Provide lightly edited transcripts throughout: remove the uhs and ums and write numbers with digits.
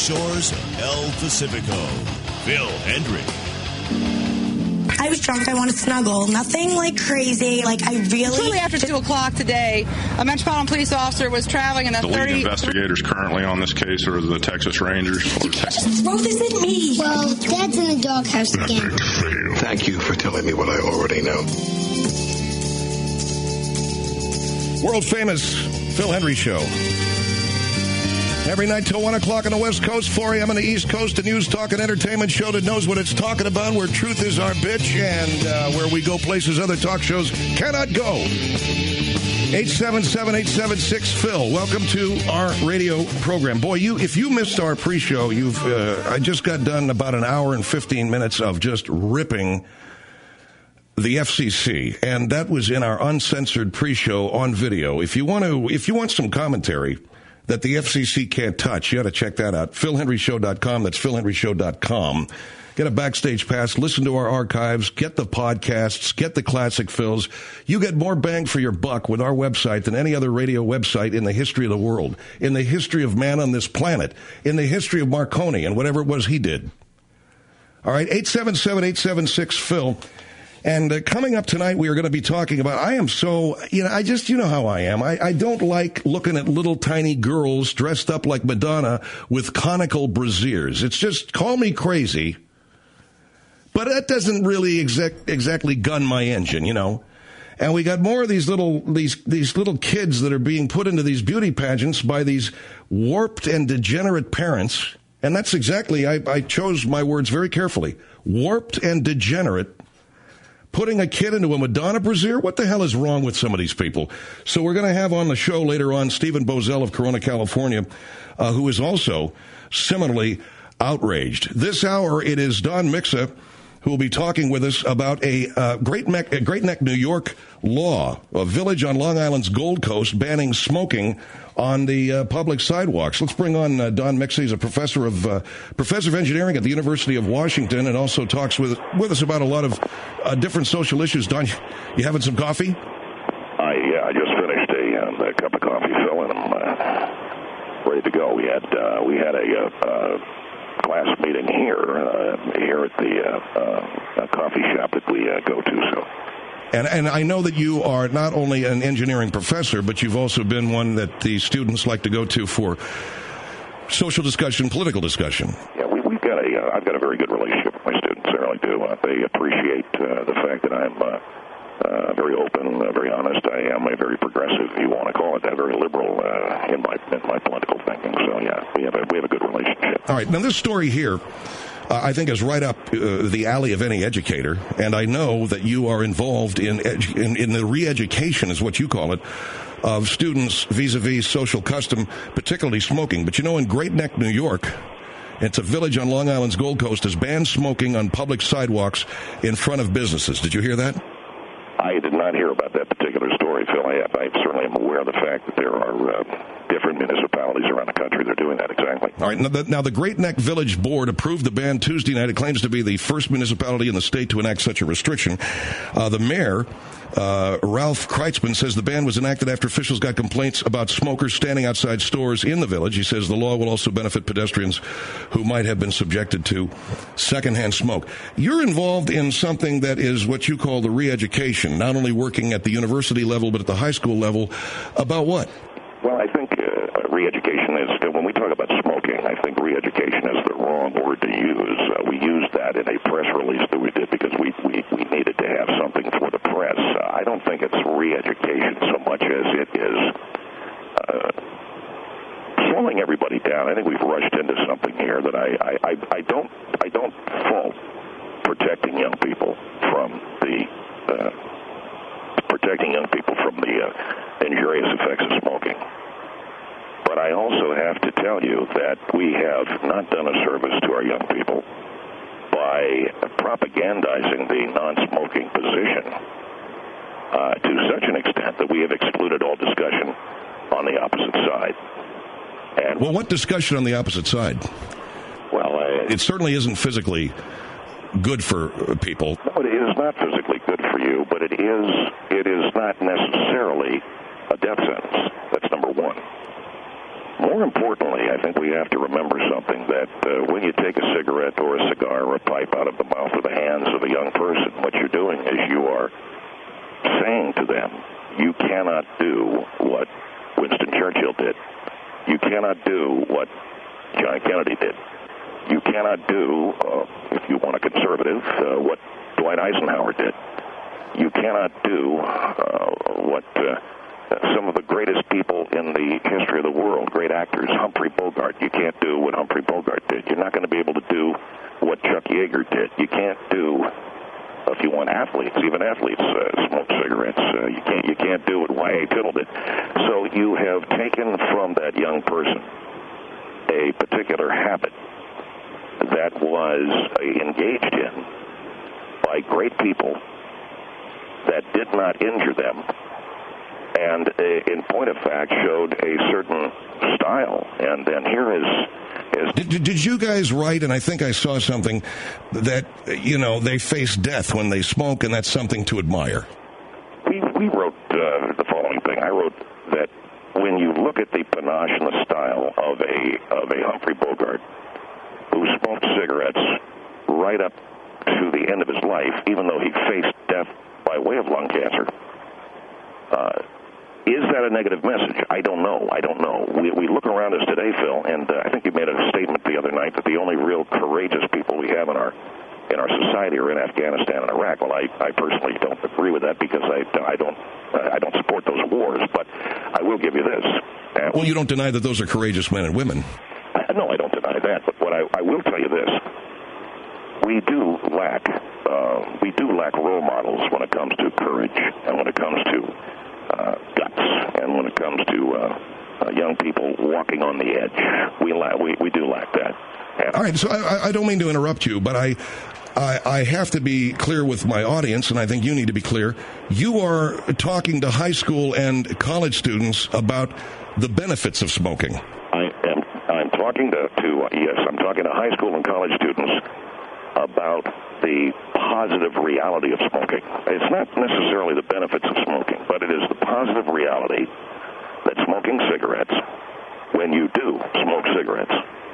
shores of El Pacifico. Phil Hendry. I was drunk. I want to snuggle. Nothing like crazy. Like I really. Shortly after 2 o'clock today, a Metropolitan Police officer was traveling in a the lead investigators currently on this case are the Texas Rangers. You can't just throw this at me. Well, Dad's in the doghouse again. Thank you for telling me what I already know. World famous Phil Hendry Show. Every night till 1 o'clock on the West Coast, 4 a.m. on the East Coast, a news, talk, and entertainment show that knows what it's talking about, where truth is our bitch, and where we go places other talk shows cannot go. 877-876-PHIL. Welcome to our radio program. Boy, if you missed our pre-show, I just got done about an hour and 15 minutes of just ripping the FCC, and that was in our uncensored pre-show on video. If you want some commentary that the FCC can't touch, you got to check that out. PhilHenryShow.com. That's PhilHenryShow.com. Get a backstage pass, listen to our archives, get the podcasts, get the classic Phils. You get more bang for your buck with our website than any other radio website in the history of the world, in the history of man on this planet, in the history of Marconi and whatever it was he did. All right, 877-876-PHIL. And coming up tonight, we are going to be talking about, I am so, you know how I am. I don't like looking at little tiny girls dressed up like Madonna with conical brassieres. It's just, call me crazy, but that doesn't really exactly gun my engine, you know. And we got more of these little kids that are being put into these beauty pageants by these warped and degenerate parents. And that's exactly, I chose my words very carefully. Warped and degenerate. Putting a kid into a Madonna brassiere? What the hell is wrong with some of these people? So we're going to have on the show later on Stephen Bozell of Corona, California, who is also similarly outraged. This hour, it is Don Mixa who will be talking with us about a Great Neck, New York law, a village on Long Island's Gold Coast banning smoking on the public sidewalks. Let's bring on Don Mixa. He's a professor of engineering at the University of Washington and also talks with us about a lot of different social issues. Don, you having some coffee? I just finished a cup of coffee, Phil, and I'm ready to go. We had a class meeting here at the coffee shop that we go to. So. And I know that you are not only an engineering professor, but you've also been one that the students like to go to for social discussion, political discussion. Yeah, I've got a very good relationship with my students. I really do. They appreciate the fact that I'm very open, very honest. I am a very progressive, if you want to call it that, very liberal in my political thinking. So yeah, we have a good relationship. All right, now this story here, I think, is right up the alley of any educator, and I know that you are involved in the re-education, is what you call it, of students vis-a-vis social custom, particularly smoking. But you know, in Great Neck, New York, it's a village on Long Island's Gold Coast, has banned smoking on public sidewalks in front of businesses. Did you hear that? I did not hear about that particular story, Phil. I certainly am aware of the fact that there are different municipalities around the country that are doing that exactly. All right. Now, the Great Neck Village Board approved the ban Tuesday night. It claims to be the first municipality in the state to enact such a restriction. The mayor, Ralph Kreitzman, says the ban was enacted after officials got complaints about smokers standing outside stores in the village. He says the law will also benefit pedestrians who might have been subjected to secondhand smoke. You're involved in something that is what you call the re-education, not only working at the university level but at the high school level. About what? Well, I think re-education is, when we talk about smoking, I think re-education is the wrong word to use. We used that in a press release that we did because we needed to have something for the press. I don't think it's re-education so much as it is slowing everybody down. I think we've rushed into something here that I don't fault protecting young people from the injurious effects of smoking. But I also have to tell you that we have not done a service to our young people by propagandizing the non-smoking position to such an extent that we have excluded all discussion on the opposite side. And well, what discussion on the opposite side? Well, it certainly isn't physically good for people. No, it is not physically good for you, but it is not necessarily a death sentence. That's number one. more importantly, I think we have to remember something, that when you take a cigarette or a cigar or a pipe out of the mouth or the hands of a young person, what you're doing is you are saying to them, you cannot do what Winston Churchill did. You cannot do what John Kennedy did. You cannot do, if you want a conservative, what Dwight Eisenhower did. You cannot do what some of the greatest people in the history of the world, great actors, Humphrey Bogart. You can't do what Humphrey Bogart did. You're not going to be able to do what Chuck Yeager did. You can't do, if you want athletes, even athletes smoke cigarettes. You can't do what Y.A. Tittle did. So you have taken from that young person a particular habit that was engaged in by great people that did not injure them, and in point of fact showed a certain style. And then here is Did you guys write, and I think I saw something, that, they face death when they smoke, and that's something to admire? We wrote the following thing. I wrote that when you look at the panache and the style of a Humphrey Bogart, who smoked cigarettes right up to the end of his life, even though he faced death by way of lung cancer, is that a negative message? I don't know. We look around us today, Phil, and I think you made a statement the other night that the only real courageous people we have in our society are in Afghanistan and Iraq. Well, I personally don't agree with that, because I don't support those wars. But I will give you this. Well, you don't deny that those are courageous men and women. No, I don't deny that. But what I will tell you this: we do lack role models when it comes to courage, and when it comes to guts, and when it comes to young people walking on the edge. We do lack that. And all right, so I don't mean to interrupt you, but I have to be clear with my audience, and I think you need to be clear. You are talking to high school and college students about the benefits of smoking. I'm talking I'm talking to high school and college students about the positive reality of smoking. It's not necessarily the benefits of smoking, but it is the positive reality that smoking cigarettes, when you do smoke cigarettes,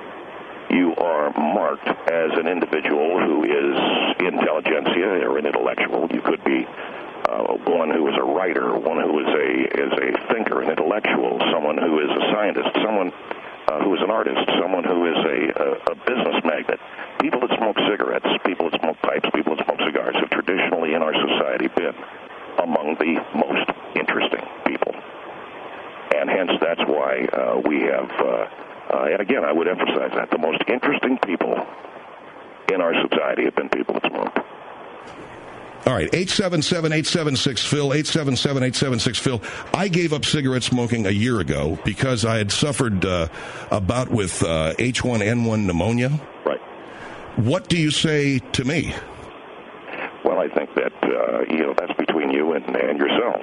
you are marked as an individual who is intelligentsia or an intellectual. You could be one who is a writer, one who is a thinker, an intellectual, someone who is a scientist, someone who is an artist, someone who is a business magnate. People that smoke cigarettes, people that smoke pipes, people that smoke cigars have traditionally in our society been among the most interesting people. And hence that's why we have, and again, I would emphasize that, the most interesting people in our society have been people that smoke. All right, 877-876-PHIL, 877-876-PHIL. I gave up cigarette smoking a year ago because I had suffered a bout with H1N1 pneumonia. Right. What do you say to me? Well, I think that that's between you and yourself.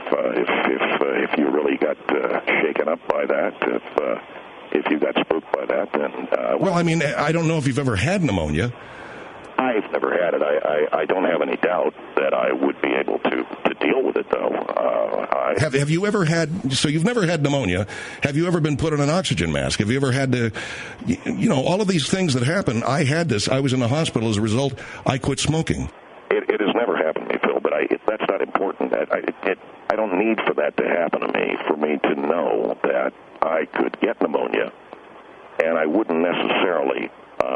If you really got shaken up by that, if you got spooked by that, then well, I mean, I don't know if you've ever had pneumonia. I've never had it. I don't have any doubt that I would be able to deal with it, though. Have you ever had, so you've never had pneumonia, have you ever been put on an oxygen mask? Have you ever had to, all of these things that happen? I had this. I was in the hospital as a result. I quit smoking. It has never happened to me, Phil, but that's not important. I don't need for that to happen to me, for me to know that I could get pneumonia, and I wouldn't necessarily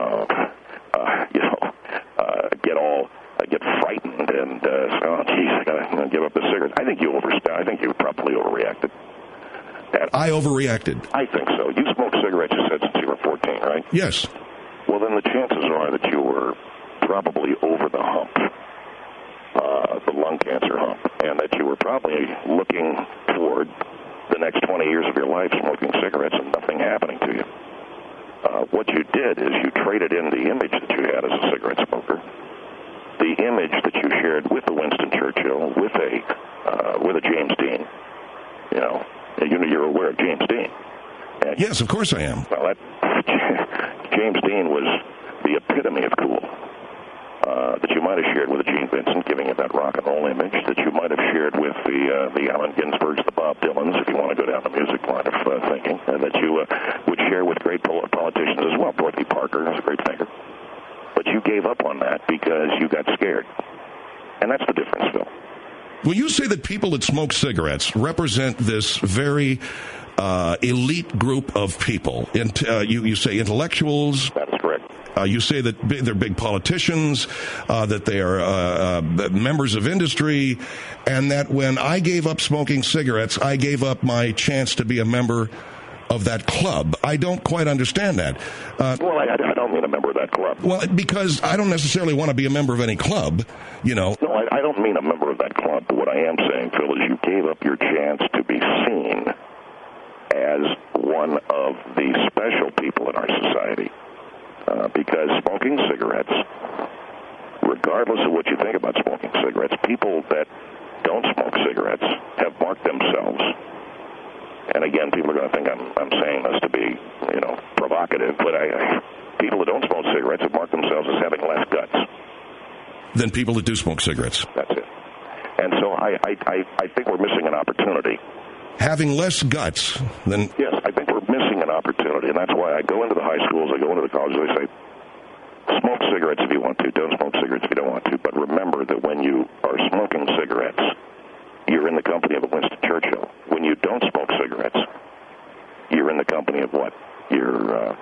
get frightened and say, oh, geez, I got to give up the cigarettes. I think you probably overreacted. And I overreacted. I think so. You smoked cigarettes, you said, since you were 14, right? Yes. Well, then the chances are that you were probably over the hump, the lung cancer hump, and that you were probably looking toward the next 20 years of your life smoking cigarettes and nothing happening to you. What you did is you traded in the image that you had as a cigarette smoker, the image that you shared with a Winston Churchill, with a James Dean. You're aware of James Dean. And yes, of course I am. Well, James Dean was the epitome of cool. that you might have shared with Gene Vincent, giving it that rock and roll image, that you might have shared with the Allen Ginsbergs, the Bob Dylans, if you want to go down the music line of thinking, and that you would share with great politicians as well. Dorothy Parker is a great thinker. But you gave up on that because you got scared. And that's the difference, Phil. Well, you say that people that smoke cigarettes represent this very elite group of people. You say intellectuals. That is correct. You say that they're big politicians, that they are members of industry, and that when I gave up smoking cigarettes, I gave up my chance to be a member of that club. I don't quite understand that. Well, I don't mean a member of that club. Well, because I don't necessarily want to be a member of any club, you know. No, I don't mean a member of that club. But what I am saying, Phil, is you gave up your chance to be seen as one of the special people in our society. Because smoking cigarettes, regardless of what you think about smoking cigarettes, people that don't smoke cigarettes have marked themselves. And again, people are going to think I'm saying this to be, provocative, but people that don't smoke cigarettes have marked themselves as having less guts than people that do smoke cigarettes. That's it. And so I think we're missing an opportunity. Having less guts than... Yes, I think we're missing an opportunity, and that's why I go into the high schools, I go into the colleges, I say, smoke cigarettes if you want to, don't smoke cigarettes if you don't want to, but remember that when you are smoking cigarettes, you're in the company of a Winston Churchill. When you don't smoke cigarettes, you're in the company of what? You're...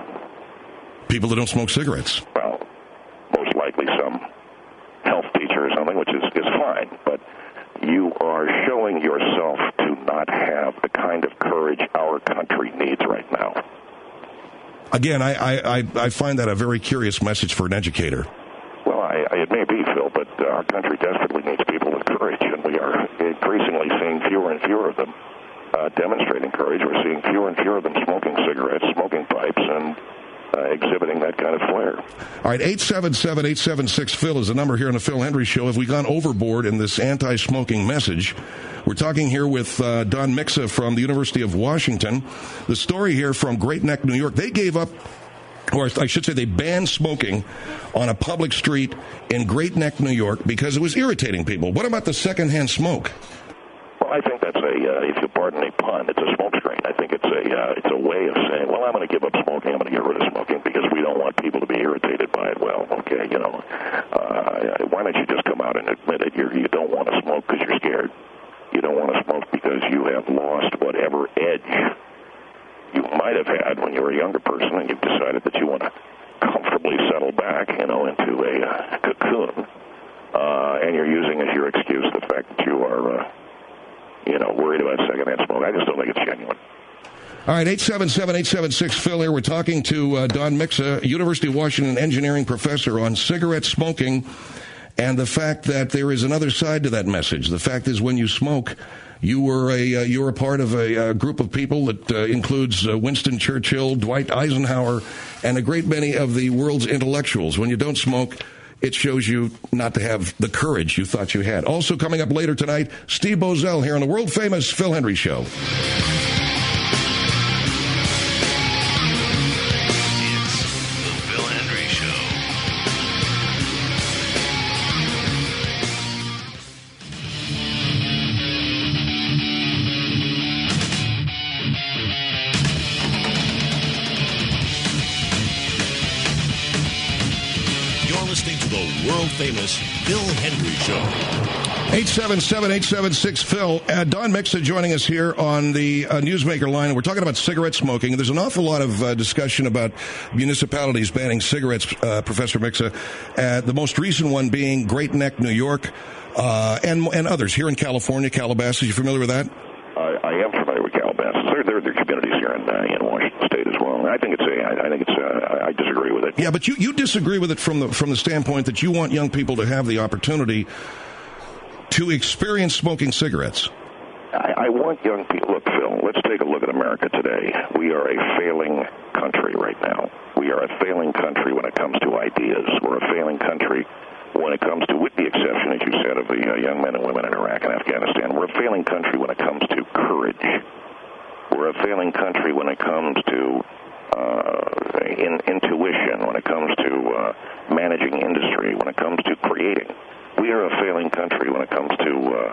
people that don't smoke cigarettes. Well, most likely some health teacher or something, which is fine, but you are showing yourself to not have the kind of courage our country needs right now. Again, I find that a very curious message for an educator. Well, it may be, Phil, but our country desperately needs people with courage, and we are increasingly seeing fewer and fewer of them demonstrating courage. We're seeing fewer and fewer of them smoking cigarettes, smoking pipes, and exhibiting that kind of flair. All right, 877-876-PHIL is the number here on the Phil Hendry Show. Have we gone overboard in this anti-smoking message? We're talking here with Don Mixa from the University of Washington. The story here from Great Neck, New York. They gave up, or I should say they banned smoking on a public street in Great Neck, New York, because it was irritating people. What about the secondhand smoke? Well, I think that's if you pardon a pun, it's a smoke screen. I think it's a way of saying, well, I'm going to give up smoking, I'm going to get rid of smoking because we don't want people to be irritated by it. Well, okay, why don't you just come out and admit it? You don't want to smoke because you're scared. You don't want to smoke because you have lost whatever edge you might have had when you were a younger person, and you've decided that you want to comfortably settle back, into a cocoon, and you're using as your excuse the fact that you are, worried about secondhand smoke. I just don't think it's genuine. All right, 877-876-PHIL here. We're talking to Don Mixa, University of Washington engineering professor, on cigarette smoking and the fact that there is another side to that message. The fact is, when you smoke, you were a part of a group of people that includes Winston Churchill, Dwight Eisenhower, and a great many of the world's intellectuals. When you don't smoke, it shows you not to have the courage you thought you had. Also coming up later tonight, Steve Boesel here on the world-famous Phil Hendry Show. World-famous Phil Hendry Show. 877-876-PHIL. Don Mixa joining us here on the Newsmaker line. We're talking about cigarette smoking. There's an awful lot of discussion about municipalities banning cigarettes, Professor Mixa. The most recent one being Great Neck, New York, and others here in California, Calabasas. You familiar with that? I am familiar with Calabasas. There are communities here in Washington State as well. I think I disagree with it. Yeah, but you disagree with it from the standpoint that you want young people to have the opportunity to experience smoking cigarettes. I want young people. Look, Phil, let's take a look at America today. We are a failing country right now. We are a failing country when it comes to ideas. We're a failing country when it comes to, with the exception, as you said, of the young men and women in Iraq and Afghanistan. We're a failing country when it comes to courage. We're a failing country when it comes to intuition, when it comes to managing industry, when it comes to creating. We are a failing country when it comes to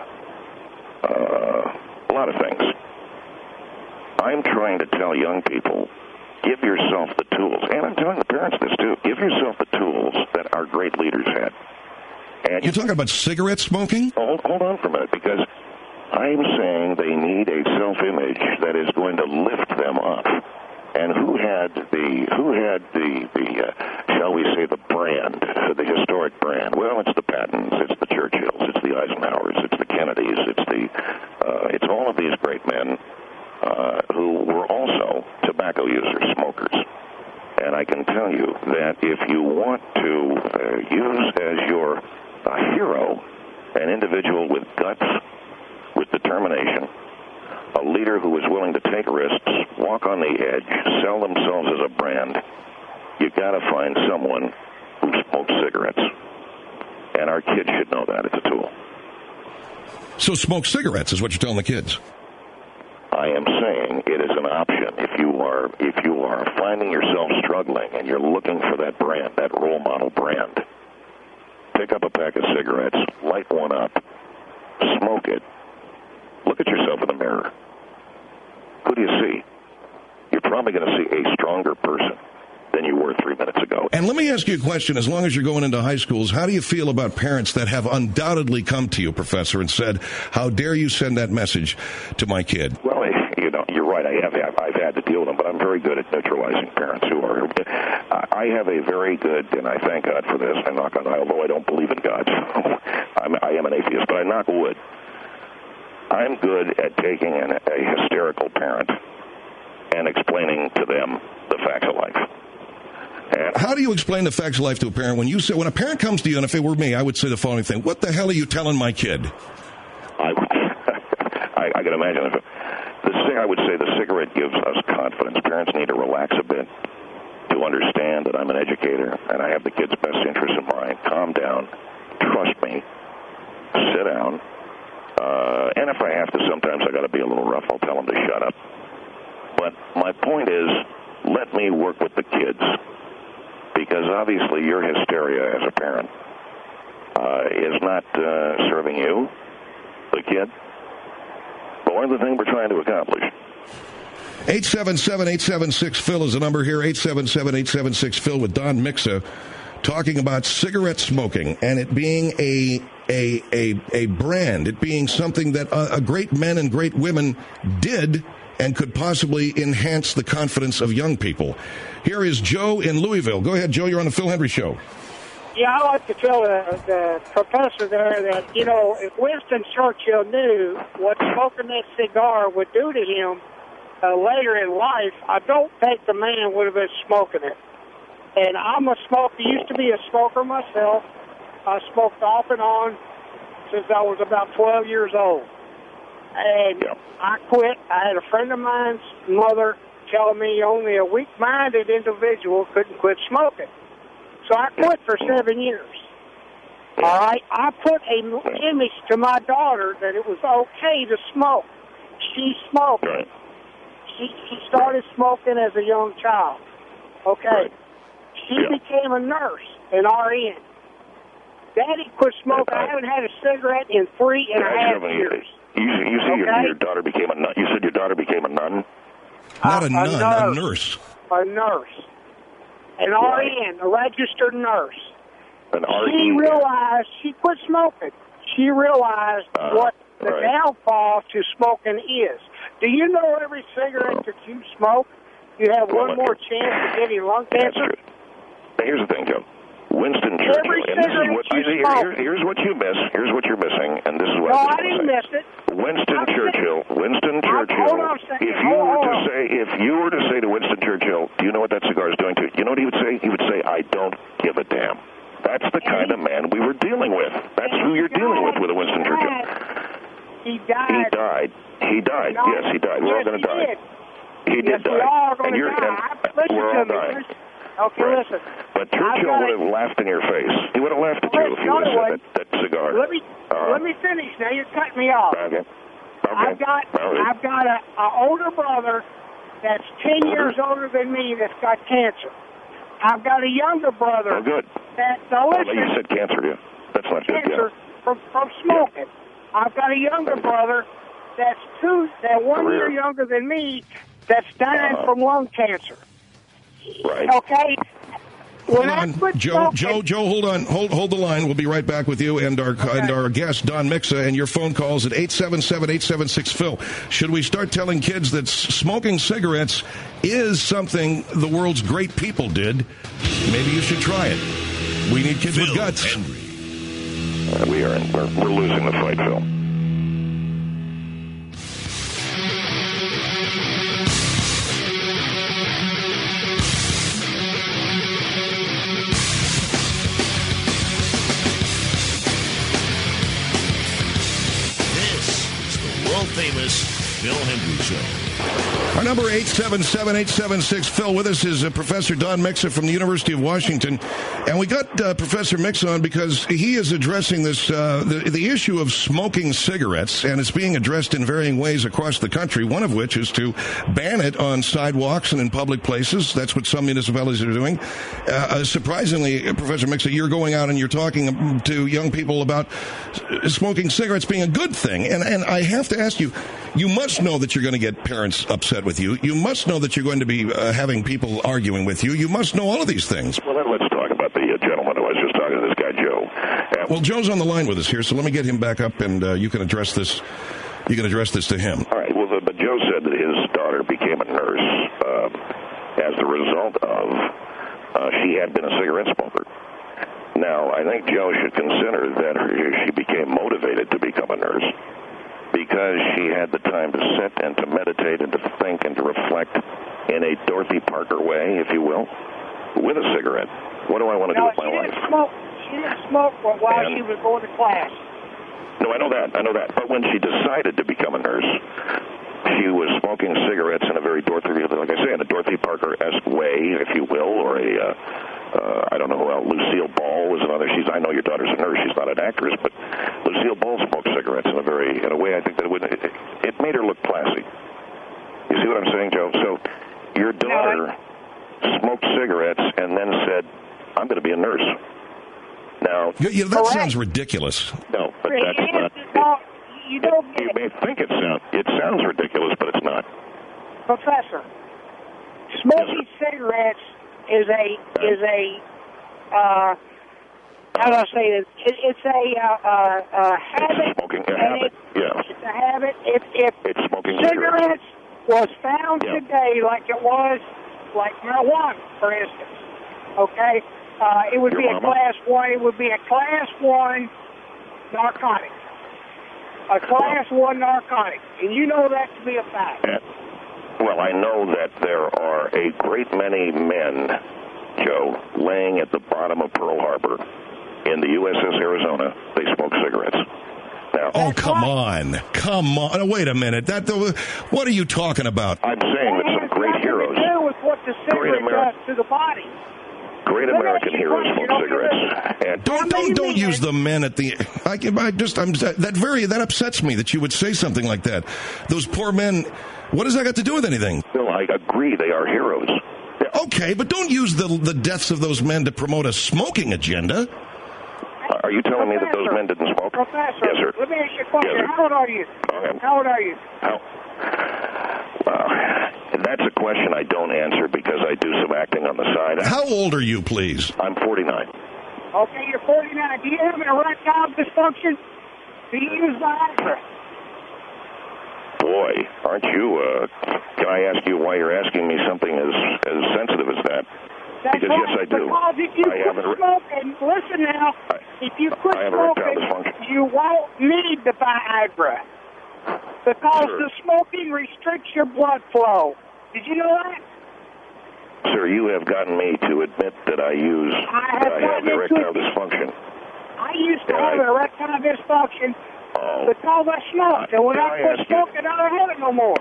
a lot of things. I'm trying to tell young people, give yourself the tools, and I'm telling the parents this too, give yourself the tools that our great leaders had. And you're talking about cigarette smoking? Hold on for a minute, because I'm saying they need a self-image that is going to lift them up. And who had the shall we say, the brand, the historic brand? Well, it's the Pattons, it's the Churchills, it's the Eisenhowers, it's the Kennedys, it's all of these great men who were also tobacco users, smokers. And I can tell you that if you want to use as your hero an individual with guts, with determination, a leader who is willing to take risks, walk on the edge, sell themselves as a brand, you've got to find someone who smokes cigarettes. And our kids should know that. It's a tool. So smoke cigarettes is what you're telling the kids? I am saying it is an option. If you are finding yourself struggling and you're looking for that brand, that role model brand, pick up a pack of cigarettes, light one up, smoke it, look at yourself in the mirror. Who do you see? You're probably going to see a stronger person than you were 3 minutes ago. And let me ask you a question. As long as you're going into high schools, how do you feel about parents that have undoubtedly come to you, Professor, and said, how dare you send that message to my kid? Well, you're right. I've had to deal with them, but I'm very good at neutralizing parents who are. I have a very good, and I thank God for this. I knock on, although I don't believe in God. I am an atheist, but I knock wood. I'm good at taking a hysterical parent and explaining to them the facts of life. And how do you explain the facts of life to a parent when a parent comes to you, and if it were me, I would say the following thing: what the hell are you telling my kid? I can imagine. I would say the cigarette gives us confidence. Parents need to relax a bit to understand that I'm an educator and I have the kid's best interest in mind. Calm down. Trust me. Sit down. And if I have to, sometimes I got to be a little rough. I'll tell them to shut up. But my point is, let me work with the kids, because obviously your hysteria as a parent is not serving you, the kid. But one of the things we're trying to accomplish. 877-876-PHIL is the number here. 877-876-PHIL with Don Mixa, talking about cigarette smoking and it being a brand, it being something that great men and great women did and could possibly enhance the confidence of young people. Here is Joe in Louisville. Go ahead, Joe. You're on the Phil Hendry Show. Yeah, I like to tell the professor there that, if Winston Churchill knew what smoking that cigar would do to him later in life, I don't think the man would have been smoking it. And I'm a smoker, used to be a smoker myself. I smoked off and on since I was about 12 years old. And I quit. I had a friend of mine's mother telling me only a weak-minded individual couldn't quit smoking. So I quit for 7 years. All right? I put an image to my daughter that it was okay to smoke. She smoked. She started smoking as a young child. Okay? She became a nurse, an RN. Daddy quit smoking. I haven't had a cigarette in 3.5 years. You said your daughter became a nun. You said your daughter became a nun? Not a nun, a nurse. A nurse. An RN, a registered nurse. An RN. She realized, she quit smoking. She realized what the downfall to smoking is. Do you know every cigarette that you smoke, you have one more chance of getting lung cancer? That's true. Now, here's the thing, Joe. Winston Churchill, and this is what here's what you miss. Here's what you're missing, and this is what I didn't miss it. Winston Churchill. Hold on a second. If you were to say to Winston Churchill, do you know what that cigar is doing to you? You know what he would say? He would say, I don't give a damn. That's the kind of man we were dealing with. That's who you're dealing with a Winston Churchill. He died. He died. Yes, he died. We're all going to die. He did die. We're all going to die. We're all dying. Okay, listen. But Churchill would have laughed in your face. He would have laughed at you if you would have said that cigar. Let me finish. Now you're cutting me off. Okay. I've got an older brother that's 10 years older than me that's got cancer. I've got a younger brother. Oh, good. Now listen, you said cancer, yeah. That's not good. Cancer from smoking. I've got a younger brother that's 1 year younger than me that's dying from lung cancer. Right. Okay. Hold on, Joe, hold on. Hold the line. We'll be right back with you and our guest, Don Mixa, and your phone calls at 877-876-PHIL. Should we start telling kids that smoking cigarettes is something the world's great people did? Maybe you should try it. We need kids with guts. We're losing the fight, Phil. Famous Bill Henry Show. Our number 877-876-PHIL. With us is Professor Don Mixa from the University of Washington. And we got Professor Mixa on because he is addressing this, the issue of smoking cigarettes, and it's being addressed in varying ways across the country, one of which is to ban it on sidewalks and in public places. That's what some municipalities are doing. Surprisingly, Professor Mixa, you're going out and you're talking to young people about smoking cigarettes being a good thing. And I have to ask you, you must know that you're going to get parents upset with you. You must know that you're going to be having people arguing with you. You must know all of these things. Well, then let's talk about the gentleman who was just talking to this guy, Joe. Well, Joe's on the line with us here, so let me get him back up, and you can address this. You can address this to him. All right. Well, but Joe said that his daughter became a nurse as the result of she had been a cigarette smoker. Now, I think Joe should consider that she became motivated to become a nurse because she had the time to sit and to meditate and to think and to reflect in a Dorothy Parker way, if you will, with a cigarette. What do I want to do with my life? She didn't smoke while she was going to class. No, I know that. But when she decided to become a nurse, she was smoking cigarettes in a very Dorothy, like I say, in a Dorothy Parker-esque way, if you will, or I don't know who else. Lucille Ball was another. I know your daughter's a nurse. She's not an actress, but Lucille Ball smoked cigarettes in a way I think that it made her look classy. You see what I'm saying, Joe? So your daughter smoked cigarettes and then said, "I'm going to be a nurse." Now, that sounds ridiculous. No, but that's not. You may think it sounds ridiculous, but it's not. Professor, smoking cigarettes is a how do I say it? It's a habit. Smoking a habit. It's a habit. If it's smoking cigarettes was found today like it was like marijuana, for instance, okay, it would be a class 1. It would be a class 1 narcotic. A class 1 narcotic, and you know that to be a fact. Well, I know that there are a great many men, Joe, laying at the bottom of Pearl Harbor in the USS Arizona. They smoke cigarettes. Now, come on. Wait a minute. What are you talking about? I'm saying that some great heroes. To do with what the cigarette does to the body. Great American heroes smoke cigarettes. And don't use the men at the. That upsets me that you would say something like that. Those poor men. What does that got to do with anything? Well, I agree they are heroes. Okay, but don't use the deaths of those men to promote a smoking agenda. Are you telling me that those men didn't smoke? Professor, yes, sir. Let me ask you a question. Yes, how old are you? How old are you? That's a question I don't answer because I do some acting on the side. How old are you, please? I'm 49. Okay, you're 49. Do you have an erectile dysfunction? Do you use Viagra? Boy, aren't you, can I ask you why you're asking me something as sensitive as that? That's because, right, yes, I do. Because if you quit smoking, listen now, if you quit smoking, you won't need the Viagra. Because the smoking restricts your blood flow. Did you know that? Sir, you have gotten me to admit that I have erectile dysfunction. I used to have erectile dysfunction because I smoked. And when I quit smoking, I don't have it no more.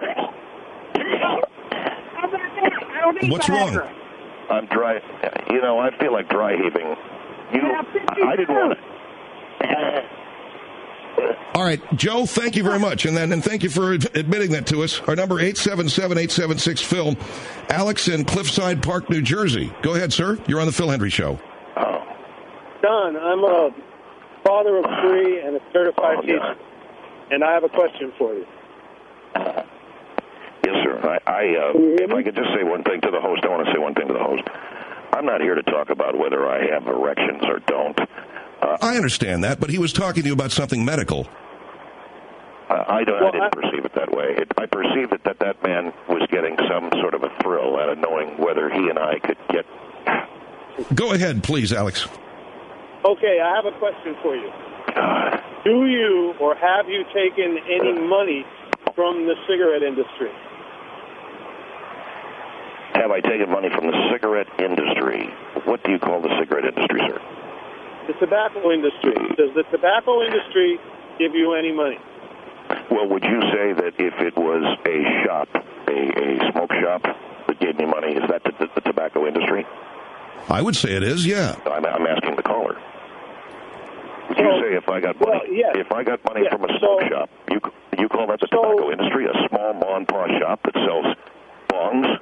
How about that? I don't need What's Viagra. wrong? I'm dry. I feel like dry heaving. I didn't want to. All right, Joe, thank you very much. And thank you for admitting that to us. Our number 877-876-PHIL. Alex in Cliffside Park, New Jersey. Go ahead, sir. You're on the Phil Hendry Show. Don, I'm a father of 3 and a certified teacher. And I have a question for you. Yes, sir. If I could just say one thing to the host, I want to say one thing to the host. I'm not here to talk about whether I have erections or don't. I understand that, but he was talking to you about something medical. I didn't perceive it that way. I perceived it that man was getting some sort of a thrill out of knowing whether he and I could get... Go ahead, please, Alex. Okay, I have a question for you. Do you or have you taken any money from the cigarette industry? Have I taken money from the cigarette industry? What do you call the cigarette industry, sir? The tobacco industry. Does the tobacco industry give you any money? Well, would you say that if it was a shop, a smoke shop that gave me money, is that the tobacco industry? I would say it is, yeah. I'm asking the caller. Would you say if I got money, if I got money from a smoke shop, you call that the tobacco industry, a small mom-and-pop shop that sells bongs?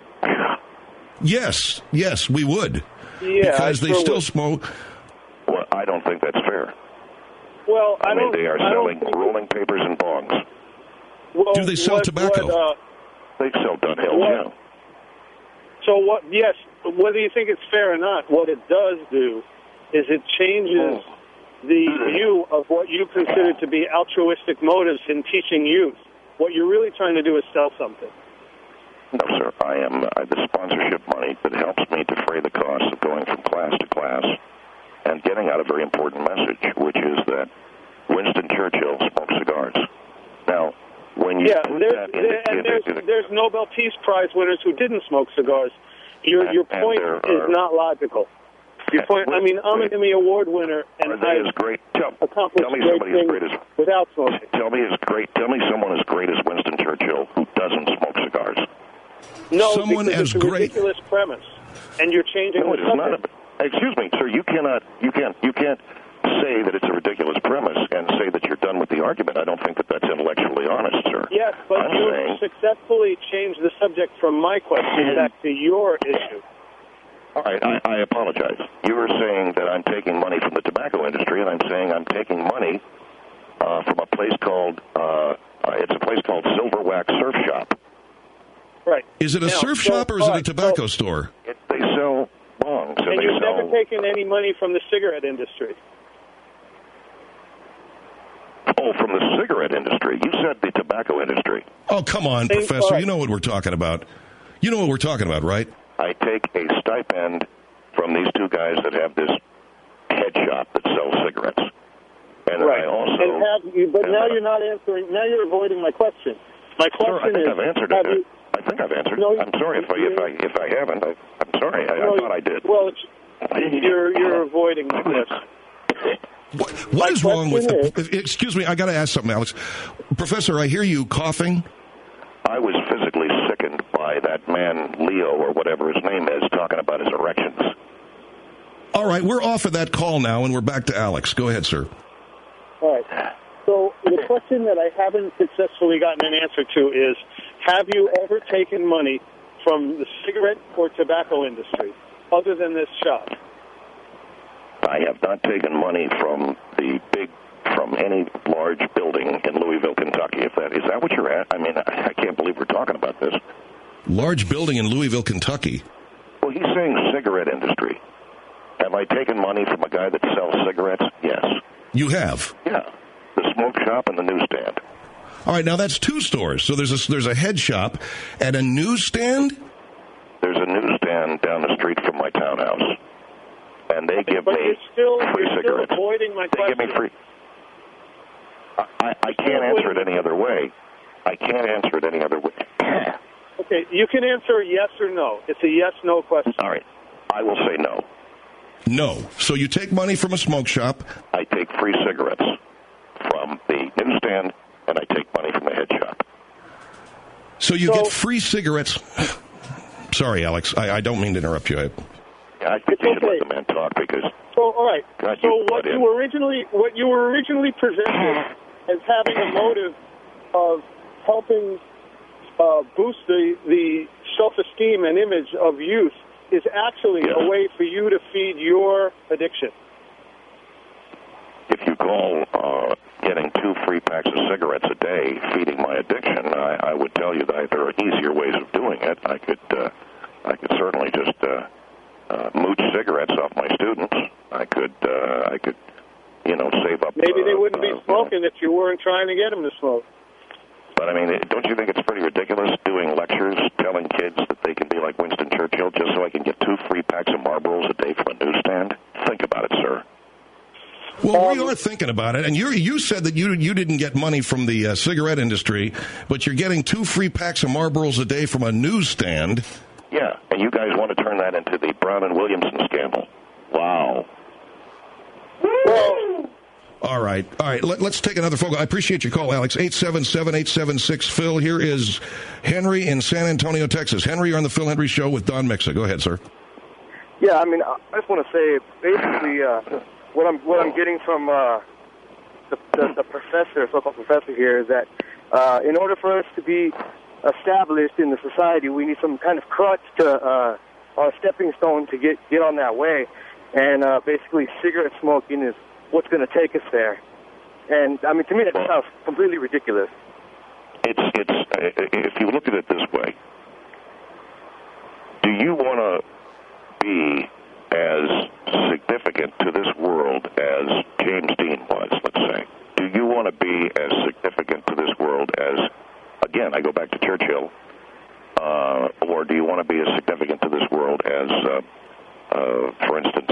Yes, we would. Yeah, because they still smoke. Well, I don't think that's fair. Well, I mean, they are selling rolling papers and bongs. Well, do they sell tobacco? They sell Dunhills, yeah. So what? Yes, whether you think it's fair or not, what it does do is it changes the view of what you consider to be altruistic motives in teaching youth. What you're really trying to do is sell something. No, sir. I am the sponsorship money that helps me defray the cost of going from class to class and getting out a very important message, which is that Winston Churchill smoked cigars. Now, when you put that into there's Nobel Peace Prize winners who didn't smoke cigars. Your point is not logical. Your point. I mean, I'm an Emmy Award winner, and I've accomplished great things without smoking. Tell me someone as great as Winston Churchill who doesn't smoke cigars. No, someone because as it's a great. ridiculous premise, and you're changing No, the it is not. subject. Excuse me, sir. You can't say that it's a ridiculous premise and say that you're done with the argument. I don't think that that's intellectually honest, sir. Yes, but you successfully changed the subject from my question back to your issue. All right, I apologize. You were saying that I'm taking money from the tobacco industry, and I'm saying I'm taking money from a place called Silver Wax Surf Shop. Right. Is it a surf shop or is it a tobacco store? They sell bongs. And you've never taken any money from the cigarette industry. Oh, from the cigarette industry. You said the tobacco industry. Oh, come on, Professor. Right. You know what we're talking about. You know what we're talking about, right? I take a stipend from these two guys that have this head shop that sells cigarettes. And right. I also... But now you're not answering. Now you're avoiding my question. My question is... I've answered it. I think I've answered. No, I'm sorry if I haven't. I'm sorry. I thought I did. Well, you're avoiding my question. What is wrong with... Excuse me, I got to ask something, Alex. Professor, I hear you coughing. I was physically sickened by that man, Leo, or whatever his name is, talking about his erections. All right, we're off of that call now, and we're back to Alex. Go ahead, sir. All right. So the question that I haven't successfully gotten an answer to is, have you ever taken money from the cigarette or tobacco industry, other than this shop? I have not taken money from any large building in Louisville, Kentucky. Is that what you're at? I mean, I can't believe we're talking about this. Large building in Louisville, Kentucky. Well, he's saying cigarette industry. Have I taken money from a guy that sells cigarettes? Yes. You have? Yeah. The smoke shop and the newsstand. All right, now that's two stores. So there's a head shop and a newsstand? There's a newsstand down the street from my townhouse. And they give me free cigarettes. Still avoiding my question. They give me free. I can't answer it any other way. Okay, you can answer yes or no. It's a yes-no question. All right. I will say no. No. So you take money from a smoke shop. I take free cigarettes from the newsstand, and I take money from the head shop. So you get free cigarettes. Sorry, Alex. I don't mean to interrupt you. I think you should let the man talk because... So, all right. So what you were originally presented as having a motive of helping boost the self-esteem and image of youth is actually a way for you to feed your addiction. If you call getting 2 free packs of cigarettes a day feeding my addiction, I would tell you that there are easier ways of doing it. I could certainly just mooch cigarettes off my students. I could save up. Maybe they wouldn't be smoking if you weren't trying to get them to smoke. But I mean, don't you think it's pretty ridiculous doing lectures telling kids that they can be like Winston Churchill just so I can get 2 free packs of Marlboros a day from a newsstand? Think about it, sir. Well, we are thinking about it, and you said that you didn't get money from the cigarette industry, but you're getting 2 free packs of Marlboros a day from a newsstand. Yeah, and you guys want to turn that into the Brown and Williamson scandal. Wow. All right. Let's take another phone call. I appreciate your call, Alex. 877-876-PHIL. Here is Henry in San Antonio, Texas. Henry, you're on the Phil Hendry Show with Don Mixa. Go ahead, sir. Yeah, I mean, I just want to say, basically, what I'm getting from the professor, so-called professor here, is that in order for us to be established in the society, we need some kind of crutch to or stepping stone to get on that way. And basically, cigarette smoking is what's going to take us there. And I mean, to me, that sounds completely ridiculous. It's if you look at it this way, do you want to be as significant to this world as James Dean was, let's say? Do you want to be as significant to this world as, again, I go back to Churchill, or do you want to be as significant to this world as, for instance,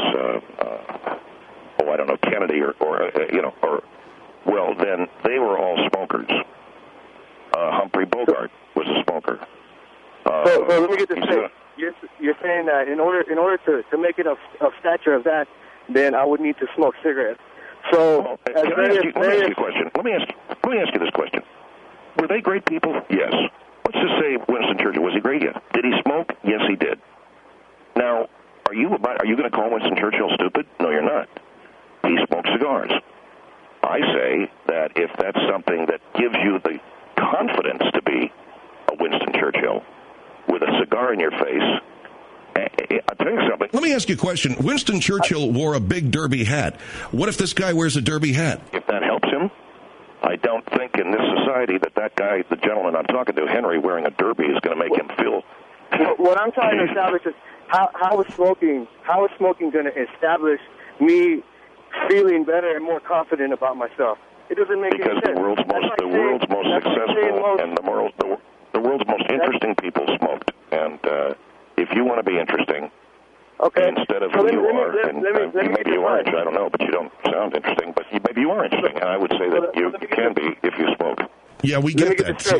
I don't know, Kennedy or well, then they were all smokers. Humphrey Bogart was a smoker. So let me get this straight. You're saying that in order to make it of stature of that, then I would need to smoke cigarettes. So let me ask you a question. Let me ask you this question. Were they great people? Yes. Let's just say Winston Churchill, was he great? Yeah. Did he smoke? Yes, he did. Now, are you going to call Winston Churchill stupid? No, you're not. He smoked cigars. I say that if that's something that gives you the confidence to be a Winston Churchill with a cigar in your face, I'll tell you something. Let me ask you a question. Winston Churchill wore a big derby hat. What if this guy wears a derby hat? If that helps him, I don't think in this society that guy, the gentleman I'm talking to, Henry, wearing a derby is going to make him feel... What I'm trying to establish is how is smoking going to establish me feeling better and more confident about myself? It doesn't make any sense. Because the world's most successful and the world's most interesting people smoked. And if you want to be interesting, instead of who you are, and maybe you aren't, I don't know, but you don't sound interesting, but maybe you are interesting, and I would say that you can be if you smoke. Yeah, we get that. So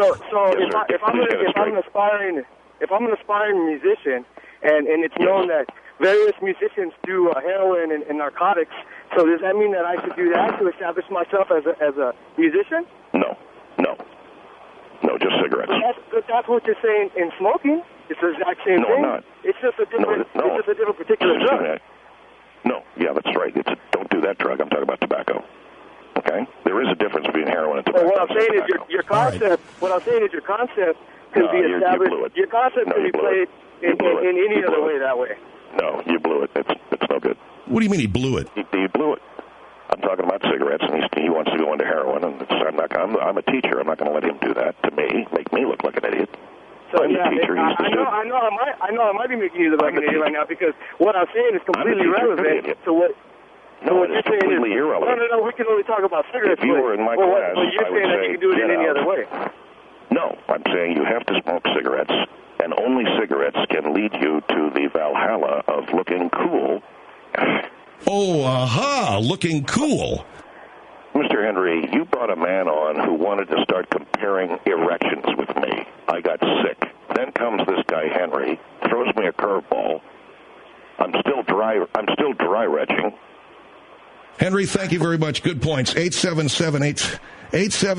if I'm an aspiring musician, and it's known that various musicians do heroin and narcotics, so does that mean that I should do that to establish myself as a musician? No, just cigarettes. But that's what you're saying in smoking. It's the exact same thing. No, I'm not. It's just a different particular drug. No, yeah, that's right. Don't do that drug. I'm talking about tobacco. Okay, there is a difference between heroin and tobacco. Well, what I'm saying is your concept. Right. What I'm saying is your concept can be established. You blew it. Your concept can be played in any other way that way. No, you blew it. It's no good. What do you mean he blew it? He blew it. I'm talking about cigarettes, and he wants to go into heroin, and I'm a teacher. I'm not going to let him do that to me, make me look like an idiot. So I'm yeah, the teacher. I know I might be making you look like an idiot right now because what I'm saying is completely irrelevant to what. No, it's completely irrelevant. No. We can only talk about cigarettes. If you were in my class, but you're saying that you can do it in any other way. No, I'm saying you have to smoke cigarettes, and only cigarettes can lead you to the Valhalla of looking cool. Oh, aha, looking cool. Mr. Henry, you brought a man on who wanted to start comparing erections with me. I got sick. Then comes this guy, Henry, throws me a curveball. I'm still dry retching. Henry, thank you very much. Good points.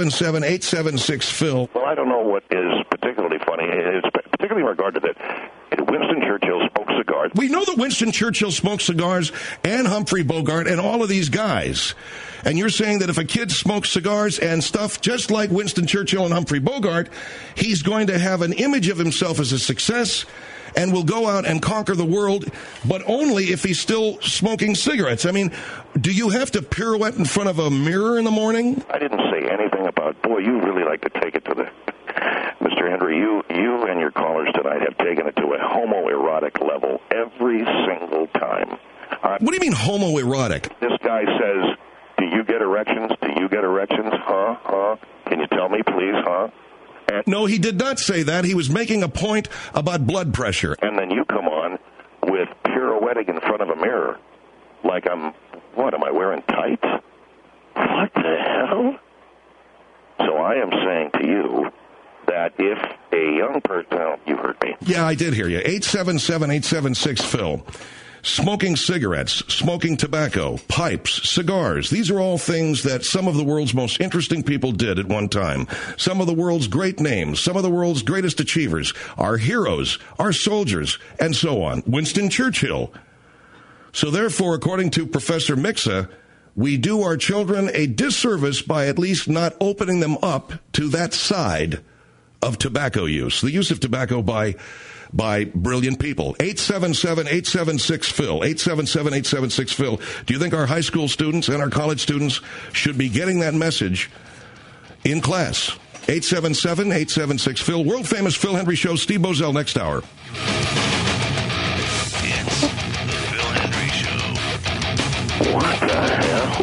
877-876-PHIL. Well, I don't know what is particularly funny. It's particularly in regard to that. Winston Churchill smoked cigars. We know that Winston Churchill smoked cigars and Humphrey Bogart and all of these guys. And you're saying that if a kid smokes cigars and stuff just like Winston Churchill and Humphrey Bogart, he's going to have an image of himself as a success and will go out and conquer the world, but only if he's still smoking cigarettes. I mean, do you have to pirouette in front of a mirror in the morning? I didn't say anything about, boy, you really like to take it to the... Mr. Henry, you and your callers tonight have taken it to a homoerotic level every single time. What do you mean homoerotic? This guy says, do you get erections? Do you get erections? Huh? Can you tell me, please, huh? And no, he did not say that. He was making a point about blood pressure. And then you come on with pirouetting in front of a mirror like am I wearing tights? What the hell? So I am saying to you that if a young person... Well, you heard me. Yeah, I did hear you. 877-876-PHIL. Smoking cigarettes, smoking tobacco, pipes, cigars. These are all things that some of the world's most interesting people did at one time. Some of the world's great names, some of the world's greatest achievers, our heroes, our soldiers, and so on. Winston Churchill. So therefore, according to Professor Mixa, we do our children a disservice by at least not opening them up to that side of tobacco use, the use of tobacco by brilliant people. 877-876-PHIL. 877-876-PHIL. Do you think our high school students and our college students should be getting that message in class? 877-876-PHIL. World famous Phil Hendry Show. Steve Bozell next hour. It's the Phil Hendry Show. What the hell?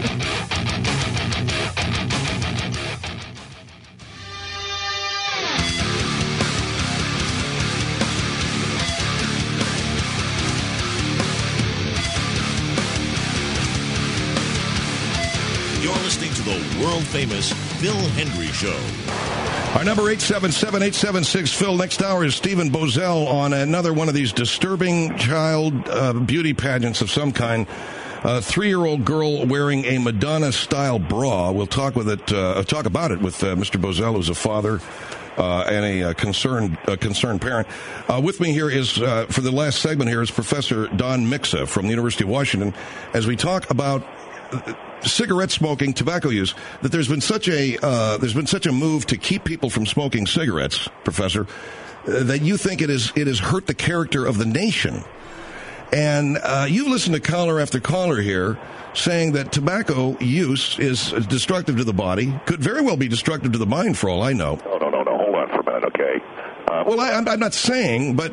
Listening to the world-famous Phil Hendry Show. Our number 877-876-PHIL. Next hour is Stephen Bozell on another one of these disturbing child beauty pageants of some kind. A 3-year-old girl wearing a Madonna-style bra. We'll talk about it with Mr. Bozell, who's a father and a concerned parent. With me here is, for the last segment here, is Professor Don Mixa from the University of Washington, as we talk about cigarette smoking, tobacco use, that there's been such a move to keep people from smoking cigarettes, Professor, that you think it has hurt the character of the nation. And you've listened to caller after caller here saying that tobacco use is destructive to the body, could very well be destructive to the mind, for all I know. No. Hold on for a minute, okay? Well, I'm not saying, but...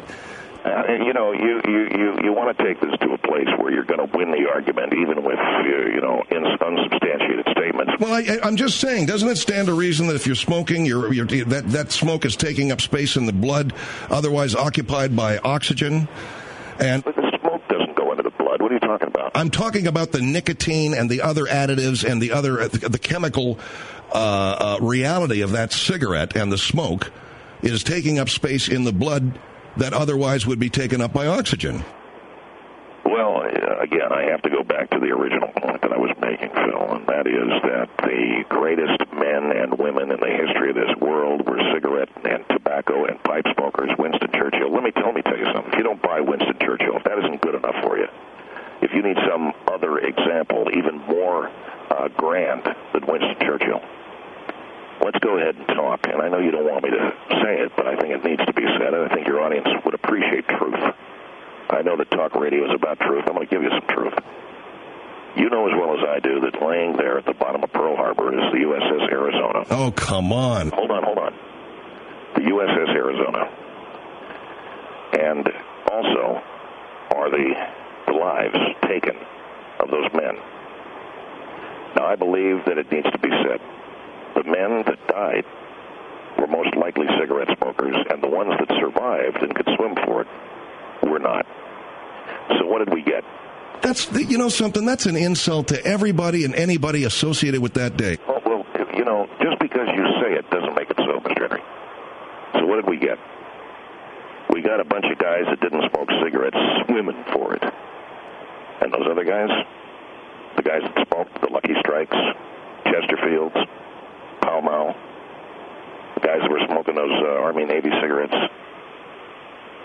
You want to take this to a place where you're going to win the argument, even with, unsubstantiated statements. Well, I'm just saying, doesn't it stand to reason that if you're smoking, that smoke is taking up space in the blood, otherwise occupied by oxygen? But the smoke doesn't go into the blood. What are you talking about? I'm talking about the nicotine and the other additives and the chemical reality of that cigarette, and the smoke is taking up space in the blood that otherwise would be taken up by oxygen. Well, again, I have to go back to the original point that I was making, Phil, and that is that the greatest men and women in the history of this world were cigarette and tobacco and pipe smokers. Winston Churchill. Let me tell you something. If you don't buy Winston Churchill, that isn't good enough for you. If you need some other example, even more grand than Winston Churchill, let's go ahead and talk. And I know you don't want me to say it, but I think it needs to be said, and I think your audience would appreciate truth. I know that talk radio is about truth. I'm going to give you some truth. You know as well as I do that laying there at the bottom of Pearl Harbor is the USS Arizona. Oh, come on. Hold on. The USS Arizona. And also are the lives taken of those men. Now, I believe that it needs to be said. The men that died were most likely cigarette smokers, and the ones that survived and could swim for it were not. So what did we get? That's something. That's an insult to everybody and anybody associated with that day. Oh, well, just because you say it doesn't make it so, Mr. Henry. So what did we get? We got a bunch of guys that didn't smoke cigarettes swimming for it. And those other guys, the guys that smoked the Lucky Strikes, Chesterfields, Pall Mall, the guys that were smoking those Army-Navy cigarettes,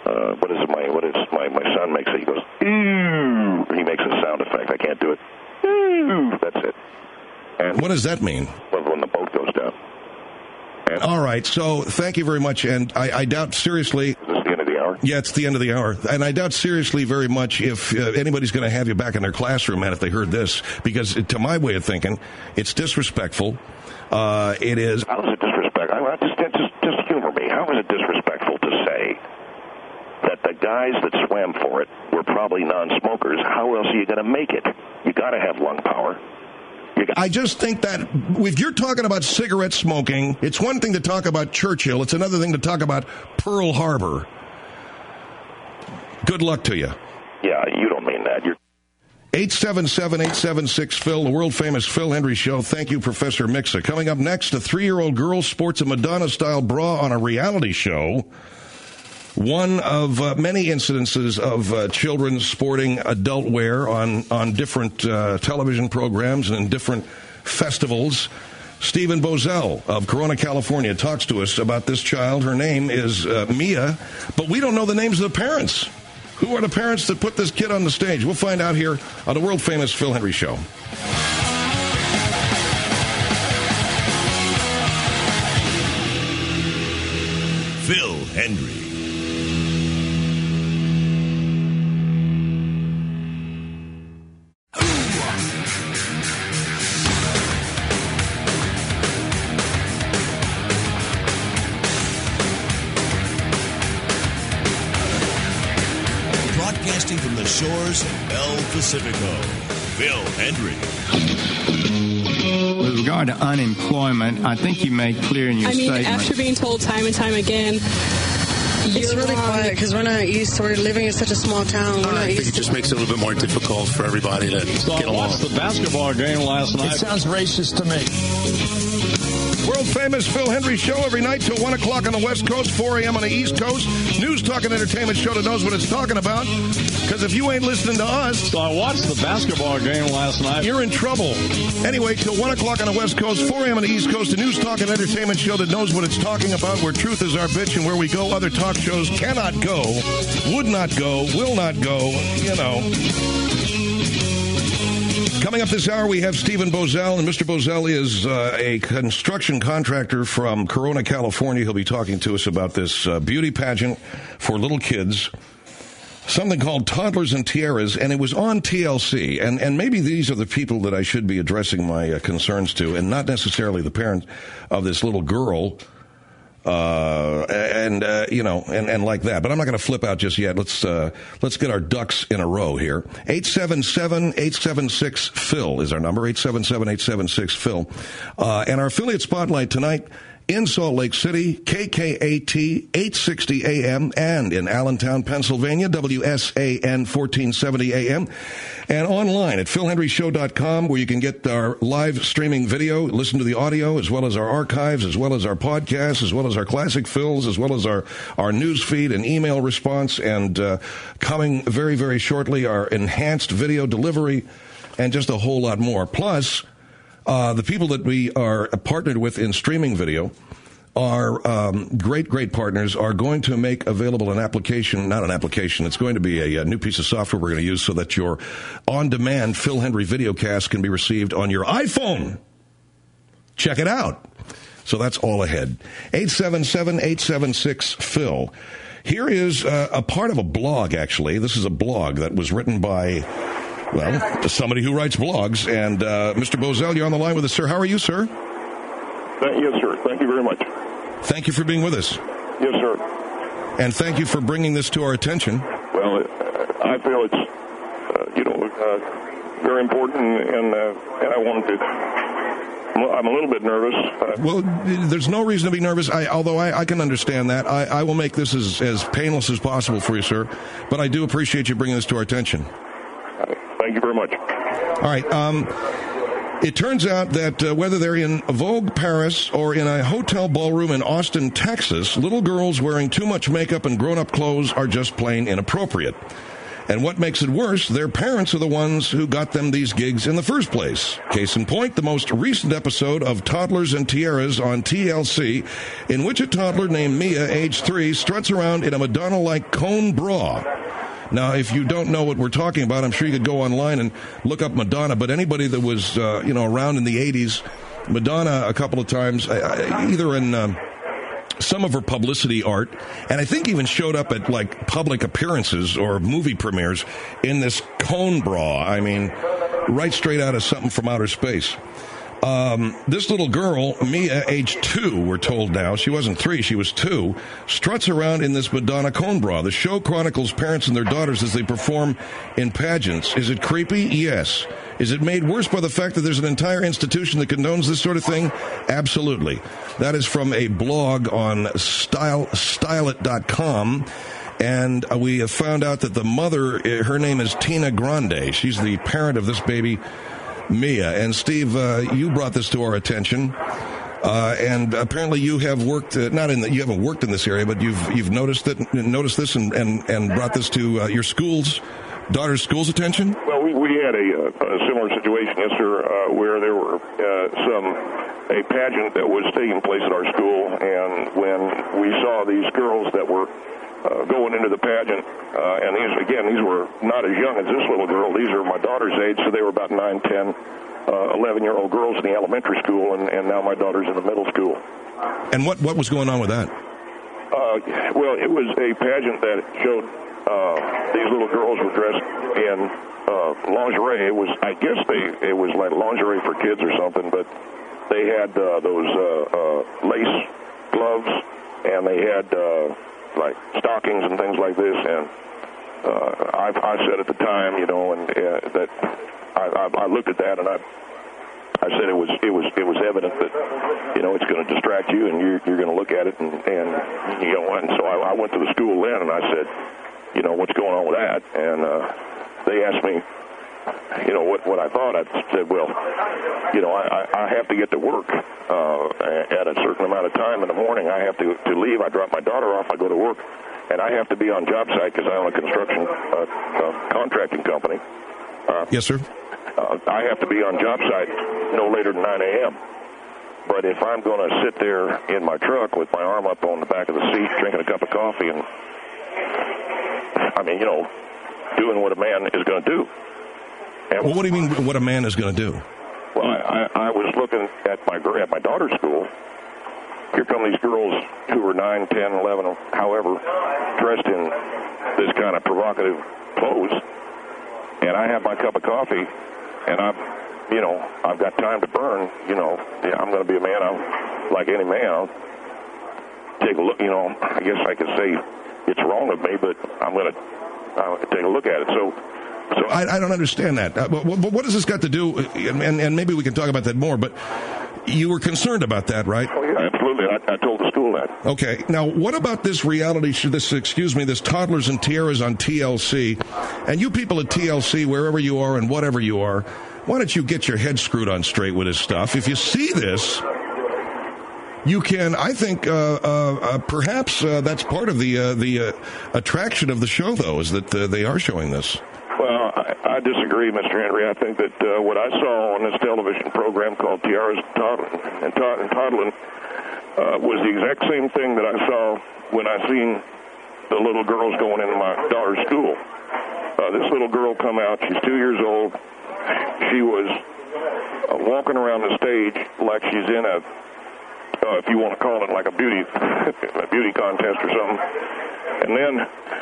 my son makes it. He goes, he makes a sound effect. I can't do it. That's it. And what does that mean? Well, when the boat goes down. And all right, so thank you very much, and I doubt seriously... Is this the end of the hour? Yeah, it's the end of the hour, and I doubt seriously very much if anybody's going to have you back in their classroom, man, if they heard this, because to my way of thinking, it's disrespectful. It is... How is it disrespectful? Just humor me. How is it disrespectful to say that the guys that swam for it were probably non-smokers? How else are you going to make it? You got to have lung power. I just think that if you're talking about cigarette smoking, it's one thing to talk about Churchill. It's another thing to talk about Pearl Harbor. Good luck to you. Yeah, you don't mean that. You're 877-876-PHIL, the world-famous Phil Hendry Show. Thank you, Professor Mixa. Coming up next, a 3-year-old girl sports a Madonna-style bra on a reality show. One of many incidences of children sporting adult wear on different television programs and in different festivals. Stephen Bozell of Corona, California, talks to us about this child. Her name is Mia, but we don't know the names of the parents. Who are the parents that put this kid on the stage? We'll find out here on the world-famous Phil Hendry Show. Phil Hendry. Broadcasting from the shores of El Pacifico, Phil Hendry. With regard to unemployment, I think you made clear in your statement. After being told time and time again, it's really quiet because we're not used to living in such a small town. I think it just makes it a little bit more difficult for everybody to get along. I watched the basketball game last night. It sounds racist to me. World-famous Phil Hendry Show every night till 1 o'clock on the West Coast, 4 a.m. on the East Coast. News, talk, and entertainment show that knows what it's talking about. Because if you ain't listening to us... So I watched the basketball game last night. You're in trouble. Anyway, till 1 o'clock on the West Coast, 4 a.m. on the East Coast, a news, talk, and entertainment show that knows what it's talking about, where truth is our bitch and where we go, other talk shows cannot go, would not go, will not go, you know... Coming up this hour, we have Stephen Bozell, and Mr. Bozell is a construction contractor from Corona, California. He'll be talking to us about this beauty pageant for little kids, something called Toddlers and Tiaras, and it was on TLC. And maybe these are the people that I should be addressing my concerns to, and not necessarily the parent of this little girl. And like that. But I'm not going to flip out just yet. Let's get our ducks in a row here. 877-876-PHIL is our number. 877-876-PHIL. And our affiliate spotlight tonight in Salt Lake City, KKAT 860 AM, and in Allentown, Pennsylvania, WSAN 1470 AM, and online at philhendryshow.com, where you can get our live streaming video, listen to the audio, as well as our archives, as well as our podcasts, as well as our classic fills, as well as our news feed and email response, and coming very, very shortly, our enhanced video delivery, and just a whole lot more. Plus, the people that we are partnered with in streaming video are great partners, are going to make available an application, not an application, it's going to be a new piece of software we're going to use so that your on-demand Phil Hendry videocast can be received on your iPhone. Check it out. So that's all ahead. 877-876-PHIL. Here is a part of a blog, actually. This is a blog that was written by... well, somebody who writes blogs. And Mr. Bozell, you're on the line with us, sir. How are you, sir? Yes, sir. Thank you very much. Thank you for being with us. Yes, sir. And thank you for bringing this to our attention. Well, I feel it's, very important, and I wanted to... I'm a little bit nervous. Well, there's no reason to be nervous, although I can understand that. I will make this as painless as possible for you, sir. But I do appreciate you bringing this to our attention. Thank you very much. All right. It turns out that whether they're in Vogue Paris or in a hotel ballroom in Austin, Texas, little girls wearing too much makeup and grown-up clothes are just plain inappropriate. And what makes it worse, their parents are the ones who got them these gigs in the first place. Case in point, the most recent episode of Toddlers and Tiaras on TLC, in which a toddler named Mia, age 3, struts around in a Madonna-like cone bra. Now, if you don't know what we're talking about, I'm sure you could go online and look up Madonna, but anybody that was, around in the 80s, Madonna a couple of times, either in some of her publicity art, and I think even showed up at, like, public appearances or movie premieres in this cone bra. I mean, right straight out of something from outer space. This little girl, Mia, age 2, we're told now, she wasn't 3, she was 2, struts around in this Madonna cone bra. The show chronicles parents and their daughters as they perform in pageants. Is it creepy? Yes. Is it made worse by the fact that there's an entire institution that condones this sort of thing? Absolutely. That is from a blog on stylit.com. And we have found out that the mother, her name is Tina Grande. She's the parent of this baby, Mia. And Steve, you brought this to our attention, and apparently you have worked you haven't worked in this area, but you've noticed this and brought this to your daughter's school's attention. Well, we had a similar situation, yes, sir, where there were a pageant that was taking place at our school, and when we saw these girls that were going into the pageant, and these were not as young as this little girl. These are my daughter's age, so they were about 9, 10, 11-year-old girls in the elementary school, and now my daughter's in the middle school. And what was going on with that? Well, it was a pageant that showed these little girls were dressed in lingerie. It was like lingerie for kids or something, but they had those lace gloves, and they had like stockings and things like this, and I said at the time, that I looked at that, and I said it was evident that it's going to distract you, and you're going to look at it, and so I went to the school then, and I said, what's going on with that? And they asked me, what I thought. I said, well, I have to get to work at a certain amount of time in the morning. I have to leave. I drop my daughter off. I go to work, and I have to be on job site because I own a construction contracting company. Yes, sir. I have to be on job site no later than 9 a.m. But if I'm going to sit there in my truck with my arm up on the back of the seat, drinking a cup of coffee, and doing what a man is going to do. And what do you mean, what a man is going to do? Well, I was looking at my daughter's school. Here come these girls who are 9, 10, 11, however, dressed in this kind of provocative clothes. And I have my cup of coffee, and I've got time to burn. I'm going to be a man. I'm like any man. I'll take a look. I guess I could say it's wrong of me, but I'm going to take a look at it. So I don't understand that. What does this got to do? And maybe we can talk about that more. But you were concerned about that, right? Oh yeah, absolutely. I told the school that. Okay. Now, what about this reality show? This Toddlers and Tiaras on TLC, and you people at TLC, wherever you are and whatever you are, why don't you get your head screwed on straight with this stuff? If you see this, you can. I think perhaps that's part of the attraction of the show, though, is that they are showing this. Well, I disagree, Mr. Henry. I think that what I saw on this television program called Tiaras and Toddlin' was the exact same thing that I saw when I seen the little girls going into my daughter's school. This little girl come out. She's 2 years old. She was walking around the stage like she's in a, if you want to call it like a beauty contest or something. And then,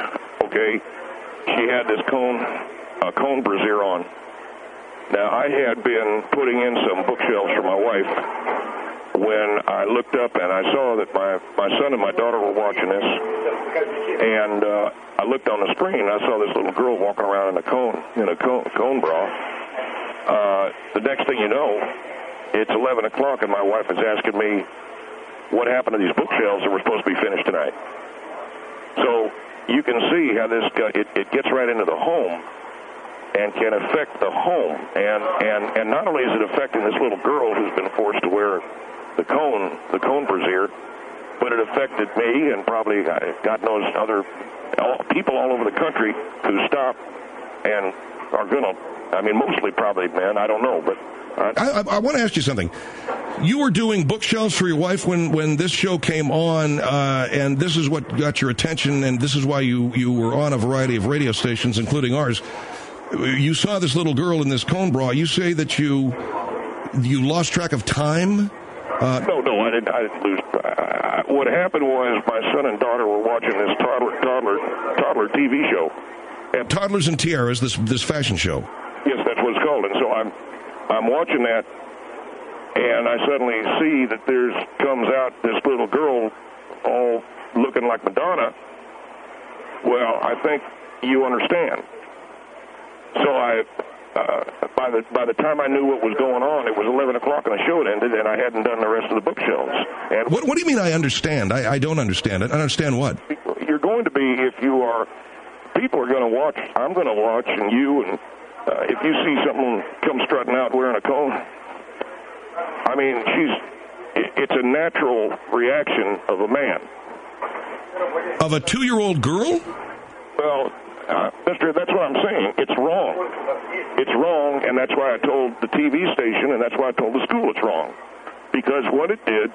she had this cone brassiere on. Now, I had been putting in some bookshelves for my wife when I looked up and I saw that my son and my daughter were watching this. And I looked on the screen and I saw this little girl walking around in a cone bra. The next thing you know, it's 11 o'clock and my wife is asking me what happened to these bookshelves that were supposed to be finished tonight. So you can see how this it gets right into the home and can affect the home. And not only is it affecting this little girl who's been forced to wear the cone brassiere, but it affected me and probably, God knows, other people all over the country who stop and are going to, I mean, mostly probably men, I don't know, but... I want to ask you something. You were doing bookshelves for your wife when this show came on, and this is what got your attention, and this is why you were on a variety of radio stations, including ours. You saw this little girl in this cone bra. You say that you lost track of time? No, I didn't lose. What happened was my son and daughter were watching this toddler TV show. And Toddlers and Tiaras, this fashion show. Yes, that's what it's called. And so I'm watching that, and I suddenly see that comes out this little girl all looking like Madonna. Well, I think you understand. So by the time I knew what was going on, it was 11 o'clock and the show had ended, and I hadn't done the rest of the bookshelves. And what do you mean I understand? I don't understand it. I understand what? You're going to be, if you are, people are going to watch, I'm going to watch, and you, and if you see someone come strutting out wearing a cone, I mean, it's a natural reaction of a man. Of a 2-year-old girl? Well, mister, that's what I'm saying. It's wrong. It's wrong, and that's why I told the TV station, and that's why I told the school it's wrong. Because what it did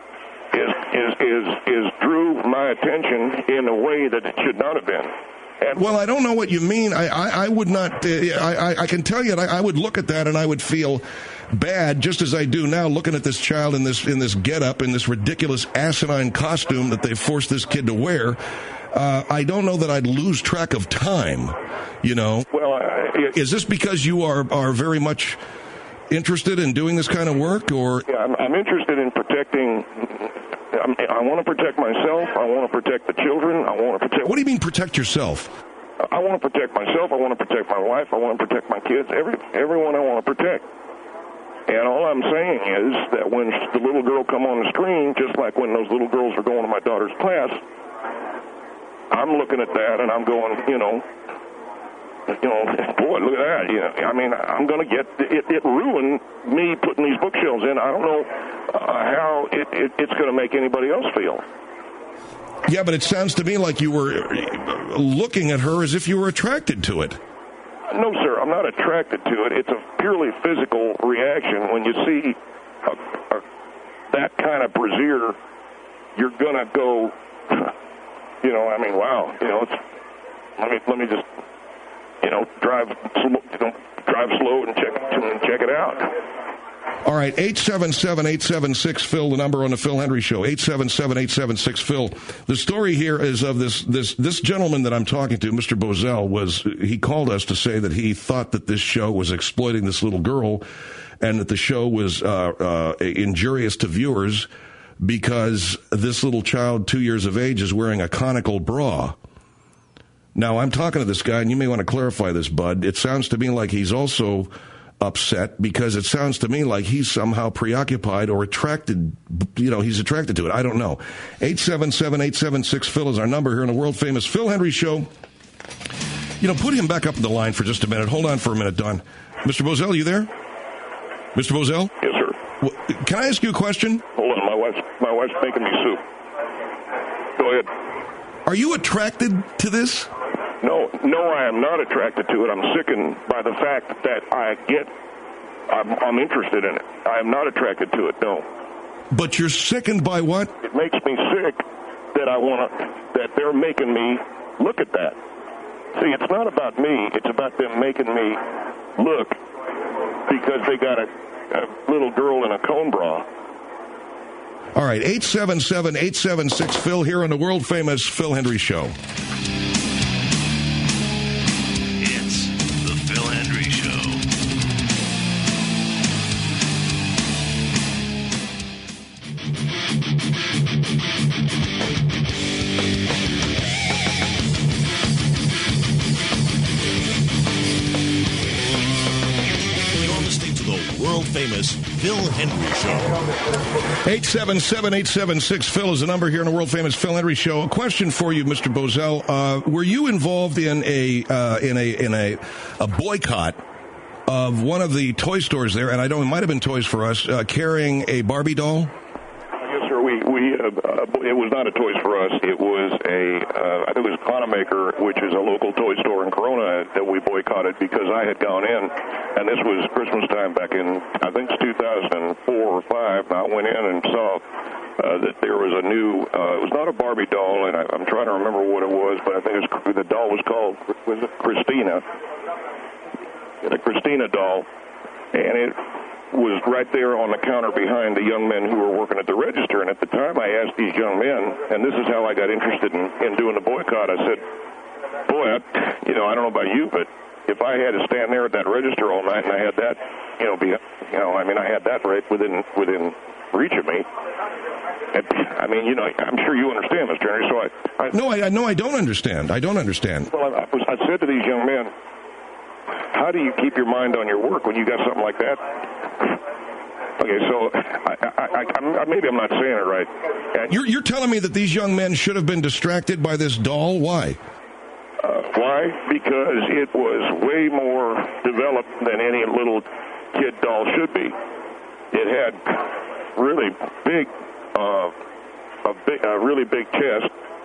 is drew my attention in a way that it should not have been. Well, I don't know what you mean. I would not. I can tell you, I would look at that and I would feel bad, just as I do now, looking at this child in this getup, in this ridiculous asinine costume that they forced this kid to wear. I don't know that I'd lose track of time. You know. Well, is this because you are very much interested in doing this kind of work, or? Yeah, I'm interested in protecting. I want to protect myself. I want to protect the children. I want to protect. What do you mean protect yourself? I want to protect myself. I want to protect my wife. I want to protect my kids. Everyone I want to protect. And all I'm saying is that when the little girl come on the screen, just like when those little girls were going to my daughter's class, I'm looking at that and I'm going, boy, look at that. I mean, I'm going to get it ruined me putting these bookshelves in. I don't know how it's going to make anybody else feel. Yeah, but it sounds to me like you were looking at her as if you were attracted to it. No, sir, I'm not attracted to it. It's a purely physical reaction. When you see that kind of brassiere, you're going to go, I mean, wow. Let me just, drive slow and check it out. All right, 877-876-PHIL, the number on the Phil Hendry Show, 877-876-PHIL. The story here is of this gentleman that I'm talking to, Mr. Bozell, he called us to say that he thought that this show was exploiting this little girl and that the show was injurious to viewers because this little child, 2 years of age, is wearing a conical bra. Now, I'm talking to this guy, and you may want to clarify this, Bud. It sounds to me like he's also upset because it sounds to me like he's somehow preoccupied or attracted, he's attracted to it. I don't know. 877-876-PHIL is our number here on the world-famous Phil Hendry Show. Put him back up in the line for just a minute. Hold on for a minute, Don. Mr. Bozell, you there? Mr. Bozell? Yes, sir. Can I ask you a question? Hold on. My wife's making me soup. Go ahead. Are you attracted to this? No, I am not attracted to it. I'm sickened by the fact that I'm interested in it. I am not attracted to it, no. But you're sickened by what? It makes me sick that they're making me look at that. See, it's not about me. It's about them making me look because they got a little girl in a cone bra. All right, 877-876-PHIL here on the world-famous Phil Hendry Show. It's the Phil Hendry Show. You're listening to the world-famous Phil Hendry Show. 877-876-PHIL is the number here on the world-famous Phil Hendry Show. A question for you, Mr. Bozell. Were you involved in a boycott of one of the toy stores there, and I know it might have been Toys for Us, carrying a Barbie doll? Yes, sir. it was not a Toys R Us. It was I think it was Clonomaker, which is a local toy store in Corona that we boycotted because I had gone in, and this was Christmas time back in, I think it's 2004 or 5. And I went in and saw that there was a new, it was not a Barbie doll, and I'm trying to remember what it was, but I think the doll was called, was it Christina? The Christina doll, and it was right there on the counter behind the young men who were working at the register. And at the time I asked these young men, and this is how I got interested in doing the boycott, I said, boy, I don't know about you, but if I had to stand there at that register all night and I had that, I had that right within reach of me. And, I'm sure you understand this, Jerry. So I don't understand. I don't understand. Well, I said to these young men, how do you keep your mind on your work when you got something like that? Okay, so maybe I'm not saying it right. You're telling me that these young men should have been distracted by this doll? Why? Why? Because it was way more developed than any little kid doll should be. It had really big, a really big chest,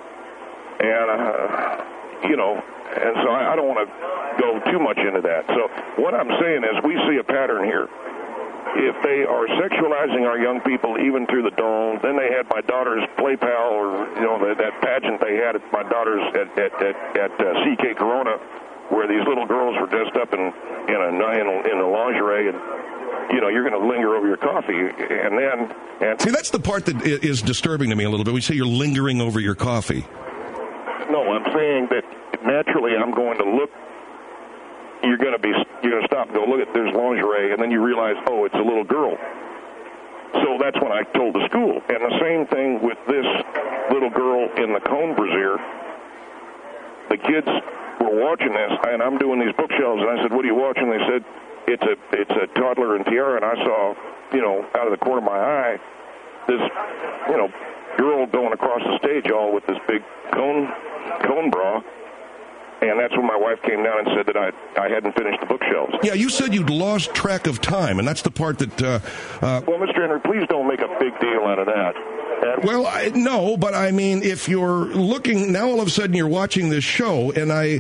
and and so I don't want to go too much into that. So what I'm saying is we see a pattern here. If they are sexualizing our young people even through the dolls, then they had my daughter's Play Pal, or that pageant they had at my daughter's at CK Corona, where these little girls were dressed up in a lingerie, and you're going to linger over your coffee, and see, that's the part that is disturbing to me a little bit. We say you're lingering over your coffee. No, I'm saying that naturally I'm going to look. You're going to stop and go, look at, there's lingerie, and then you realize, oh, it's a little girl. So that's when I told the school. And the same thing with this little girl in the cone brassiere. The kids were watching this, and I'm doing these bookshelves, and I said, what are you watching? They said, it's a toddler in tiara, and I saw, out of the corner of my eye, this, girl going across the stage all with this big cone bra. And that's when my wife came down and said that I hadn't finished the bookshelves. Yeah, you said you'd lost track of time, and that's the part that... well, Mr. Henry, please don't make a big deal out of that. Well, no, but I mean, if you're looking... Now all of a sudden you're watching this show, and I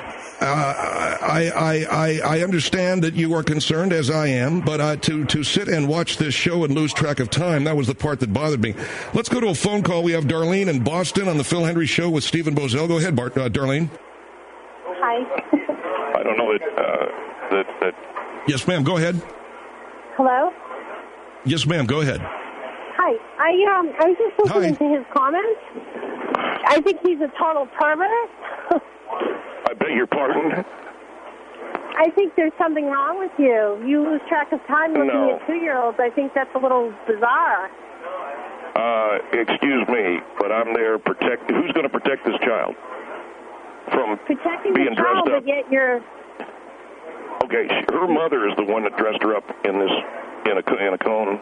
understand that you are concerned, as I am, but to sit and watch this show and lose track of time, that was the part that bothered me. Let's go to a phone call. We have Darlene in Boston on the Phil Hendry Show with Stephen Boesel. Go ahead, Darlene. Hi. I don't know that. Yes, ma'am. Go ahead. Hello. Yes, ma'am. Go ahead. Hi. I was just listening to his comments. I think he's a total pervert. I beg your pardon. I think there's something wrong with you. You lose track of time looking at 2-year-olds. I think that's a little bizarre. Excuse me, but I'm there who's going to protect this child from protecting being the child, dressed up? But yet you're... Okay, her mother is the one that dressed her up in a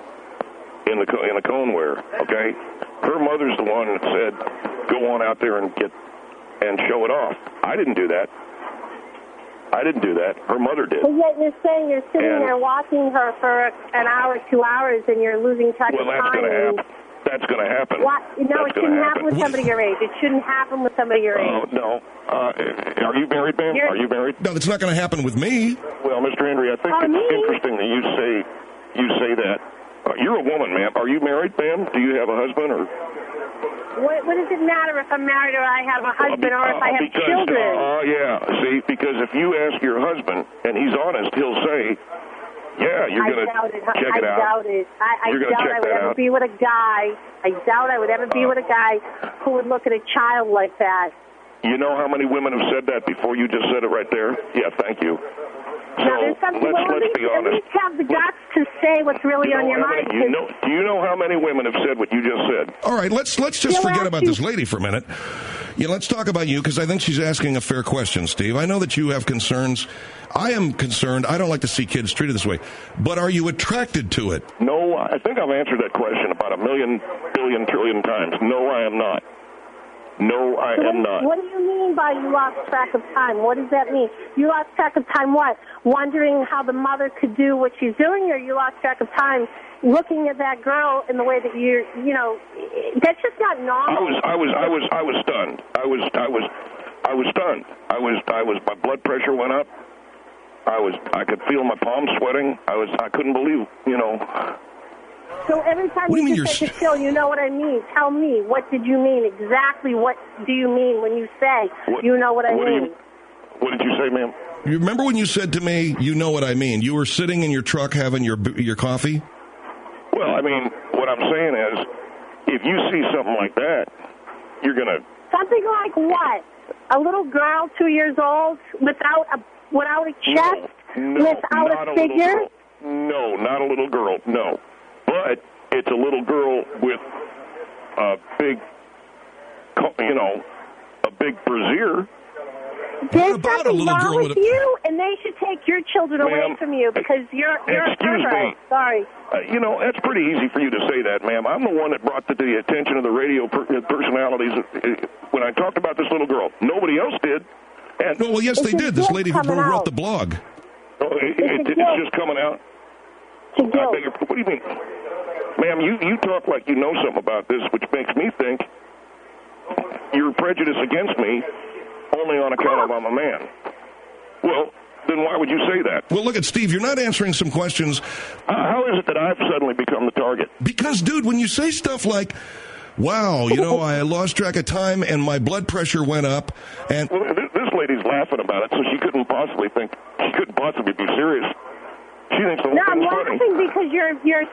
cone wear. Okay, her mother's the one that said, "Go on out there and show it off." I didn't do that. Her mother did. But yet you're saying you're sitting there watching her for an hour, 2 hours, and you're losing track of time. Well, that's going to happen. That's going to happen. No, it shouldn't happen with somebody your age. It shouldn't happen with somebody your age. No. Are you married, ma'am? Are you married? No, it's not going to happen with me. Well, Mr. Henry, I think it's interesting that you say that. You're a woman, ma'am. Are you married, ma'am? Do you have a husband or? What does it matter if I'm married or I have a husband or if I have children? Yeah. See, because if you ask your husband and he's honest, he'll say, "Yeah, you're going to check it out." I doubt it. I doubt I would ever be with a guy. I doubt I would ever be with a guy who would look at a child like that. You know how many women have said that before you just said it right there? Yeah, thank you. So let's be honest. At least have the guts to say what's really on your mind. Do you know how many women have said what you just said? All right, let's just forget about this lady for a minute. Yeah, let's talk about you, because I think she's asking a fair question, Steve. I know that you have concerns. I am concerned. I don't like to see kids treated this way. But are you attracted to it? No, I think I've answered that question about 1 million, billion, trillion times. No, I am not. No, I am not. What do you mean by you lost track of time? What does that mean? You lost track of time what? Wondering how the mother could do what she's doing, or you lost track of time looking at that girl in the way that you know, that's just not normal. I was stunned. I was stunned. My blood pressure went up. I could feel my palms sweating. I couldn't believe, you know. So every time you say to Phil, you know what I mean. Tell me, what did you mean exactly? What do you mean when you say, you know what I mean? What did you say, ma'am? You remember when you said to me, you know what I mean? You were sitting in your truck having your coffee? Well, I mean, what I'm saying is, if you see something like that, you're going to... Something like what? A little girl, 2 years old, without a chest, without a figure? No, not a little girl, no. But it's a little girl with a big, you know, a big brassiere. There's something wrong with you, and they should take your children away from you because you're a pervert. Sorry. You know, that's pretty easy for you to say that, ma'am. I'm the one that brought to the attention of the radio personalities when I talked about this little girl. Nobody else did. And well, yes, they did. This lady who wrote the blog. Oh, it's just coming out? What do you mean? Ma'am, you talk like you know something about this, which makes me think you're prejudiced against me only on account of I'm a man. Well, then why would you say that? Well, look at Steve. You're not answering some questions. How is it that I've suddenly become the target? Because, dude, when you say stuff like, wow, you know, I lost track of time and my blood pressure went up, and... Well, this lady's laughing about it, so she couldn't possibly be serious. She thinks the whole I'm thing's funny. laughing because you're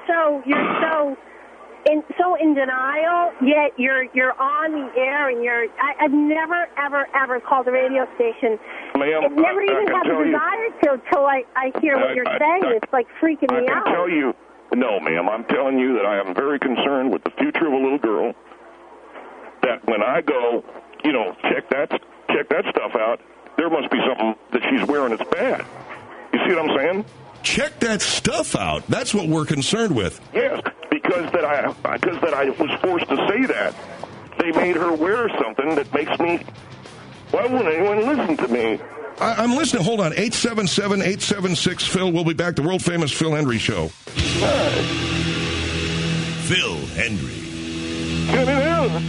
so in denial, yet you're on the air, and I've never ever called a radio station. Ma'am, I've never even had the desire to till I hear what you're saying. It's like freaking me out. I can tell you, no, ma'am. I'm telling you that I am very concerned with the future of a little girl. That when I go, you know, check that stuff out, there must be something that she's wearing that's bad. You see what I'm saying? Check that stuff out. That's what we're concerned with. Yes, because I was forced to say that. They made her wear something that makes me... Why won't anyone listen to me? I'm listening. Hold on. 877-876-PHIL. We'll be back. The world-famous Phil Hendrie Show. Phil Hendrie. Get it out.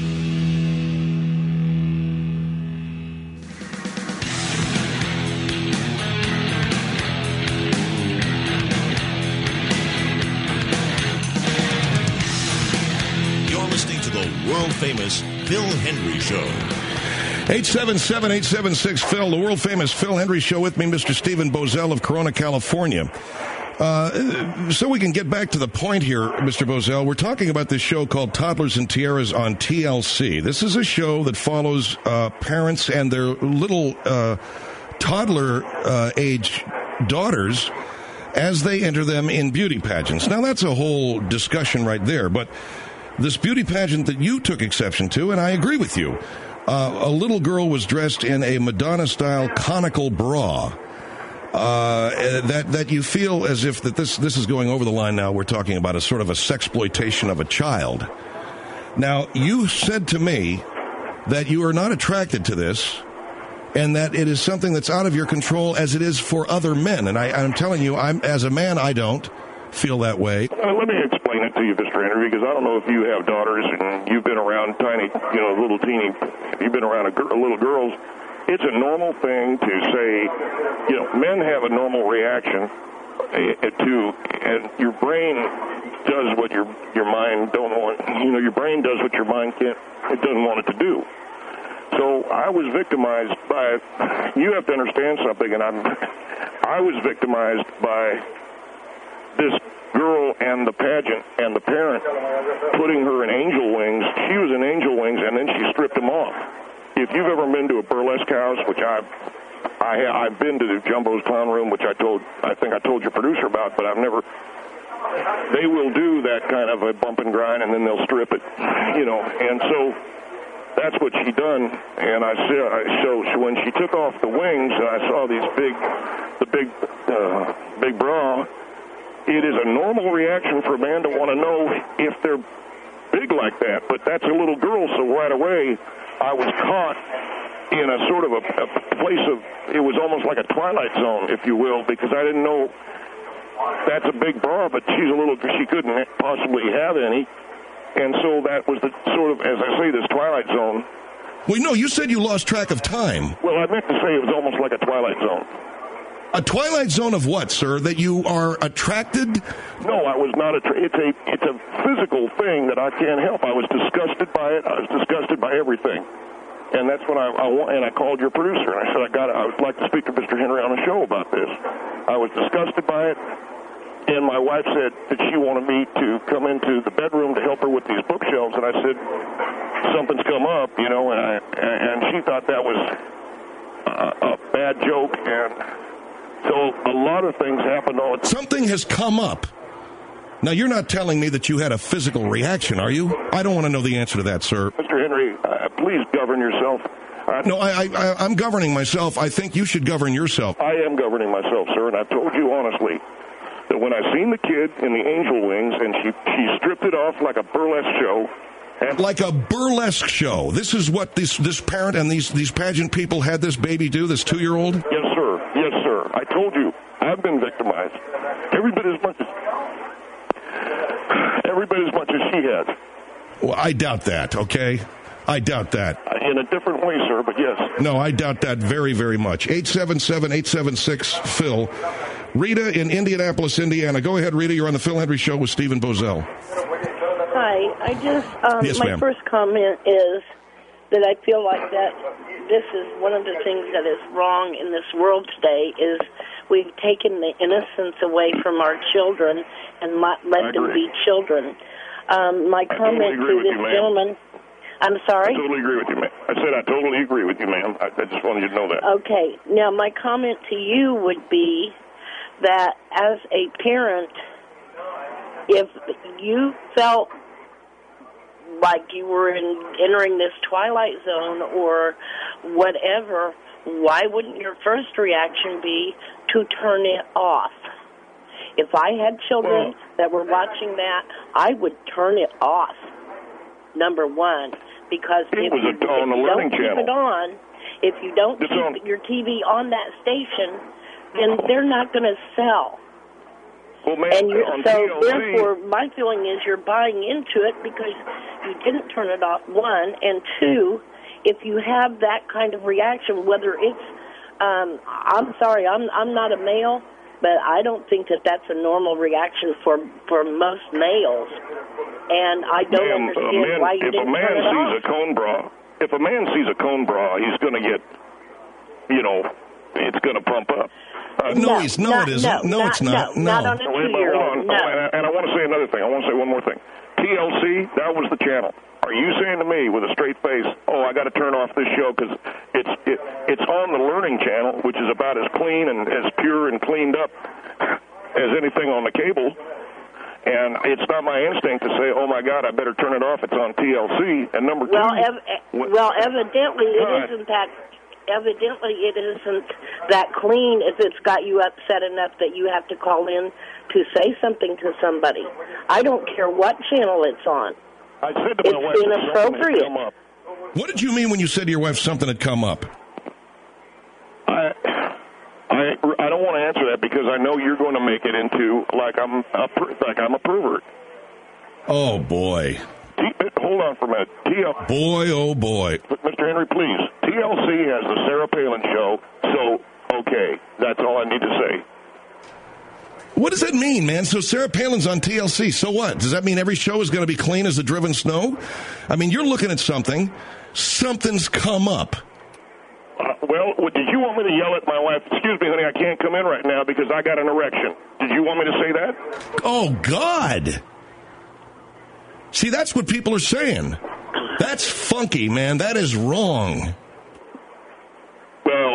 World-famous Phil Hendrie Show. 877-876-PHIL, the world-famous Phil Hendrie Show. With me, Mr. Stephen Bozell of Corona, California. So we can get back to the point here, Mr. Bozell. We're talking about this show called Toddlers and Tiaras on TLC. This is a show that follows parents and their little toddler-age daughters as they enter them in beauty pageants. Now, that's a whole discussion right there, but... This beauty pageant that you took exception to, and I agree with you, a little girl was dressed in a Madonna-style conical bra. That you feel as if that this is going over the line now. We're talking about a sort of a sexploitation of a child. Now, you said to me that you are not attracted to this, and that it is something that's out of your control as it is for other men. And I'm telling you, as a man, I don't feel that way. Let me explain it to you, Mr. Henry, because I don't know if you have daughters and you've been around little teeny, you've been around little girls. It's a normal thing to say, men have a normal reaction to, and your brain does what your mind don't want. Your brain does what your mind doesn't want it to do. So I was victimized by, you have to understand something, and I was victimized by this girl and the pageant and the parent putting her in angel wings. She was in angel wings, and then she stripped them off. If you've ever been to a burlesque house, which I've been to the Jumbo's Clown Room, which I think I told your producer about, but I've never. They will do that kind of a bump and grind, and then they'll strip it, and so that's what she done. And so when she took off the wings, and I saw the big bra. It is a normal reaction for a man to want to know if they're big like that, but that's a little girl, so right away I was caught in a sort of a place of, it was almost like a twilight zone, if you will, because I didn't know that's a big bra, but she couldn't possibly have any. And so that was the sort of, as I say, this twilight zone. Well, no, you said you lost track of time. Well, I meant to say it was almost like a twilight zone. A twilight zone of what, sir? That you are attracted? No, I was not. It's a physical thing that I can't help. I was disgusted by it. I was disgusted by everything. And that's when I called your producer, and I said, I would like to speak to Mr. Henry on a show about this. I was disgusted by it, and my wife said that she wanted me to come into the bedroom to help her with these bookshelves, and I said, something's come up, you know, and she thought that was a bad joke, and so a lot of things happened. Something has come up. Now, you're not telling me that you had a physical reaction, are you? I don't want to know the answer to that, sir. Mr. Henry, please govern yourself. No, I'm governing myself. I think you should govern yourself. I am governing myself, sir, and I've told you honestly that when I seen the kid in the angel wings and she stripped it off like a burlesque show. Like a burlesque show. This is what this parent and these pageant people had this baby do, this 2-year-old? Yes, sir. Yes, sir. I told you. I've been victimized. Every bit as much as she has. Well, I doubt that, okay? I doubt that. In a different way, sir, but yes. No, I doubt that very, very much. 877-876-PHIL. Rita in Indianapolis, Indiana. Go ahead, Rita. You're on the Phil Hendry Show with Stephen Bozell. Hi. I just, yes, my ma'am. first comment is that I feel like that this is one of the things that is wrong in this world today is we've taken the innocence away from our children and let them be children. My comment to this gentleman, I'm sorry? I totally agree with you, ma'am. I said I totally agree with you, ma'am. I just wanted you to know that. Okay. Now, my comment to you would be that as a parent, if you felt like you were entering this twilight zone or whatever, why wouldn't your first reaction be to turn it off? If I had children that were watching that, I would turn it off, number one, because if you don't keep it on, if you don't keep your TV on that station, then they're not going to sell. Well, ma'am, and therefore, my feeling is you're buying into it because you didn't turn it off, one, and two, if you have that kind of reaction, whether it's, I'm sorry, I'm not a male, but I don't think that that's a normal reaction for most males, and I don't understand why you didn't turn it off. If a man sees a cone bra, he's going to get, it's going to pump up. It isn't. No, it's not. Not on a 2-year-old. No. And I want to say another thing. I want to say one more thing. TLC, that was the channel. Are you saying to me with a straight face, I got to turn off this show because it's on the Learning Channel, which is about as clean and as pure and cleaned up as anything on the cable, and it's not my instinct to say, oh, my God, I better turn it off. It's on TLC. And number two... evidently it isn't that clean if it's got you upset enough that you have to call in to say something to somebody. I don't care what channel it's on. I said to my wife, it's inappropriate. What did you mean when you said to your wife something had come up? I don't want to answer that because I know you're going to make it into like I'm a pervert. Oh, boy. Hold on for a minute. Boy, oh, boy. Mr. Henry, please. TLC has the Sarah Palin Show, so, okay. That's all I need to say. What does that mean, man? So Sarah Palin's on TLC. So what? Does that mean every show is going to be clean as the driven snow? I mean, you're looking at something. Something's come up. Did you want me to yell at my wife, excuse me, honey, I can't come in right now because I got an erection? Did you want me to say that? Oh, God. See, that's what people are saying. That's funky, man. That is wrong. Well,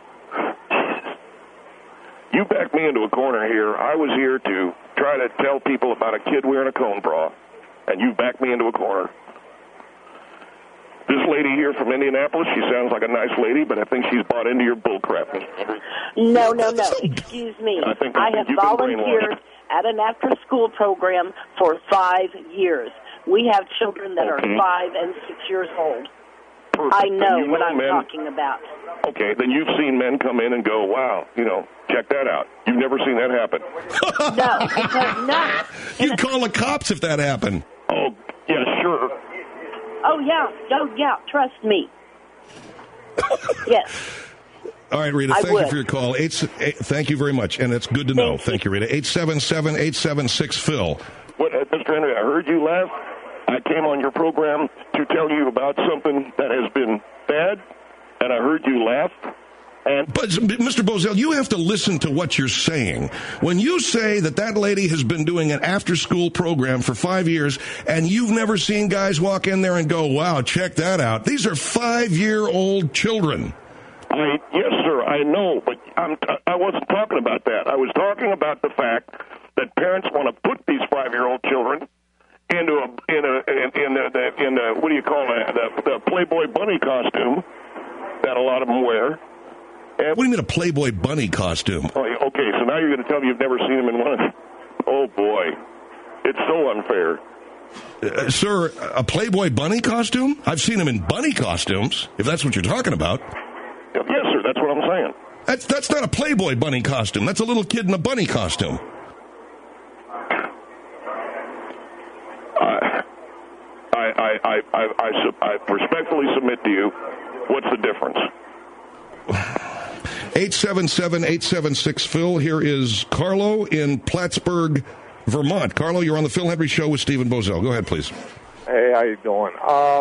you backed me into a corner here. I was here to try to tell people about a kid wearing a cone bra, and you backed me into a corner. This lady here from Indianapolis, she sounds like a nice lady, but I think she's bought into your bullcrap. No. Excuse me. I have volunteered at an after-school program for 5 years. We have children that are 5 and 6 years old. perfect. I know You what I'm men, talking about. Okay, then you've seen men come in and go, wow, check that out. You've never seen that happen. No, because not. You'd call the cops if that happened. Oh, yeah, sure. Oh, yeah, trust me. Yes. All right, Rita, thank you for your call. Thank you very much, and it's good to know. Thank you, Rita. 877-876-PHIL. What, Mr. Henry, I heard you laugh. I came on your program to tell you about something that has been bad, and I heard you laugh. But, Mr. Bozell, you have to listen to what you're saying. When you say that lady has been doing an after-school program for 5 years, and you've never seen guys walk in there and go, wow, check that out. These are 5-year-old children. Yes, sir, I know, but I wasn't talking about that. I was talking about the fact that parents want to put these 5-year-old children into what do you call it, the Playboy bunny costume that a lot of them wear. What do you mean a Playboy bunny costume? Okay, so now you're going to tell me you've never seen them in one. Oh, boy. It's so unfair. Sir, a Playboy bunny costume? I've seen them in bunny costumes, if that's what you're talking about. Yes, sir, that's what I'm saying. That's not a Playboy bunny costume. That's a little kid in a bunny costume. I respectfully submit to you, what's the difference? 877-876-PHIL. Here is Carlo in Plattsburgh, Vermont. Carlo, you're on the Phil Hendry Show with Stephen Bozell. Go ahead, please. Hey, how you doing?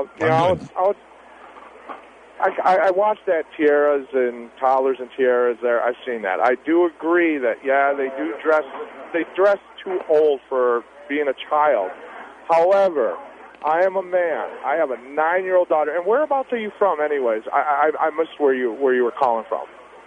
I watched that tiaras and toddlers and tiaras there. I've seen that. I do agree that, they dress too old for being a child. However, I am a man. I have a 9-year-old daughter. And whereabouts are you from, anyways? I missed where you were calling from.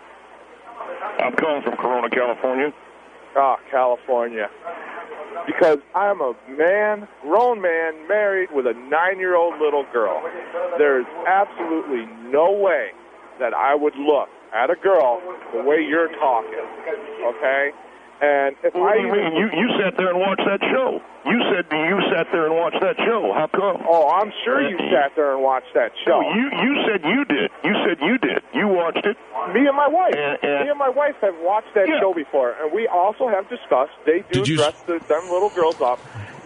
I'm calling from Corona, California. Ah, California. Because I'm a grown man, married with a 9-year-old little girl. There's absolutely no way that I would look at a girl the way you're talking, okay? And if what do you mean? You sat there and watched that show. You said you sat there and watched that show. How come? Oh, I'm sure you sat there and watched that show. No, you said you did. You said you did. You watched it. Me and my wife. Me and my wife have watched that show before, and we also have discussed they do dress them little girls up.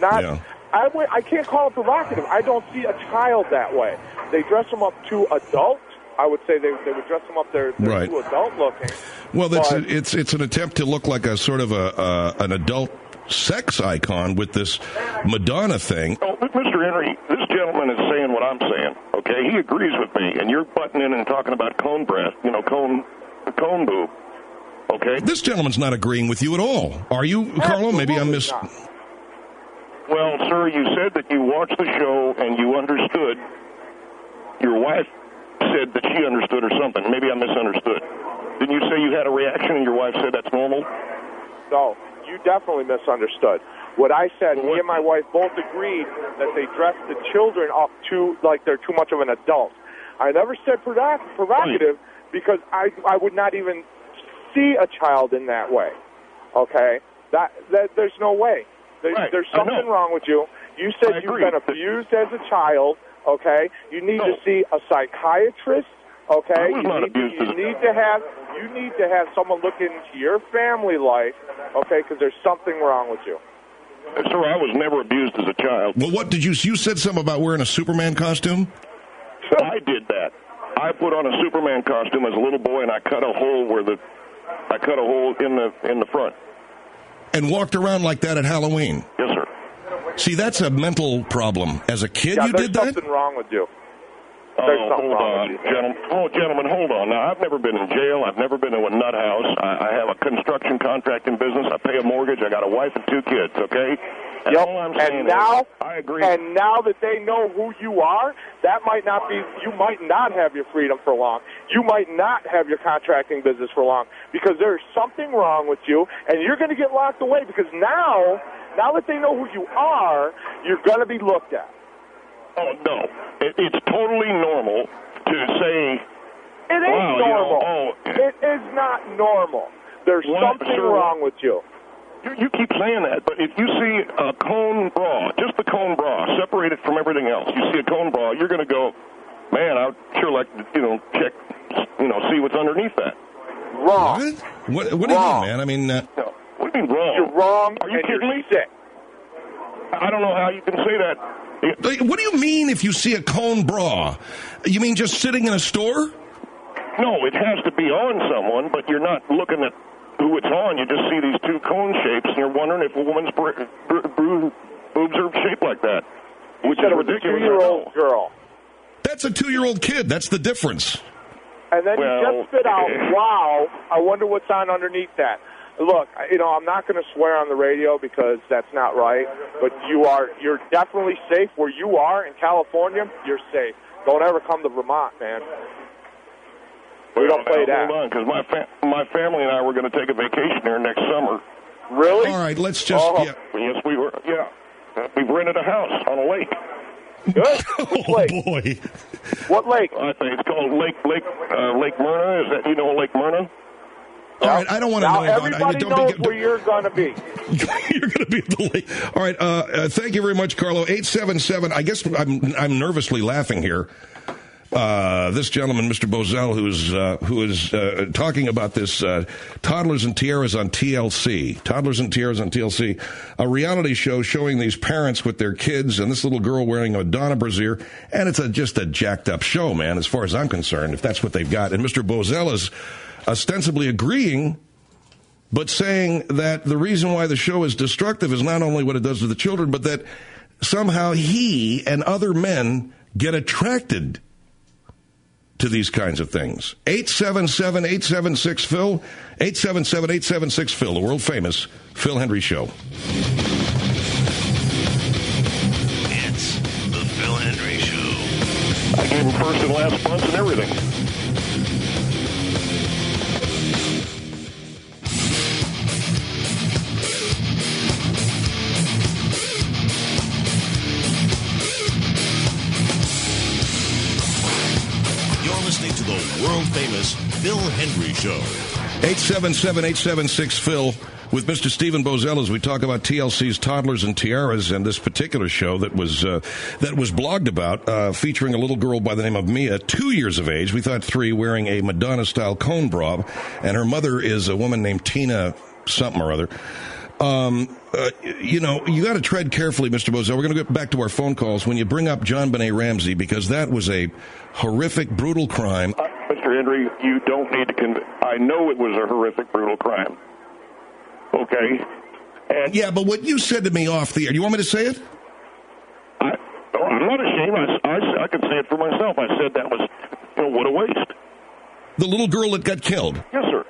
I can't call it provocative. I don't see a child that way. They dress them up too adult. I would say they would dress them up. They're too adult looking. Well, it's an attempt to look like a sort of an adult sex icon with this Madonna thing. Oh, Mr. Henry, this gentleman is saying what I'm saying. Okay, he agrees with me, and you're butting in and talking about cone breast, cone boob. Okay, this gentleman's not agreeing with you at all. Are you, Carlo? Maybe I missed. Well, sir, you said that you watched the show and you understood. Your wife said that she understood or something. Maybe I misunderstood. Didn't you say you had a reaction and your wife said that's normal? No, you definitely misunderstood. What I said, me and my wife both agreed that they dress the children up like they're too much of an adult. I never said provocative because I would not even see a child in that way. Okay? That there's no way. There's something wrong with you. You said you've been abused as a child. Okay? You need to see a psychiatrist. Okay, you need to have someone look into your family life, okay, because there's something wrong with you. Sir, I was never abused as a child. Well, what did you said something about wearing a Superman costume? I did that. I put on a Superman costume as a little boy, and I cut a hole in the front. And walked around like that at Halloween. Yes, sir. See, that's a mental problem. As a kid, you did that? There's something wrong with you. Gentlemen, hold on. Now, I've never been in jail. I've never been to a nut house. I have a construction contracting business. I pay a mortgage. I got a wife and 2 kids, okay? And all I'm saying is, I agree. And now that they know who you are, that might not be, you might not have your freedom for long. You might not have your contracting business for long because there's something wrong with you, and you're going to get locked away because now that they know who you are, you're going to be looked at. Oh, no. It's totally normal to say... It ain't normal. It is not normal. There's something wrong with you. You keep saying that, but if you see a cone bra, just the cone bra, separated from everything else, you see a cone bra, you're going to go, man, I'd sure like to, check, see what's underneath that. Wrong. What do you mean, man? I mean, what do you mean wrong? You're wrong. Are you and kidding you're me? sick. I don't know how you can say that. What do you mean if you see a cone bra? You mean just sitting in a store? No, it has to be on someone, but you're not looking at who it's on. You just see these two cone shapes, and you're wondering if a woman's boobs are shaped like that, which is ridiculous. A 2-year-old girl. That's a 2-year-old kid. That's the difference. And then you just spit out, wow, I wonder what's on underneath that. Look, I'm not going to swear on the radio because that's not right, but you're definitely safe where you are in California. You're safe. Don't ever come to Vermont, man. We don't play that. Hold on, because my family and I were going to take a vacation there next summer. Really? All right, let's just... Yes, we were. Yeah. We've rented a house on a lake. Good. Which lake? Boy. What lake? I think it's called Lake Myrna. Is that Lake Myrna? All right, I don't want to know about it. Everybody knows where you're going to be. You're going to be at the lake. All right, thank you very much, Carlo. 877. I guess I'm nervously laughing here. This gentleman, Mr. Bozell, who is talking about this Toddlers and Tiaras on TLC. Toddlers and Tiaras on TLC, a reality show showing these parents with their kids and this little girl wearing a Madonna brassiere, and it's just a jacked up show, man, as far as I'm concerned, if that's what they've got. And Mr. Bozell is ostensibly agreeing, but saying that the reason why the show is destructive is not only what it does to the children, but that somehow he and other men get attracted to these kinds of things. 877-876-PHIL, 877-876-PHIL, the world-famous Phil Hendry Show. It's the Phil Hendry Show. I gave him first and last months and everything. Listening to the world-famous Phil Hendry Show. 877-876-PHIL with Mr. Stephen Bozell as we talk about TLC's Toddlers and Tiaras and this particular show that was blogged about, featuring a little girl by the name of Mia, 2 years of age, we thought 3, wearing a Madonna-style cone bra, and her mother is a woman named Tina something or other. You got to tread carefully, Mr. Bozell. We're going to get back to our phone calls when you bring up JonBenet Ramsey, because that was a horrific, brutal crime. Mr. Hendry, you don't need to I know it was a horrific, brutal crime. Okay? And yeah, but what you said to me off the air, do you want me to say it? I'm not ashamed. I can say it for myself. I said that was, what a waste. The little girl that got killed? Yes, sir.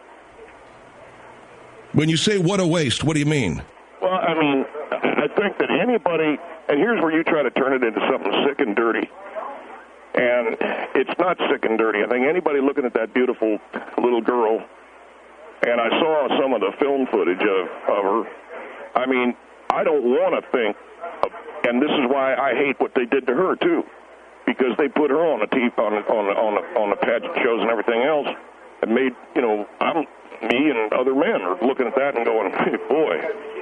When you say what a waste, what do you mean? Well, I mean, I think that anybody, and here's where you try to turn it into something sick and dirty. And it's not sick and dirty. I think anybody looking at that beautiful little girl, and I saw some of the film footage of her, I mean, I don't want to think, and this is why I hate what they did to her, too, because they put her on the pageant shows and everything else, and made, me and other men are looking at that and going, hey, boy,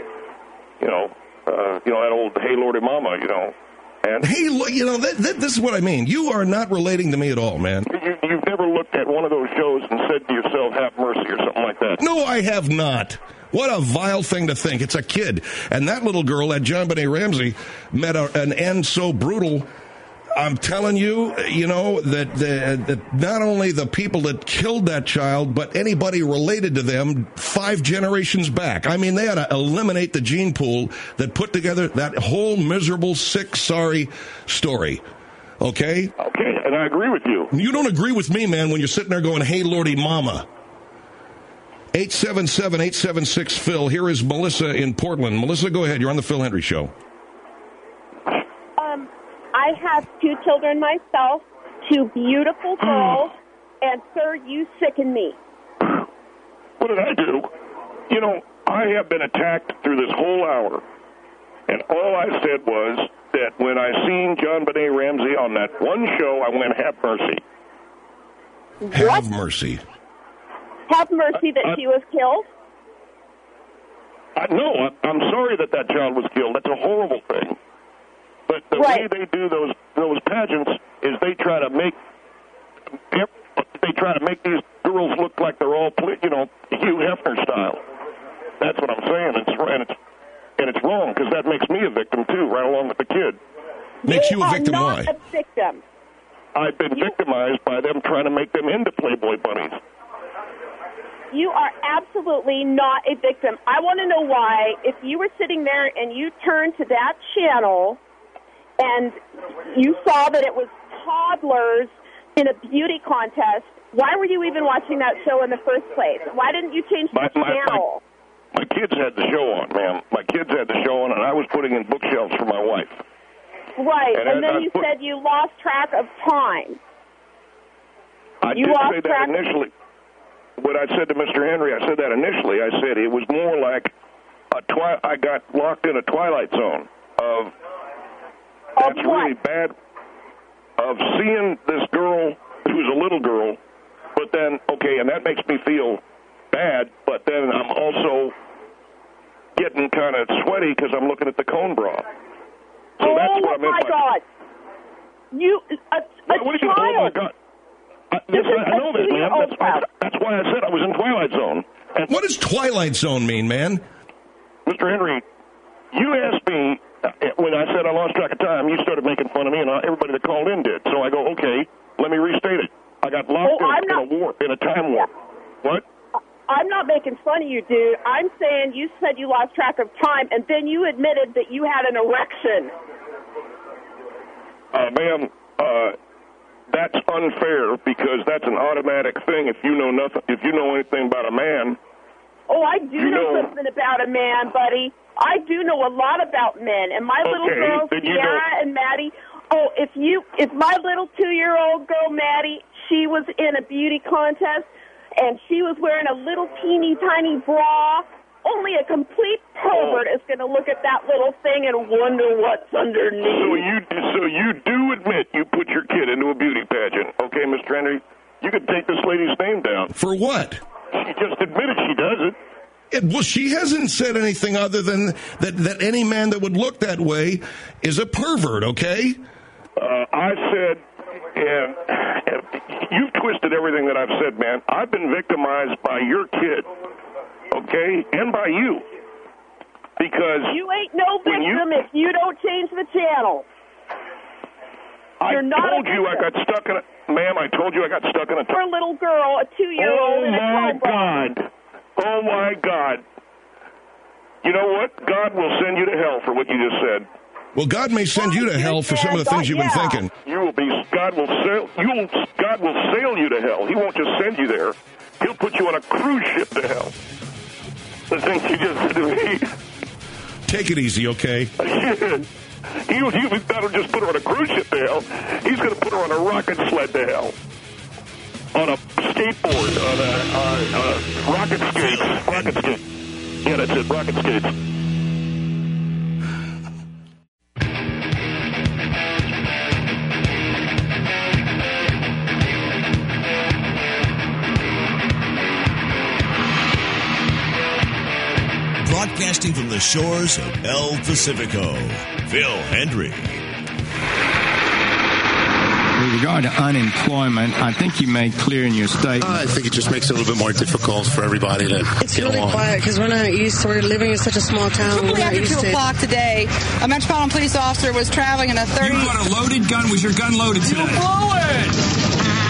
that old "Hey Lordy Mama," And hey, this is what I mean. You are not relating to me at all, man. You've never looked at one of those shows and said to yourself, "Have mercy," or something like that. No, I have not. What a vile thing to think. It's a kid, and that little girl, that JonBenet Ramsey, met an end so brutal. I'm telling you, that not only the people that killed that child, but anybody related to them 5 generations back. I mean, they ought to eliminate the gene pool that put together that whole miserable, sick, sorry story. Okay? Okay, and I agree with you. You don't agree with me, man, when you're sitting there going, hey, Lordy Mama. 877-876-PHIL. Here is Melissa in Portland. Melissa, go ahead. You're on the Phil Hendry Show. I have 2 children myself, 2 beautiful girls, and, sir, you sicken me. What did I do? I have been attacked through this whole hour, and all I said was that when I seen JonBenet Ramsey on that one show, I went, have mercy. Have mercy. Have mercy that she was killed? No, I'm sorry that child was killed. That's a horrible thing. But the way they do those pageants, is they try to make these girls look like they're all, Hugh Hefner style. That's what I'm saying. It's wrong, because that makes me a victim too, right along with the kid. Makes you a victim? Why? Why? A victim. I've been victimized by them trying to make them into Playboy bunnies. You are absolutely not a victim. I want to know why, if you were sitting there and you turned to that channel and you saw that it was toddlers in a beauty contest, why were you even watching that show in the first place? Why didn't you change the channel? My kids had the show on, ma'am. My kids had the show on, and I was putting in bookshelves for my wife. Right, and then you said you lost track of time. I did say that initially. What I said to Mr. Henry, I said that initially. I said it was more like I got locked in a twilight zone of that's really bad, of seeing this girl who's a little girl, but then, and that makes me feel bad, but then I'm also getting kind of sweaty because I'm looking at the cone bra. So that's what I meant by... God. What do you mean, oh, my God? I know that, man. That's why I said I was in Twilight Zone. And what does Twilight Zone mean, man? Mr. Henry, you asked me, when I said I lost track of time, you started making fun of me, and everybody that called in did. So I go, okay, let me restate it. I got locked in a time warp. What? I'm not making fun of you, dude. I'm saying you said you lost track of time, and then you admitted that you had an erection. Ma'am, that's unfair, because that's an automatic thing if you know nothing. If you know anything about a man. Oh, I do know something about a man, buddy. I do know a lot about men, and my little girls, Sierra and Maddie. Oh, if my little 2-year-old girl Maddie, she was in a beauty contest, and she was wearing a little teeny tiny bra. Only a complete pervert is going to look at that little thing and wonder what's underneath. So you do admit you put your kid into a beauty pageant, okay, Mr. Henry? You could take this lady's name down. For what? She just admitted she does it. Well, she hasn't said anything other than that any man that would look that way is a pervert, okay? I said, and you've twisted everything that I've said, man. I've been victimized by your kid, okay, and by you. Because you ain't no victim if you don't change the channel. I told you I got stuck in a... Ma'am, I told you I got stuck in a... For a little girl, a 2-year-old in a cobra. Oh, my God. You know what? God will send you to hell for what you just said. Well, God may send you to hell for some of the things you've been thinking. God will sail you to hell. He won't just send you there. He'll put you on a cruise ship to hell. The things you just said to me. Take it easy, okay? He's not to just put her on a cruise ship to hell. He's going to put her on a rocket sled to hell. On a skateboard, on rocket skates. Yeah, that's it, rocket skates. Broadcasting from the shores of El Pacifico, Phil Hendry. With regard to unemployment, I think you made clear in your statement. I think it just makes it a little bit more difficult for everybody to It's really quiet because we're not used to. We're living in such a small town. Shortly after 2 o'clock today, a Metropolitan police officer was traveling in a 30... You got a loaded gun? Was your gun loaded today? You blew it!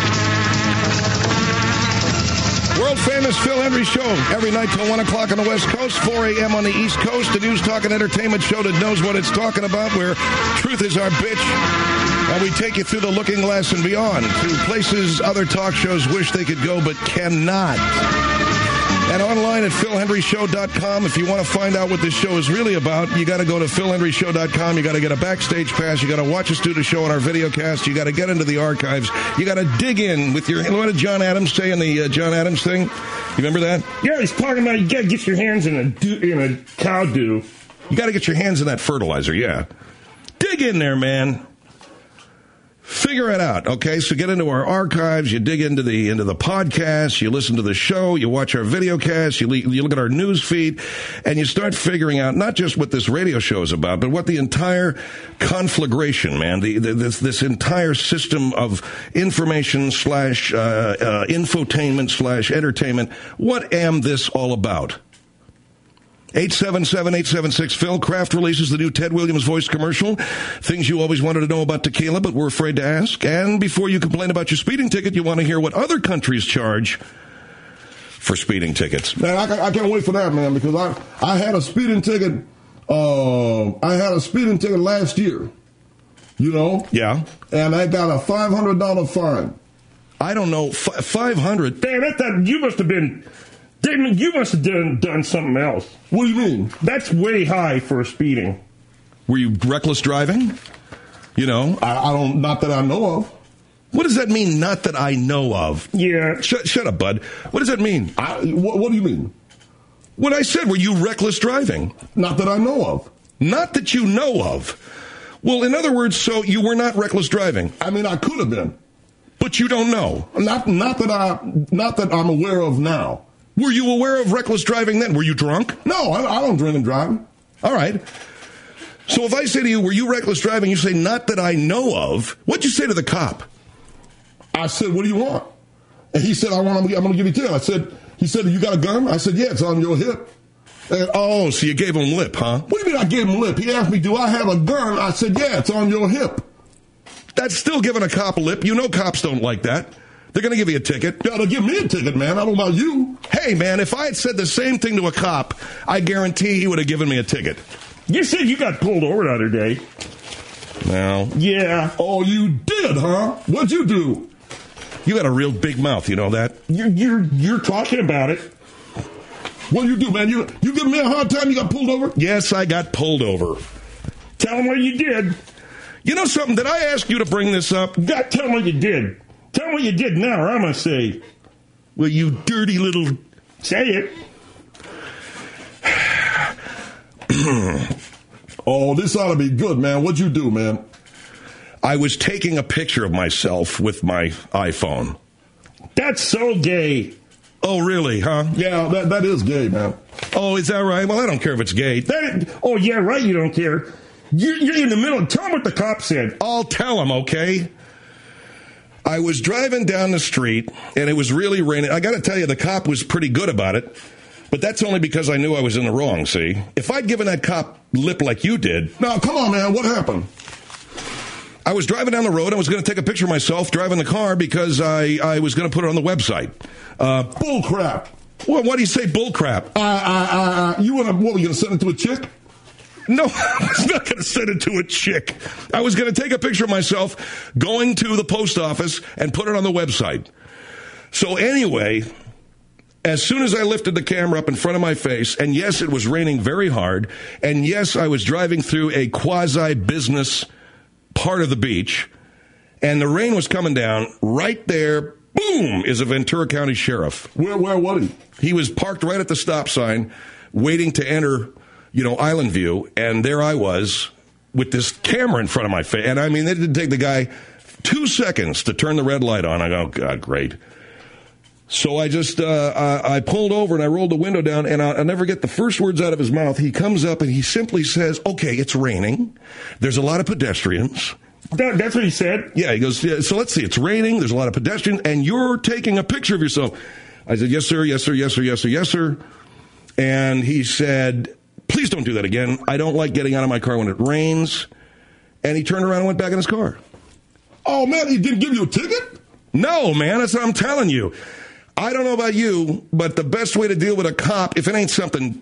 World-famous Phil Hendry Show, every night till 1 o'clock on the West Coast, 4 a.m. on the East Coast, a news, talk, and entertainment show that knows what it's talking about, where truth is our bitch, and we take you through the looking glass and beyond, to places other talk shows wish they could go but cannot. And online at PhilHenryShow.com. If you want to find out what this show is really about, you got to go to PhilHenryShow.com. You got to get a backstage pass. You got to watch us do the show on our video cast. You got to get into the archives. You got to dig in with your... What did John Adams say in the John Adams thing? You remember that? Yeah, he's talking about you got to get your hands in a cow dew. You got to get your hands in that fertilizer, yeah. Dig in there, man. Figure it out, okay? So get into our archives, you dig into the podcast, you listen to the show, you watch our videocast, you look at our news feed, and you start figuring out not just what this radio show is about, but what the entire conflagration, man, this entire system of information / infotainment / entertainment. What am this all about? 877-876-PHIL. Kraft releases the new Ted Williams voice commercial. Things you always wanted to know about tequila, but were afraid to ask. And before you complain about your speeding ticket, you want to hear what other countries charge for speeding tickets. Man, I can't wait for that, man, because I had a speeding ticket. I had a speeding ticket last year. You know? Yeah. And I got a $500 fine. I don't know. 500. Damn, you must have been. Damon, you must have done something else. What do you mean? That's way high for speeding. Were you reckless driving? You know? I don't, not that I know of. What does that mean, not that I know of? Yeah. Shut up, bud. What does that mean? What do you mean? What I said, were you reckless driving? Not that I know of. Not that you know of. Well, in other words, so you were not reckless driving. I mean, I could have been. But you don't know. Not that I'm aware of now. Were you aware of reckless driving then? Were you drunk? No, I don't drink and drive. All right. So if I say to you, were you reckless driving? You say, not that I know of. What'd you say to the cop? I said, what do you want? And he said, I'm going to give you 10. He said, you got a gun? I said, yeah, it's on your hip. And, oh, so you gave him lip, huh? What do you mean I gave him lip? He asked me, do I have a gun? I said, yeah, it's on your hip. That's still giving a cop lip. You know cops don't like that. They're going to give you a ticket. Yeah, they'll give me a ticket, man. I don't know about you. Hey, man, if I had said the same thing to a cop, I guarantee he would have given me a ticket. You said you got pulled over the other day. No. Yeah. Oh, you did, huh? What'd you do? You got a real big mouth, you know that? You're talking about it. What'd you do, man? You giving me a hard time? You got pulled over? Yes, I got pulled over. Tell them what you did. You know something? Did I ask you to bring this up? Tell them what you did. Tell them what you did now, or I'm going to say. Well, you dirty little... Say it. Oh, this ought to be good, man. What'd you do, man? I was taking a picture of myself with my iPhone. That's so gay. Oh, really, huh? Yeah, that is gay, man. Oh, is that right? Well, I don't care if it's gay. Oh, yeah, right, you don't care. You're in the middle. Tell them what the cop said. I'll tell them, okay? I was driving down the street, and it was really raining. I got to tell you, the cop was pretty good about it, but that's only because I knew I was in the wrong, see? If I'd given that cop lip like you did... Now, come on, man, what happened? I was driving down the road. I was going to take a picture of myself driving the car because I was going to put it on the website. Bull crap. Well, why do you say bull crap? What, were you going to send it to a chick? No, I was not going to send it to a chick. I was going to take a picture of myself going to the post office and put it on the website. So anyway, as soon as I lifted the camera up in front of my face, and yes, it was raining very hard, and yes, I was driving through a quasi-business part of the beach, and the rain was coming down, right there, boom, is a Ventura County sheriff. Where was he? He was parked right at the stop sign, waiting to enter... Island View, and there I was with this camera in front of my face. And I mean, it didn't take the guy 2 seconds to turn the red light on. I go, oh, God, great. So I just, I pulled over and I rolled the window down, and I'll never get the first words out of his mouth. He comes up and he simply says, okay, it's raining. There's a lot of pedestrians. That's what he said? Yeah, he goes, yeah, so let's see, it's raining, there's a lot of pedestrians, and you're taking a picture of yourself. I said, yes, sir, yes, sir, yes, sir, yes, sir, yes, sir. And he said... Please don't do that again. I don't like getting out of my car when it rains. And he turned around and went back in his car. Oh, man, he didn't give you a ticket? No, man, that's what I'm telling you. I don't know about you, but the best way to deal with a cop, if it ain't something,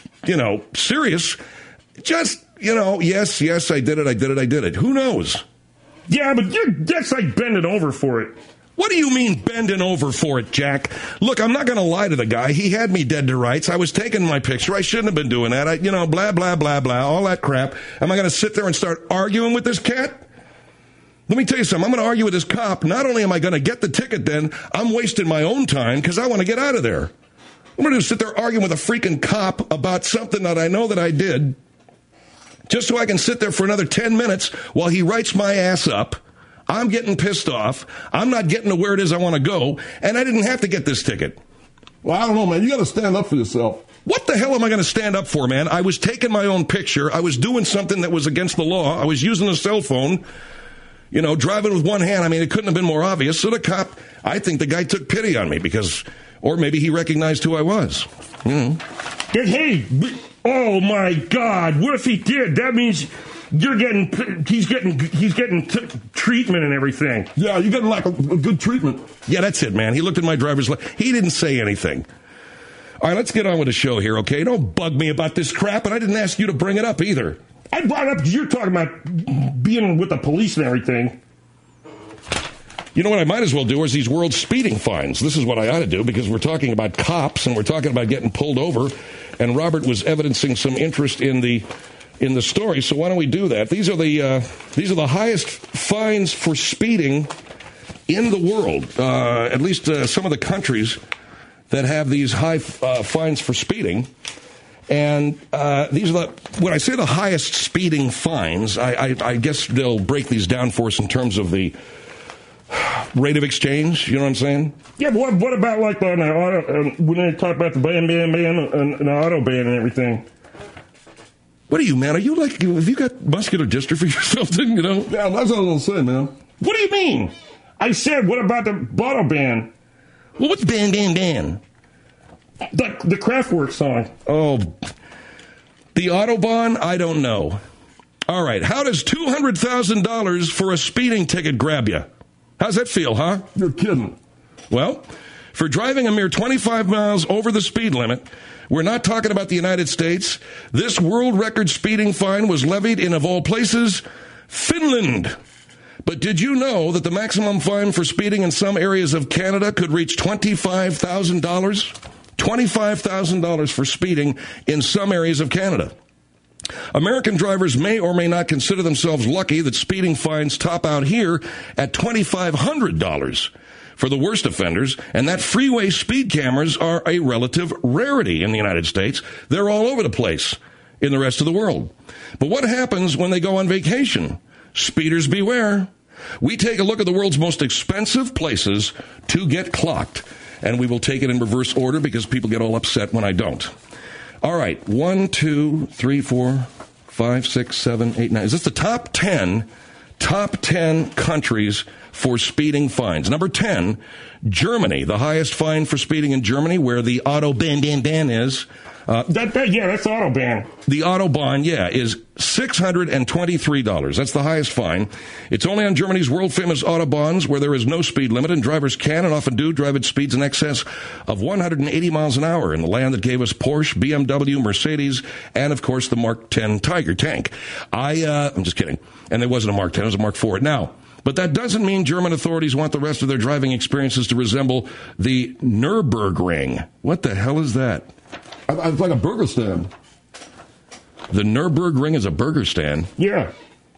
serious, just, yes, I did it. Who knows? Yeah, but that's like bending over for it. What do you mean bending over for it, Jack? Look, I'm not going to lie to the guy. He had me dead to rights. I was taking my picture. I shouldn't have been doing that. Blah, blah, blah, blah, all that crap. Am I going to sit there and start arguing with this cat? Let me tell you something. I'm going to argue with this cop. Not only am I going to get the ticket then, I'm wasting my own time because I want to get out of there. I'm going to sit there arguing with a freaking cop about something that I know that I did just so I can sit there for another 10 minutes while he writes my ass up. I'm getting pissed off. I'm not getting to where it is I want to go, and I didn't have to get this ticket. Well, I don't know, man. You got to stand up for yourself. What the hell am I going to stand up for, man? I was taking my own picture. I was doing something that was against the law. I was using a cell phone, you know, driving with one hand. I mean, it couldn't have been more obvious. So the cop, I think the guy took pity on me because, or maybe he recognized who I was. Hey, oh my God! What if he did? That means he's getting treatment and everything. Yeah, you're getting like a good treatment. Yeah, that's it, man. He looked at my driver's license. He didn't say anything. All right, let's get on with the show here, okay? Don't bug me about this crap, and I didn't ask you to bring it up either. I brought it up because you're talking about being with the police and everything. You know what I might as well do is these world speeding fines. This is what I ought to do because we're talking about cops and we're talking about getting pulled over, and Robert was evidencing some interest in the story. So why don't we do that? These are the highest fines for speeding in the world. At least some of the countries that have these high fines for speeding. And these are when I say the highest speeding fines, I guess they'll break these down for us in terms of the rate of exchange. You know what I'm saying? Yeah, but what about like on the auto, when they talk about the ban and the auto ban and everything? What are you, man? Are you like, have you got muscular dystrophy or something, you know? Yeah, that's what I was going to say, man. What do you mean? I said, what about the auto ban? Well, what's ban? The Kraftwerk song. Oh, the Autobahn? I don't know. All right, how does $200,000 for a speeding ticket grab you? How's that feel, huh? You're kidding. Well, for driving a mere 25 miles over the speed limit, we're not talking about the United States. This world record speeding fine was levied in, of all places, Finland. But did you know that the maximum fine for speeding in some areas of Canada could reach $25,000? $25,000 for speeding in some areas of Canada. American drivers may or may not consider themselves lucky that speeding fines top out here at $2,500 for the worst offenders, and that freeway speed cameras are a relative rarity in the United States. They're all over the place in the rest of the world. But what happens when they go on vacation? Speeders beware. We take a look at the world's most expensive places to get clocked, and we will take it in reverse order because people get all upset when I don't. All right, 1, 2, 3, 4, 5, 6, 7, 8, 9. Is this the top 10 countries for speeding fines? Number 10, Germany, the highest fine for speeding in Germany, where the auto ban is. That's Autobahn. The Autobahn, is $623. That's the highest fine. It's only on Germany's world-famous Autobahns where there is no speed limit, and drivers can and often do drive at speeds in excess of 180 miles an hour in the land that gave us Porsche, BMW, Mercedes, and, of course, the Mark 10 Tiger tank. I'm just kidding. And there wasn't a Mark 10, it was a Mark 4. Now, but that doesn't mean German authorities want the rest of their driving experiences to resemble the Nürburgring. What the hell is that? It's like a burger stand. The Nürburgring is a burger stand? Yeah.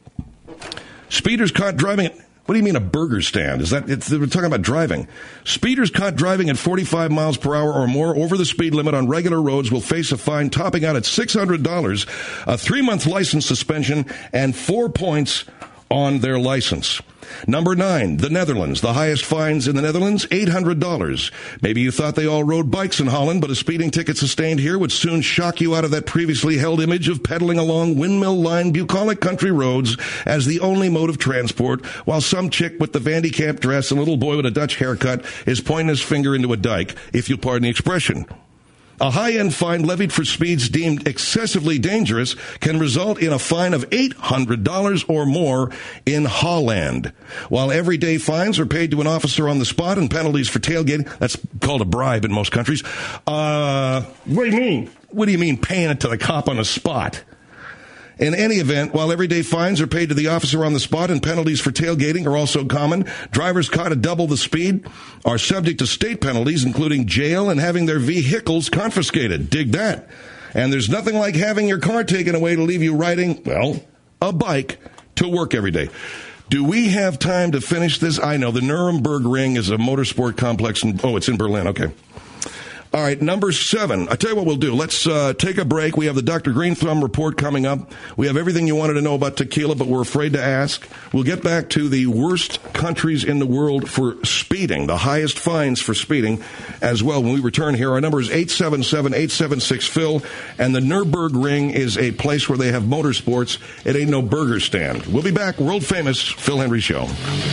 Speeders caught driving at... What do you mean a burger stand? We're talking about driving. Speeders caught driving at 45 miles per hour or more over the speed limit on regular roads will face a fine topping out at $600, a 3-month license suspension, and 4 points on their license. Number 9, the Netherlands. The highest fines in the Netherlands, $800. Maybe you thought they all rode bikes in Holland, but a speeding ticket sustained here would soon shock you out of that previously held image of pedaling along windmill-lined bucolic country roads as the only mode of transport, while some chick with the Van de Kamp dress and a little boy with a Dutch haircut is pointing his finger into a dike, if you'll pardon the expression. A high-end fine levied for speeds deemed excessively dangerous can result in a fine of $800 or more in Holland. While everyday fines are paid to an officer on the spot and penalties for tailgating, that's called a bribe in most countries. What do you mean? What do you mean paying it to the cop on the spot? In any event, while everyday fines are paid to the officer on the spot and penalties for tailgating are also common, drivers caught at double the speed are subject to state penalties, including jail and having their vehicles confiscated. Dig that. And there's nothing like having your car taken away to leave you riding, a bike to work every day. Do we have time to finish this? I know the Nuremberg Ring is a motorsport complex. It's in Berlin. Okay. All right, number 7. I tell you what we'll do. Let's take a break. We have the Dr. Green Thumb report coming up. We have everything you wanted to know about tequila, but we're afraid to ask. We'll get back to the worst countries in the world for speeding, the highest fines for speeding as well. When we return here, our number is 877-876-PHIL, and the Nürburgring is a place where they have motorsports. It ain't no burger stand. We'll be back. World famous Phil Hendrie Show.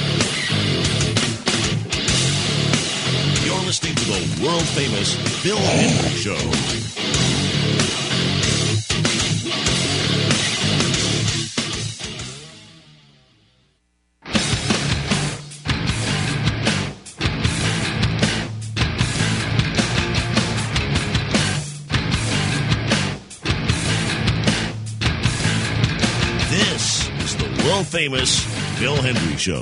Listening to the world-famous Phil Hendrie Show. This is the world-famous Phil Hendrie Show.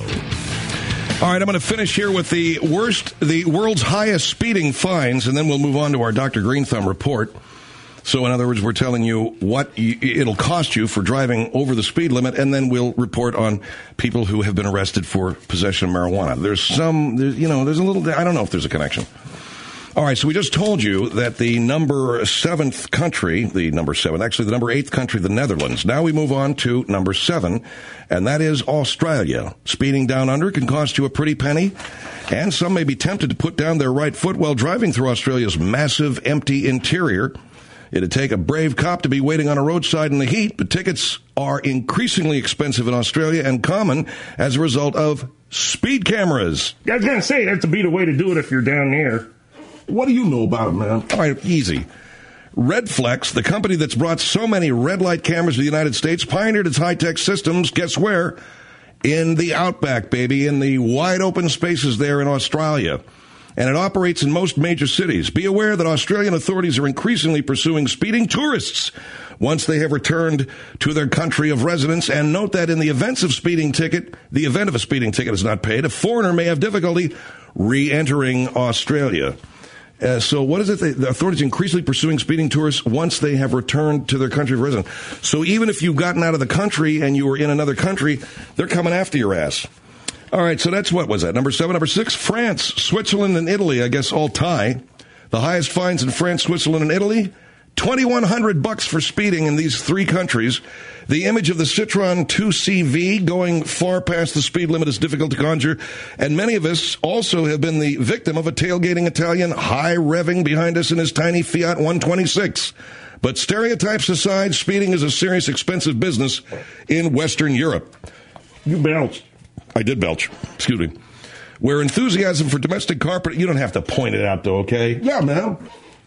All right, I'm going to finish here with the world's highest speeding fines, and then we'll move on to our Dr. Green Thumb report. So, in other words, we're telling you what it'll cost you for driving over the speed limit, and then we'll report on people who have been arrested for possession of marijuana. There's a little, I don't know if there's a connection. All right, so we just told you that the number 8th country, the number 8th country, the Netherlands. Now we move on to number 7, and that is Australia. Speeding down under can cost you a pretty penny, and some may be tempted to put down their right foot while driving through Australia's massive, empty interior. It'd take a brave cop to be waiting on a roadside in the heat, but tickets are increasingly expensive in Australia and common as a result of speed cameras. I was going to say, that's to be the way to do it if you're down there. What do you know about it, man? All right, easy. Redflex, the company that's brought so many red light cameras to the United States, pioneered its high-tech systems, guess where? In the outback, baby, in the wide open spaces there in Australia. And it operates in most major cities. Be aware that Australian authorities are increasingly pursuing speeding tourists once they have returned to their country of residence. And note that in the event of a speeding ticket is not paid, a foreigner may have difficulty re-entering Australia. So what is it? The authorities increasingly pursuing speeding tourists once they have returned to their country of residence. So even if you've gotten out of the country and you were in another country, they're coming after your ass. All right, so that's, what was that? Number 7. Number 6, France, Switzerland, and Italy, I guess all tie. The highest fines in France, Switzerland, and Italy, $2,100 for speeding in these 3 countries. The image of the Citroën 2CV going far past the speed limit is difficult to conjure, and many of us also have been the victim of a tailgating Italian high-revving behind us in his tiny Fiat 126. But stereotypes aside, speeding is a serious, expensive business in Western Europe. You belched. I did belch. Excuse me. Where enthusiasm for domestic car... You don't have to point it out, though, okay? Yeah, man.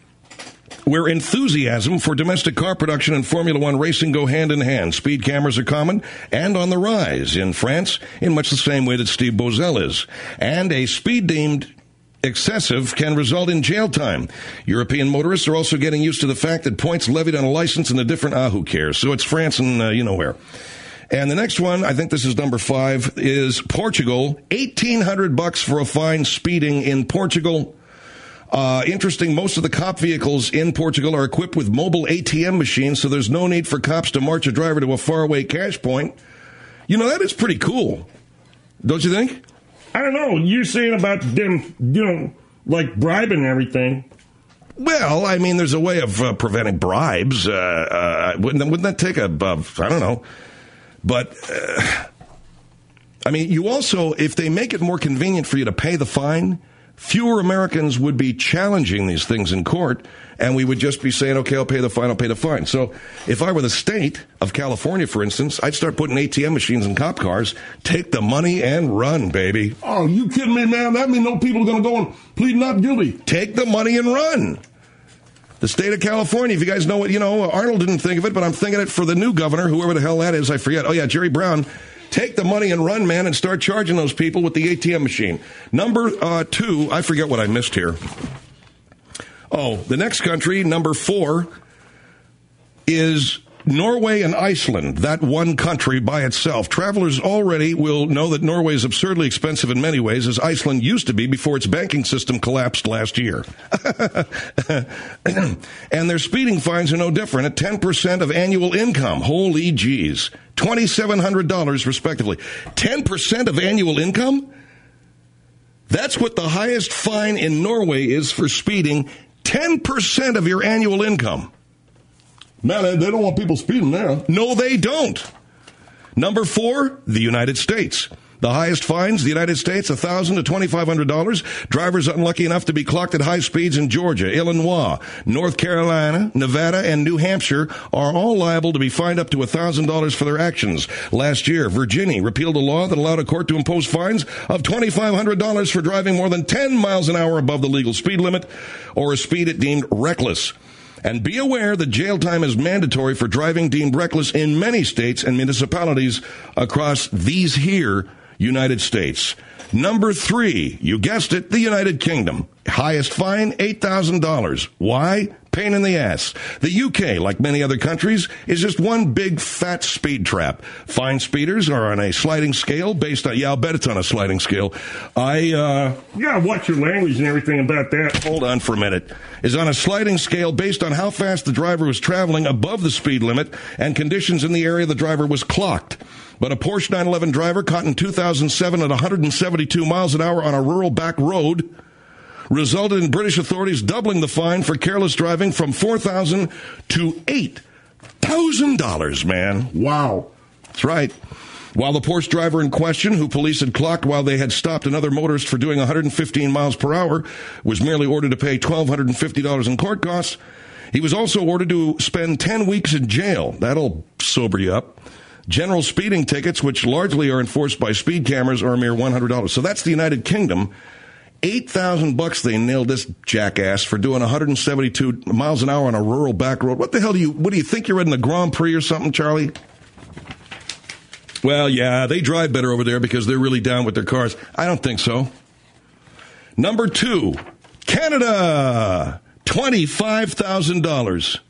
Where enthusiasm for domestic car production and Formula One racing go hand in hand. Speed cameras are common and on the rise in France in much the same way that Steve Bozell is. And a speed deemed excessive can result in jail time. European motorists are also getting used to the fact that points levied on a license in a different, who cares? So it's France and you know where. And the next one, I think this is number 5, is Portugal. $1,800 for a fine speeding in Portugal. Interesting, most of the cop vehicles in Portugal are equipped with mobile ATM machines, so there's no need for cops to march a driver to a faraway cash point. You know, that is pretty cool. Don't you think? I don't know. You're saying about them, like bribing and everything. Well, I mean, there's a way of preventing bribes. Wouldn't that take I don't know. But, I mean, you also, if they make it more convenient for you to pay the fine, fewer Americans would be challenging these things in court, and we would just be saying, okay, I'll pay the fine. So if I were the state of California, for instance, I'd start putting ATM machines in cop cars, take the money and run, baby. Oh, you kidding me, man? That means no people are going to go and plead not guilty. Take the money and run. The state of California, if you guys know what, Arnold didn't think of it, but I'm thinking it for the new governor, whoever the hell that is, I forget. Oh, yeah, Jerry Brown. Take the money and run, man, and start charging those people with the ATM machine. Number 2, I forget what I missed here. Oh, the next country, number 4, is Norway and Iceland, that one country by itself. Travelers already will know that Norway is absurdly expensive in many ways, as Iceland used to be before its banking system collapsed last year. And their speeding fines are no different at 10% of annual income. Holy jeez. $2,700 respectively. 10% of annual income? That's what the highest fine in Norway is for speeding. 10% of your annual income. Man, they don't want people speeding there. No, they don't. Number 4, the United States. The highest fines, the United States, $1,000 to $2,500. Drivers unlucky enough to be clocked at high speeds in Georgia, Illinois, North Carolina, Nevada, and New Hampshire are all liable to be fined up to $1,000 for their actions. Last year, Virginia repealed a law that allowed a court to impose fines of $2,500 for driving more than 10 miles an hour above the legal speed limit or a speed it deemed reckless. And be aware that jail time is mandatory for driving deemed reckless in many states and municipalities across these here United States. Number 3, you guessed it, the United Kingdom. Highest fine, $8,000. Why? Pain in the ass. The UK, like many other countries, is just one big fat speed trap. Fine speeders are on a sliding scale based on, I'll bet it's on a sliding scale. You gotta watch your language and everything about that. Hold on for a minute. Is on a sliding scale based on how fast the driver was traveling above the speed limit and conditions in the area the driver was clocked. But a Porsche 911 driver caught in 2007 at 172 miles an hour on a rural back road resulted in British authorities doubling the fine for careless driving from $4,000 to $8,000, man. Wow. That's right. While the Porsche driver in question, who police had clocked while they had stopped another motorist for doing 115 miles per hour, was merely ordered to pay $1,250 in court costs, he was also ordered to spend 10 weeks in jail. That'll sober you up. General speeding tickets, which largely are enforced by speed cameras, are a mere $100. So that's the United Kingdom. $8,000 they nailed this jackass for doing 172 miles an hour on a rural back road. What the hell do you think you're in the Grand Prix or something, Charlie? Well, yeah, they drive better over there because they're really down with their cars. I don't think so. Number 2, Canada, $25,000.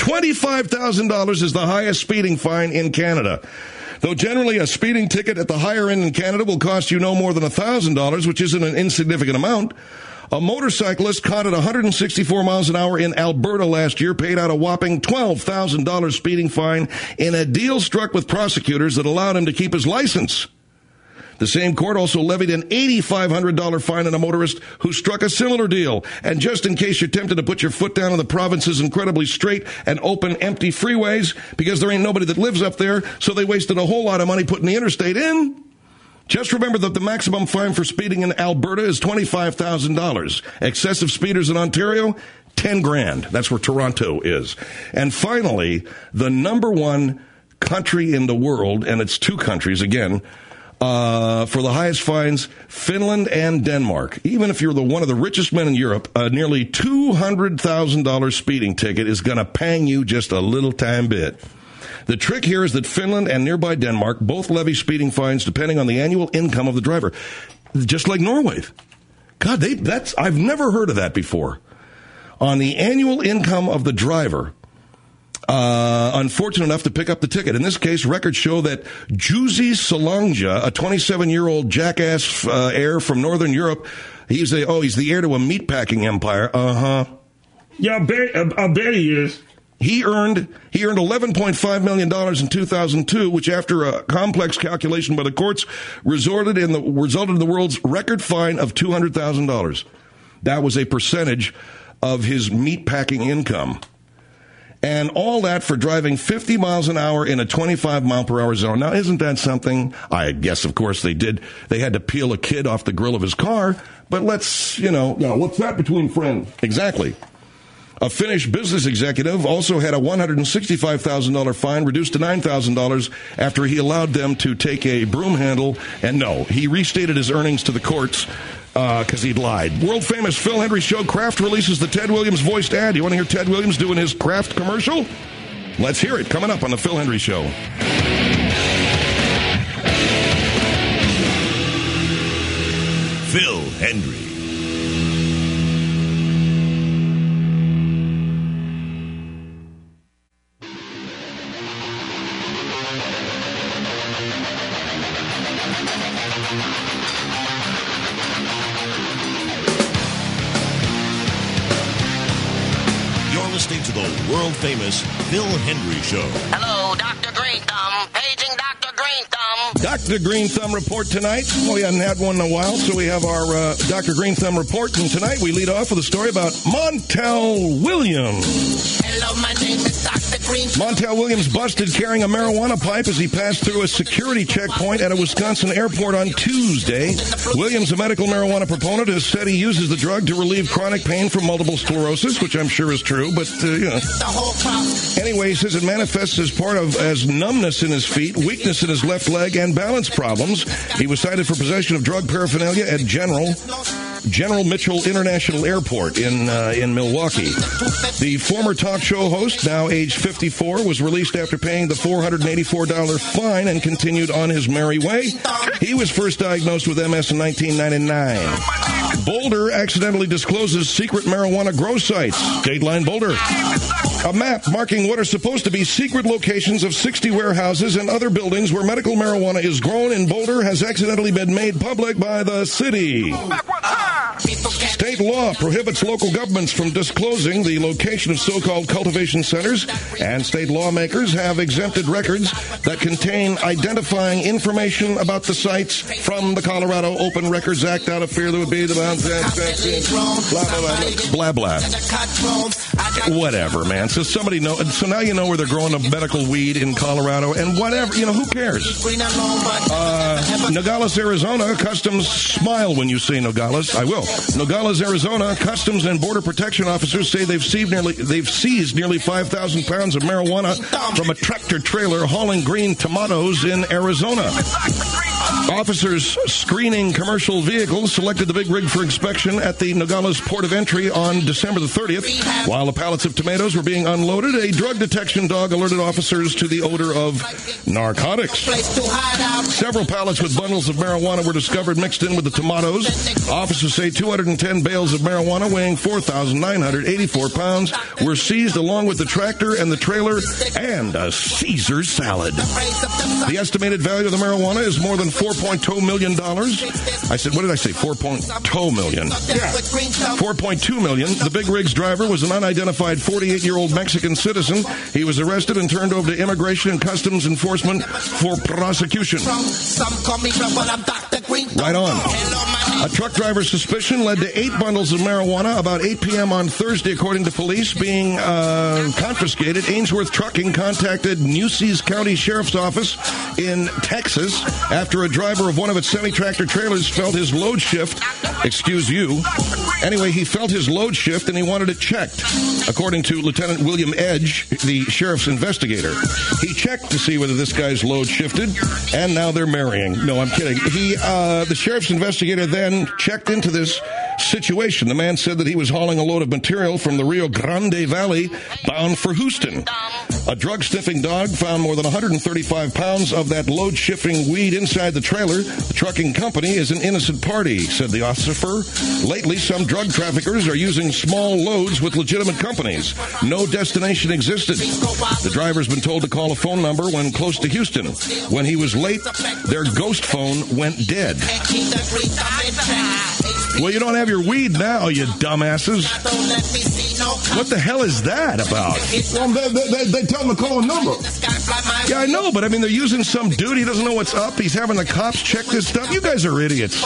$25,000 is the highest speeding fine in Canada. Though generally a speeding ticket at the higher end in Canada will cost you no more than $1,000, which isn't an insignificant amount, a motorcyclist caught at 164 miles an hour in Alberta last year paid out a whopping $12,000 speeding fine in a deal struck with prosecutors that allowed him to keep his license. The same court also levied an $8,500 fine on a motorist who struck a similar deal. And just in case you're tempted to put your foot down on the province's incredibly straight and open empty freeways, because there ain't nobody that lives up there, so they wasted a whole lot of money putting the interstate in, just remember that the maximum fine for speeding in Alberta is $25,000. Excessive speeders in Ontario, $10,000. That's where Toronto is. And finally, the number 1 country in the world, and it's 2 countries again, for the highest fines, Finland and Denmark. Even if you're one of the richest men in Europe, a nearly $200,000 speeding ticket is going to pang you just a little tiny bit. The trick here is that Finland and nearby Denmark both levy speeding fines depending on the annual income of the driver. Just like Norway. God, I've never heard of that before. On the annual income of the driver, unfortunate enough to pick up the ticket. In this case, records show that Jussi Salonga, a 27-year-old jackass heir from Northern Europe, he's the heir to a meatpacking empire. Yeah, I bet he is. He earned $11.5 million in 2002, which after a complex calculation by the courts resulted in the world's record fine of $200,000. That was a percentage of his meatpacking income. And all that for driving 50 miles an hour in a 25 mile per hour zone. Now, isn't that something? I guess, of course, they did. They had to peel a kid off the grill of his car. But let's, Now, what's that between friends? Exactly. A Finnish business executive also had a $165,000 fine reduced to $9,000 after he allowed them to take a broom handle. And no, he restated his earnings to the courts because he'd lied. World-famous Phil Hendrie show Kraft releases the Ted Williams voiced ad. You want to hear Ted Williams doing his Kraft commercial? Let's hear it coming up on the Phil Hendrie Show. Phil Hendrie. Listening to the world-famous Phil Hendrie Show. Hello, Dr. Green Thumb. Paging Dr. Dr. Green Thumb Report tonight. Well, we hadn't had one in a while, so we have our Dr. Green Thumb Report. And tonight we lead off with a story about Montel Williams. Hello, my name is Dr. Green. Montel Williams busted carrying a marijuana pipe as he passed through a security checkpoint at a Wisconsin airport on Tuesday. Williams, a medical marijuana proponent, has said he uses the drug to relieve chronic pain from multiple sclerosis, which I'm sure is true, but, Anyway, he says it manifests as numbness in his feet, weakness in his left leg, and balance problems. He was cited for possession of drug paraphernalia at General Mitchell International Airport in Milwaukee. The former talk show host, now age 54, was released after paying the $484 fine and continued on his merry way. He was first diagnosed with MS in 1999. Boulder accidentally discloses secret marijuana grow sites. Dateline Boulder. A map marking what are supposed to be secret locations of 60 warehouses and other buildings where medical marijuana is grown in Boulder has accidentally been made public by the city. State law prohibits local governments from disclosing the location of so-called cultivation centers, and state lawmakers have exempted records that contain identifying information about the sites from the Colorado Open Records Act out of fear there would be the blah, blah, blah. Whatever, man. So somebody know. So now you know where they're growing the medical weed in Colorado, and whatever, who cares? Nogales, Arizona, Customs, smile when you say Nogales. I will. Nogales, Arizona, Customs and Border Protection officers say they've seized nearly 5,000 pounds of marijuana from a tractor trailer hauling green tomatoes in Arizona. Officers screening commercial vehicles selected the big rig for inspection at the Nogales Port of Entry on December the 30th. While the pallets of tomatoes were being unloaded, a drug detection dog alerted officers to the odor of narcotics. Several pallets with bundles of marijuana were discovered mixed in with the tomatoes. Officers say 210 bales of marijuana weighing 4,984 pounds were seized along with the tractor and the trailer and a Caesar salad. The estimated value of the marijuana is more than $4.2 million. I said, what did I say? $4.2 million. Yeah. $4.2 million. The big rig's driver was an unidentified 48-year-old Mexican citizen. He was arrested and turned over to Immigration and Customs Enforcement for prosecution. Right on. A truck driver's suspicion led to 8 bundles of marijuana about 8 p.m. on Thursday, according to police, being confiscated. Ainsworth Trucking contacted Nueces County Sheriff's Office in Texas after a driver of one of its semi-tractor trailers felt his load shift. Excuse you. Anyway, he felt his load shift and he wanted it checked, according to Lieutenant William Edge, the sheriff's investigator. He checked to see whether this guy's load shifted, and now they're marrying. No, I'm kidding. The sheriff's investigator then checked into this situation. The man said that he was hauling a load of material from the Rio Grande Valley bound for Houston. A drug-sniffing dog found more than 135 pounds of that load-shifting weed inside the trailer. The trucking company is an innocent party, said the officer. Lately, some drug traffickers are using small loads with legitimate companies. No destination existed. The driver's been told to call a phone number when close to Houston. When he was late, their ghost phone went dead. Well, you don't have your weed now, you dumbasses. What the hell is that about? Well, they tell him to call a number. Yeah, I know, but I mean, they're using some dude. He doesn't know what's up. He's having the cops check this stuff. You guys are idiots.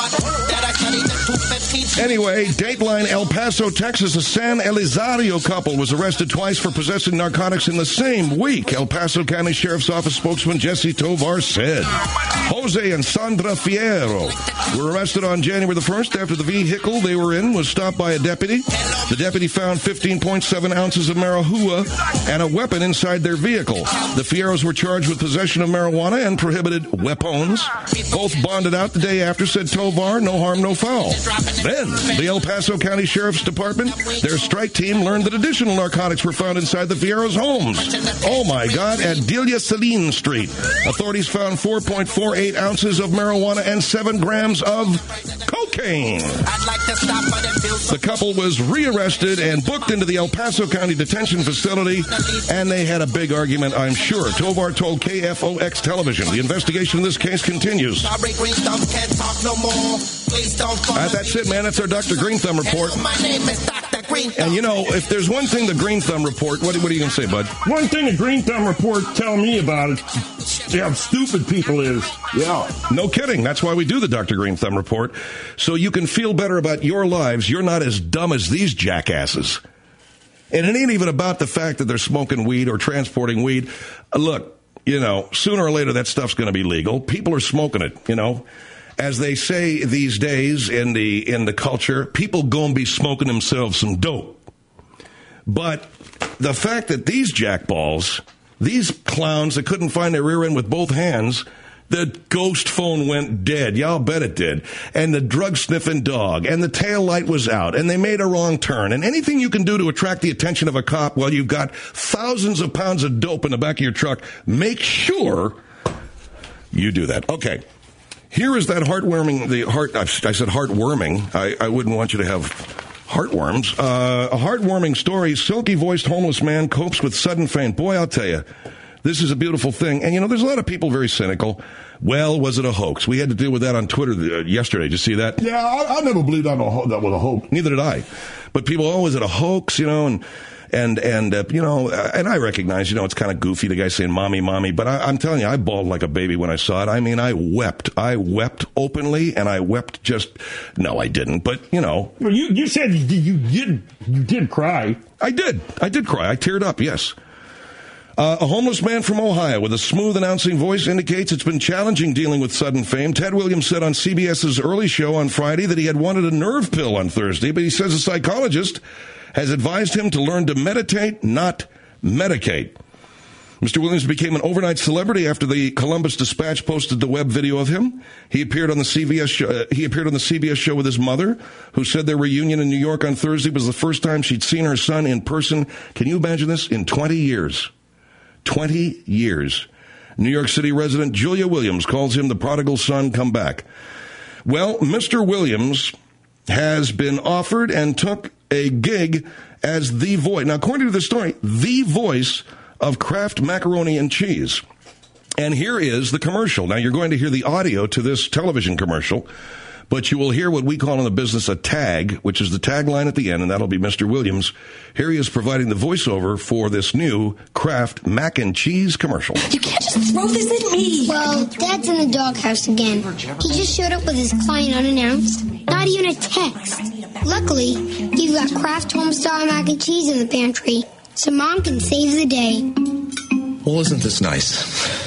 Anyway, Dateline, El Paso, Texas, a San Elizario couple was arrested twice for possessing narcotics in the same week. El Paso County Sheriff's Office spokesman Jesse Tovar said. Jose and Sandra Fierro were arrested on January the 1st after the vehicle they were in was stopped by a deputy. The deputy found 15.7 ounces of marijuana and a weapon inside their vehicle. The Fierros were charged with possession of marijuana and prohibited weapons. Both bonded out the day after, said Tovar, no harm, no foul. Then, the El Paso County Sheriff's Department, their strike team learned that additional narcotics were found inside the Fierros' homes. Oh my God, at Delia Celine Street. Authorities found 4.48 ounces of marijuana and 7 grams of cocaine. The couple was rearrested and booked into the El Paso County Detention Facility, and they had a big argument, I'm sure. Tovar told KFOX Television. The investigation in this case continues. That's it, man. That's our Dr. Green Thumb report. Green Thumb. And, you know, if there's one thing the Green Thumb Report, what are you going to say, bud? One thing the Green Thumb Report tell me about is how stupid people is. Yeah. No kidding. That's why we do the Dr. Green Thumb Report. So you can feel better about your lives. You're not as dumb as these jackasses. And it ain't even about the fact that they're smoking weed or transporting weed. Look, you know, sooner or later that stuff's going to be legal. People are smoking it, you know. As they say these days in the culture, people gonna be smoking themselves some dope. But the fact that these jackballs, these clowns that couldn't find their rear end with both hands, the ghost phone went dead. Y'all bet it did. And the drug-sniffing dog, and the tail light was out, and they made a wrong turn. And anything you can do to attract the attention of a cop while you've got thousands of pounds of dope in the back of your truck, make sure you do that. Okay. Here is that heartwarming, I said heartwarming. I wouldn't want you to have heartworms. A heartwarming story. Silky-voiced homeless man copes with sudden faint. Boy, I'll tell you, this is a beautiful thing. And, you know, there's a lot of people very cynical. Well, was it a hoax? We had to deal with that on Twitter yesterday. Did you see that? Yeah, I never believed that was a hoax. Neither did I. But people, oh, is it a hoax, you know, and you know, and I recognize, you know, it's kind of goofy, the guy saying, mommy, mommy, but I'm telling you, I bawled like a baby when I saw it. I mean, I wept openly, and I wept no, I didn't, but, you know. Well, you said you did cry. I did cry. I teared up, yes. A homeless man from Ohio with a smooth announcing voice indicates it's been challenging dealing with sudden fame. Ted Williams said on CBS's early show on Friday that he had wanted a nerve pill on Thursday, but he says a psychologist has advised him to learn to meditate, not medicate. Mr. Williams became an overnight celebrity after the Columbus Dispatch posted the web video of him. He appeared on the CBS show with his mother, who said their reunion in New York on Thursday was the first time she'd seen her son in person. Can you imagine this? In 20 years. 20 years. New York City resident Julia Williams calls him the prodigal son come back. Well, Mr. Williams has been offered and took a gig as the voice. Now, according to the story, the voice of Kraft macaroni and cheese. And here is the commercial. Now, you're going to hear the audio to this television commercial, but you will hear what we call in the business a tag, which is the tagline at the end, and that'll be Mr. Williams. Here he is providing the voiceover for this new Kraft mac and cheese commercial. You can't just throw this at me. Well, Dad's in the doghouse again. He just showed up with his client unannounced. Not even a text. Luckily, you've got Kraft Homestyle mac and cheese in the pantry, so Mom can save the day. Well, isn't this nice?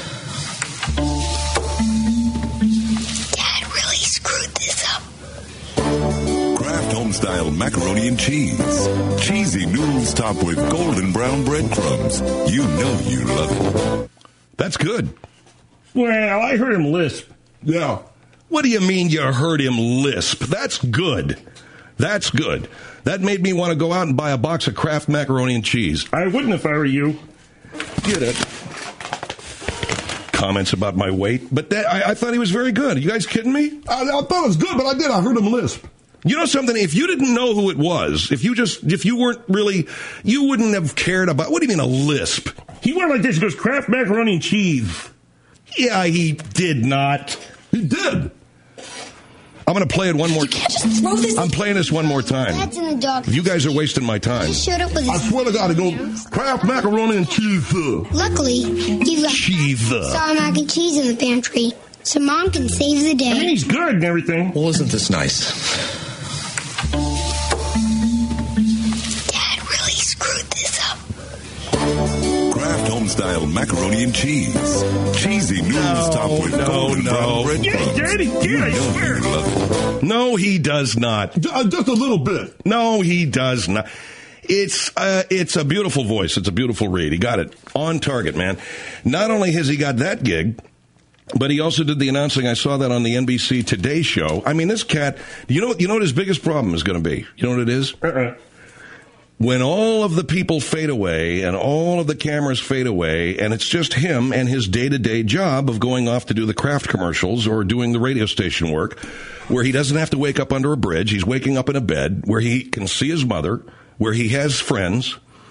Kraft Homestyle macaroni and cheese. Cheesy noodles topped with golden brown breadcrumbs. You know you love it. That's good. Well, I heard him lisp. Yeah. What do you mean you heard him lisp? That's good. That's good. That made me want to go out and buy a box of Kraft macaroni and cheese. I wouldn't if I were you. Get it. Comments about my weight, but I thought he was very good. Are you guys kidding me? I thought it was good, but I heard him lisp. You know something? If you didn't know who it was, if you weren't really, you wouldn't have cared about. What do you mean a lisp? He went like this. He goes Kraft macaroni and cheese. Yeah, he did not. He did. I'm going to play it one more. You can't just throw this. I'm playing this one more time. Dad's in the doghouse. You guys are wasting my time. He just showed up with his I swear to God, he goes Kraft macaroni and cheese. Luckily, you've got cheese. Homestyle mac and cheese in the pantry, so Mom can save the day. I mean, he's good and everything. Well, isn't this nice? Kraft Homestyle macaroni and cheese. Cheesy noodles topped with golden brown breadcrumbs. Yeah, Daddy, I swear. You love it. No, he does not. Just a little bit. No, he does not. It's a beautiful voice. It's a beautiful read. He got it on target, man. Not only has he got that gig, but he also did the announcing. I saw that on the NBC Today show. I mean, this cat, you know what his biggest problem is going to be? You know what it is? When all of the people fade away and all of the cameras fade away and it's just him and his day-to-day job of going off to do the Kraft commercials or doing the radio station work, where he doesn't have to wake up under a bridge. He's waking up in a bed where he can see his mother, where he has friends,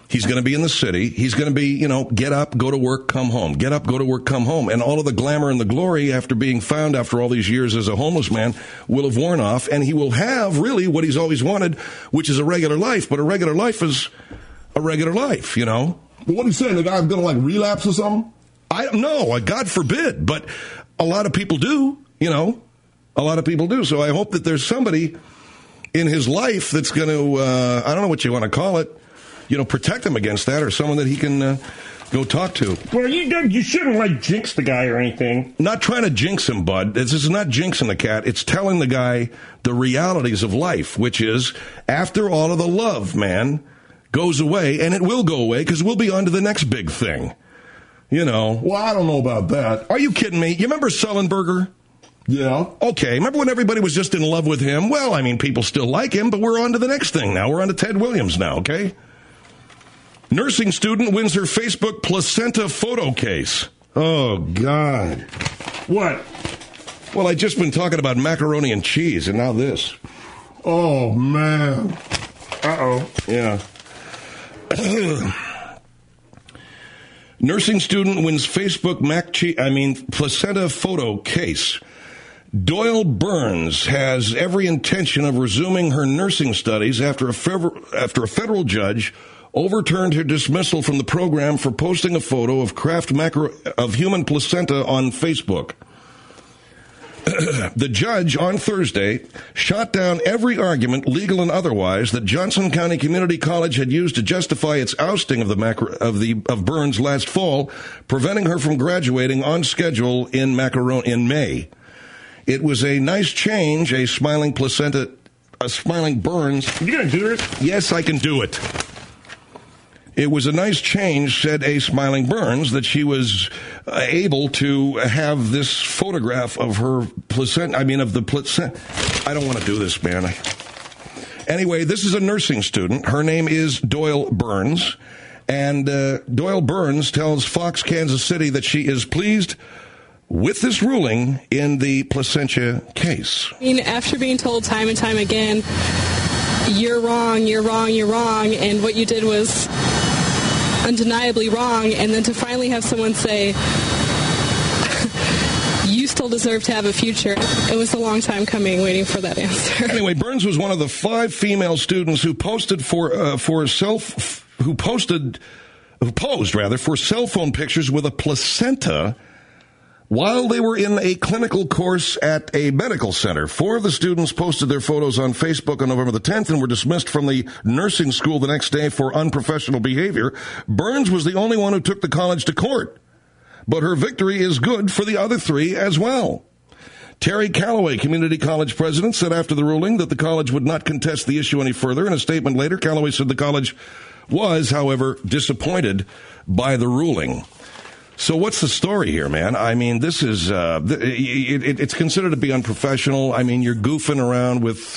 He's going to be in the city. He's going to be, get up, go to work, come home. Get up, go to work, come home. And all of the glamour and the glory after being found after all these years as a homeless man will have worn off. And he will have really what he's always wanted, which is a regular life. But a regular life is a regular life, But what are you saying? The guy's going to relapse or something? I don't know. God forbid. But a lot of people do, A lot of people do. So I hope that there's somebody in his life that's going to, I don't know what you want to call it, protect him against that, or someone that he can go talk to. Well, you shouldn't jinx the guy or anything. Not trying to jinx him, bud. This is not jinxing the cat. It's telling the guy the realities of life, which is after all of the love, man, goes away, and it will go away because we'll be on to the next big thing. Well, I don't know about that. Are you kidding me? You remember Sullenberger? Yeah. Okay. Remember when everybody was just in love with him? Well, I mean, people still like him, but we're on to the next thing now. We're on to Ted Williams now, okay? Nursing student wins her Facebook placenta photo case. Oh, God. What? Well, I just been talking about macaroni and cheese, and now this. Oh, man. Uh-oh. Yeah. Nursing student wins Facebook placenta photo case. Doyle Burns has every intention of resuming her nursing studies after a federal judge overturned her dismissal from the program for posting a photo of of human placenta on Facebook. The judge on Thursday shot down every argument, legal and otherwise, that Johnson County Community College had used to justify its ousting of Burns last fall, preventing her from graduating on schedule in May. It was a nice change, a smiling Burns. You gonna do it? Yes, I can do it. It was a nice change, said a smiling Burns, that she was able to have this photograph of her placenta. I don't want to do this, man. Anyway, this is a nursing student. Her name is Doyle Burns. And Doyle Burns tells Fox Kansas City that she is pleased with this ruling in the placenta case. After being told time and time again, you're wrong, you're wrong, you're wrong, and what you did was undeniably wrong, and then to finally have someone say, you still deserve to have a future. It was a long time coming, waiting for that answer. Anyway, Burns was one of the 5 female students who posed for cell phone pictures with a placenta while they were in a clinical course at a medical center. 4 of the students posted their photos on Facebook on November the 10th and were dismissed from the nursing school the next day for unprofessional behavior. Burns was the only one who took the college to court, but her victory is good for the other 3 as well. Terry Calloway, Community College president, said after the ruling that the college would not contest the issue any further. In a statement later, Calloway said the college was, however, disappointed by the ruling. So what's the story here, man? I mean, this is, it's considered to be unprofessional. I mean, you're goofing around with,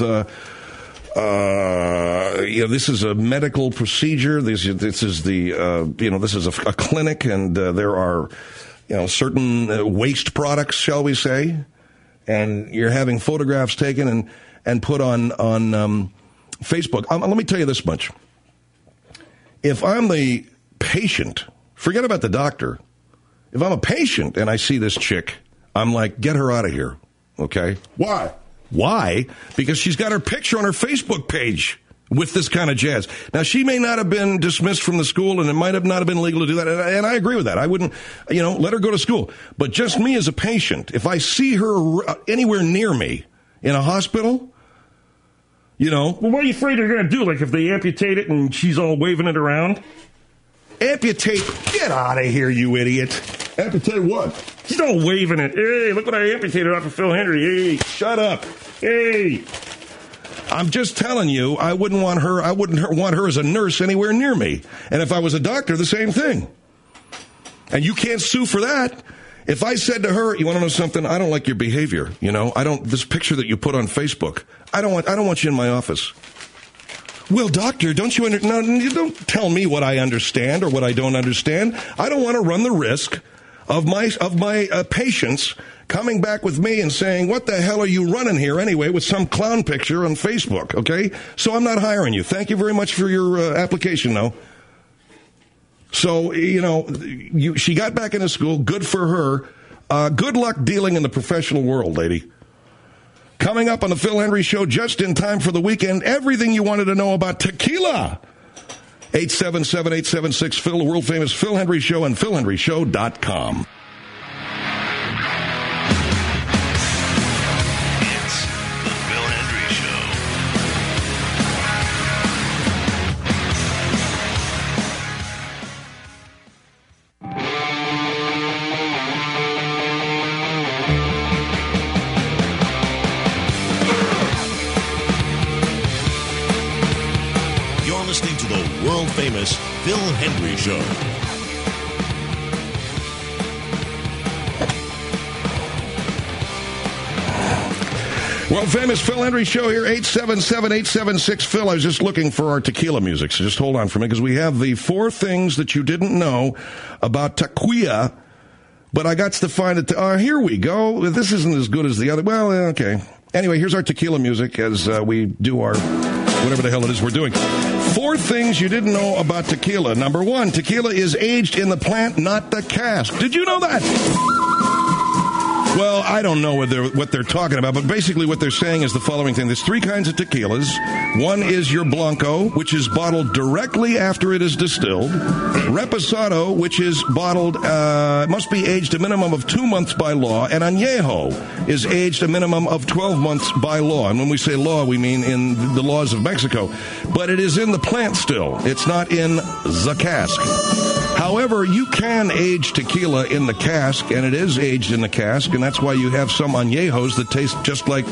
this is a medical procedure. This is this is a clinic, and there are, certain waste products, shall we say, and you're having photographs taken and put on Facebook. Let me tell you this much. If I'm the patient, forget about the doctor. If I'm a patient and I see this chick, I'm like, get her out of here, okay? Why? Why? Because she's got her picture on her Facebook page with this kind of jazz. Now, she may not have been dismissed from the school, and it might have not have been legal to do that, and I agree with that. I wouldn't, let her go to school. But just me as a patient, if I see her anywhere near me in a hospital, Well, what are you afraid they're going to do? Like if they amputate it and she's all waving it around? Amputate? Get out of here, you idiot. Amputate what? She's all waving it. Hey, look what I amputated off of Phil Hendry. Hey, shut up. Hey. I'm just telling you, I wouldn't want her as a nurse anywhere near me. And if I was a doctor, the same thing. And you can't sue for that. If I said to her, you want to know something? I don't like your behavior. This picture that you put on Facebook, I don't want you in my office. Well, doctor, don't you no, you don't tell me what I understand or what I don't understand. I don't want to run the risk of my patients coming back with me and saying, what the hell are you running here anyway with some clown picture on Facebook, okay? So I'm not hiring you. Thank you very much for your application, though. So, she got back into school. Good for her. Good luck dealing in the professional world, lady. Coming up on the Phil Hendrie Show, just in time for the weekend, everything you wanted to know about tequila. 877-876-PHIL, the world-famous Phil Hendrie Show, and PhilHendrieShow.com. Famous Phil Hendrie Show. Well, famous Phil Hendrie Show here, 877-876-PHIL. I was just looking for our tequila music, so just hold on for me, because we have the 4 things that you didn't know about tequila, but I got to find it. Here we go. This isn't as good as the other. Well, okay. Anyway, here's our tequila music as we do our whatever the hell it is we're doing. 4 things you didn't know about tequila. Number 1, tequila is aged in the plant, not the cask. Did you know that? Well, I don't know what they're talking about, but basically what they're saying is the following thing. There's 3 kinds of tequilas. One is your Blanco, which is bottled directly after it is distilled. Reposado, which is bottled, must be aged a minimum of 2 months by law. And Añejo is aged a minimum of 12 months by law. And when we say law, we mean in the laws of Mexico. But it is in the plant still. It's not in the cask. However, you can age tequila in the cask, and it is aged in the cask, and that's why you have some añejos that taste just like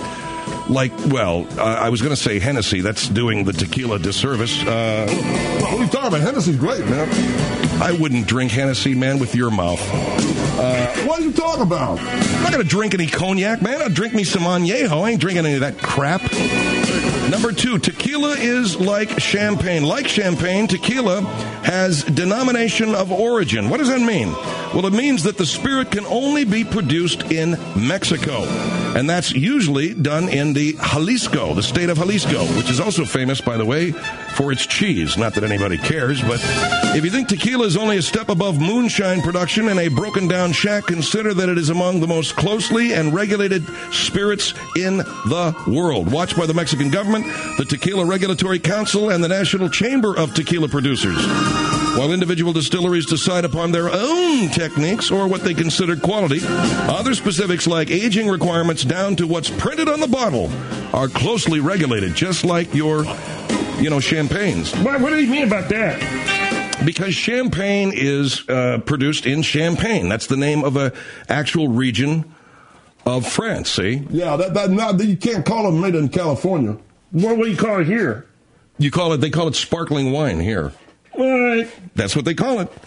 I was going to say Hennessy. That's doing the tequila disservice. What are you talking about? Hennessy's great, man. I wouldn't drink Hennessy, man, with your mouth. What are you talking about? I'm not going to drink any cognac, man. I'll drink me some añejo. I ain't drinking any of that crap. Number 2, tequila is like champagne. Like champagne, tequila has denomination of origin. What does that mean? Well, it means that the spirit can only be produced in Mexico. And that's usually done in the Jalisco, the state of Jalisco, which is also famous, by the way, for its cheese. Not that anybody cares, but if you think tequila is only a step above moonshine production in a broken-down shack, consider that it is among the most closely and regulated spirits in the world. Watched by the Mexican government, the Tequila Regulatory Council, and the National Chamber of Tequila Producers. While individual distilleries decide upon their own techniques or what they consider quality, other specifics like aging requirements down to what's printed on the bottle are closely regulated, just like your, champagnes. What do you mean about that? Because champagne is produced in Champagne. That's the name of an actual region of France, see? Yeah, you can't call it made in California. What do you call it here? They call it sparkling wine here. What? That's what they call it.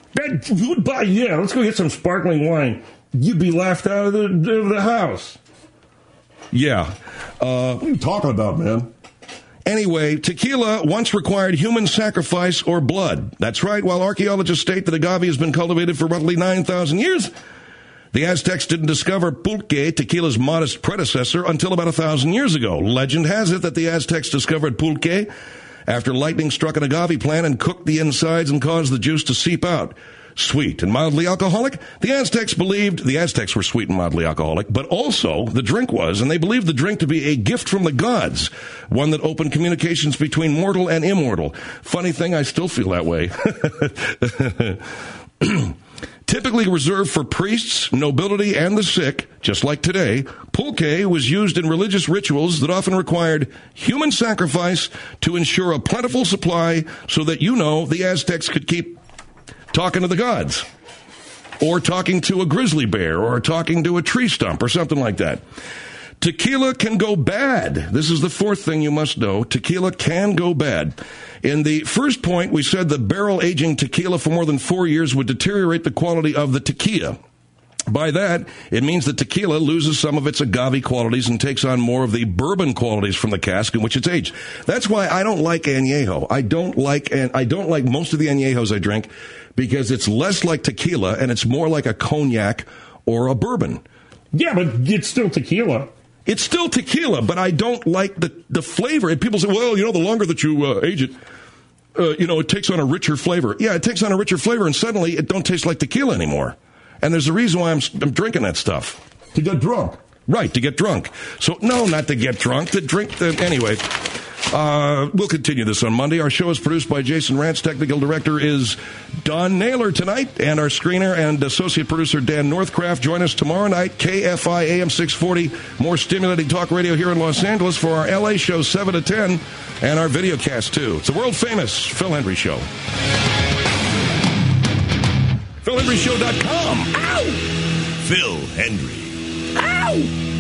Let's go get some sparkling wine. You'd be laughed out of the house. Yeah. What are you talking about, man? Anyway, tequila once required human sacrifice or blood. That's right. While archaeologists state that agave has been cultivated for roughly 9,000 years, the Aztecs didn't discover pulque, tequila's modest predecessor, until about 1,000 years ago. Legend has it that the Aztecs discovered pulque after lightning struck an agave plant and cooked the insides and caused the juice to seep out. Sweet and mildly alcoholic? The Aztecs believed the Aztecs were sweet and mildly alcoholic, but also the drink was, and they believed the drink to be a gift from the gods, one that opened communications between mortal and immortal. Funny thing, I still feel that way. Typically reserved for priests, nobility, and the sick, just like today, pulque was used in religious rituals that often required human sacrifice to ensure a plentiful supply so that, the Aztecs could keep talking to the gods, or talking to a grizzly bear, or talking to a tree stump, or something like that. Tequila can go bad. This is the 4th thing you must know. Tequila can go bad. In the first point, we said that barrel aging tequila for more than 4 years would deteriorate the quality of the tequila. By that, it means that tequila loses some of its agave qualities and takes on more of the bourbon qualities from the cask in which it's aged. That's why I don't like añejo. I don't like most of the añejos I drink because it's less like tequila and it's more like a cognac or a bourbon. Yeah, but it's still tequila. It's still tequila, but I don't like the flavor. And people say, well, the longer that you age it. it takes on a richer flavor. Yeah, it takes on a richer flavor, and suddenly it don't taste like tequila anymore. And there's a reason why I'm drinking that stuff. To get drunk. Right, to get drunk. So, no, not to get drunk, to drink. Anyway, we'll continue this on Monday. Our show is produced by Jason Rantz. Technical director is Don Naylor tonight. And our screener and associate producer, Dan Northcraft. Join us tomorrow night, KFI AM 640. More stimulating talk radio here in Los Angeles for our LA show, 7 to 10. And our video cast, too. It's the world-famous Phil Hendry Show. PhilHenryShow.com. Ow! Phil Hendry. Ow!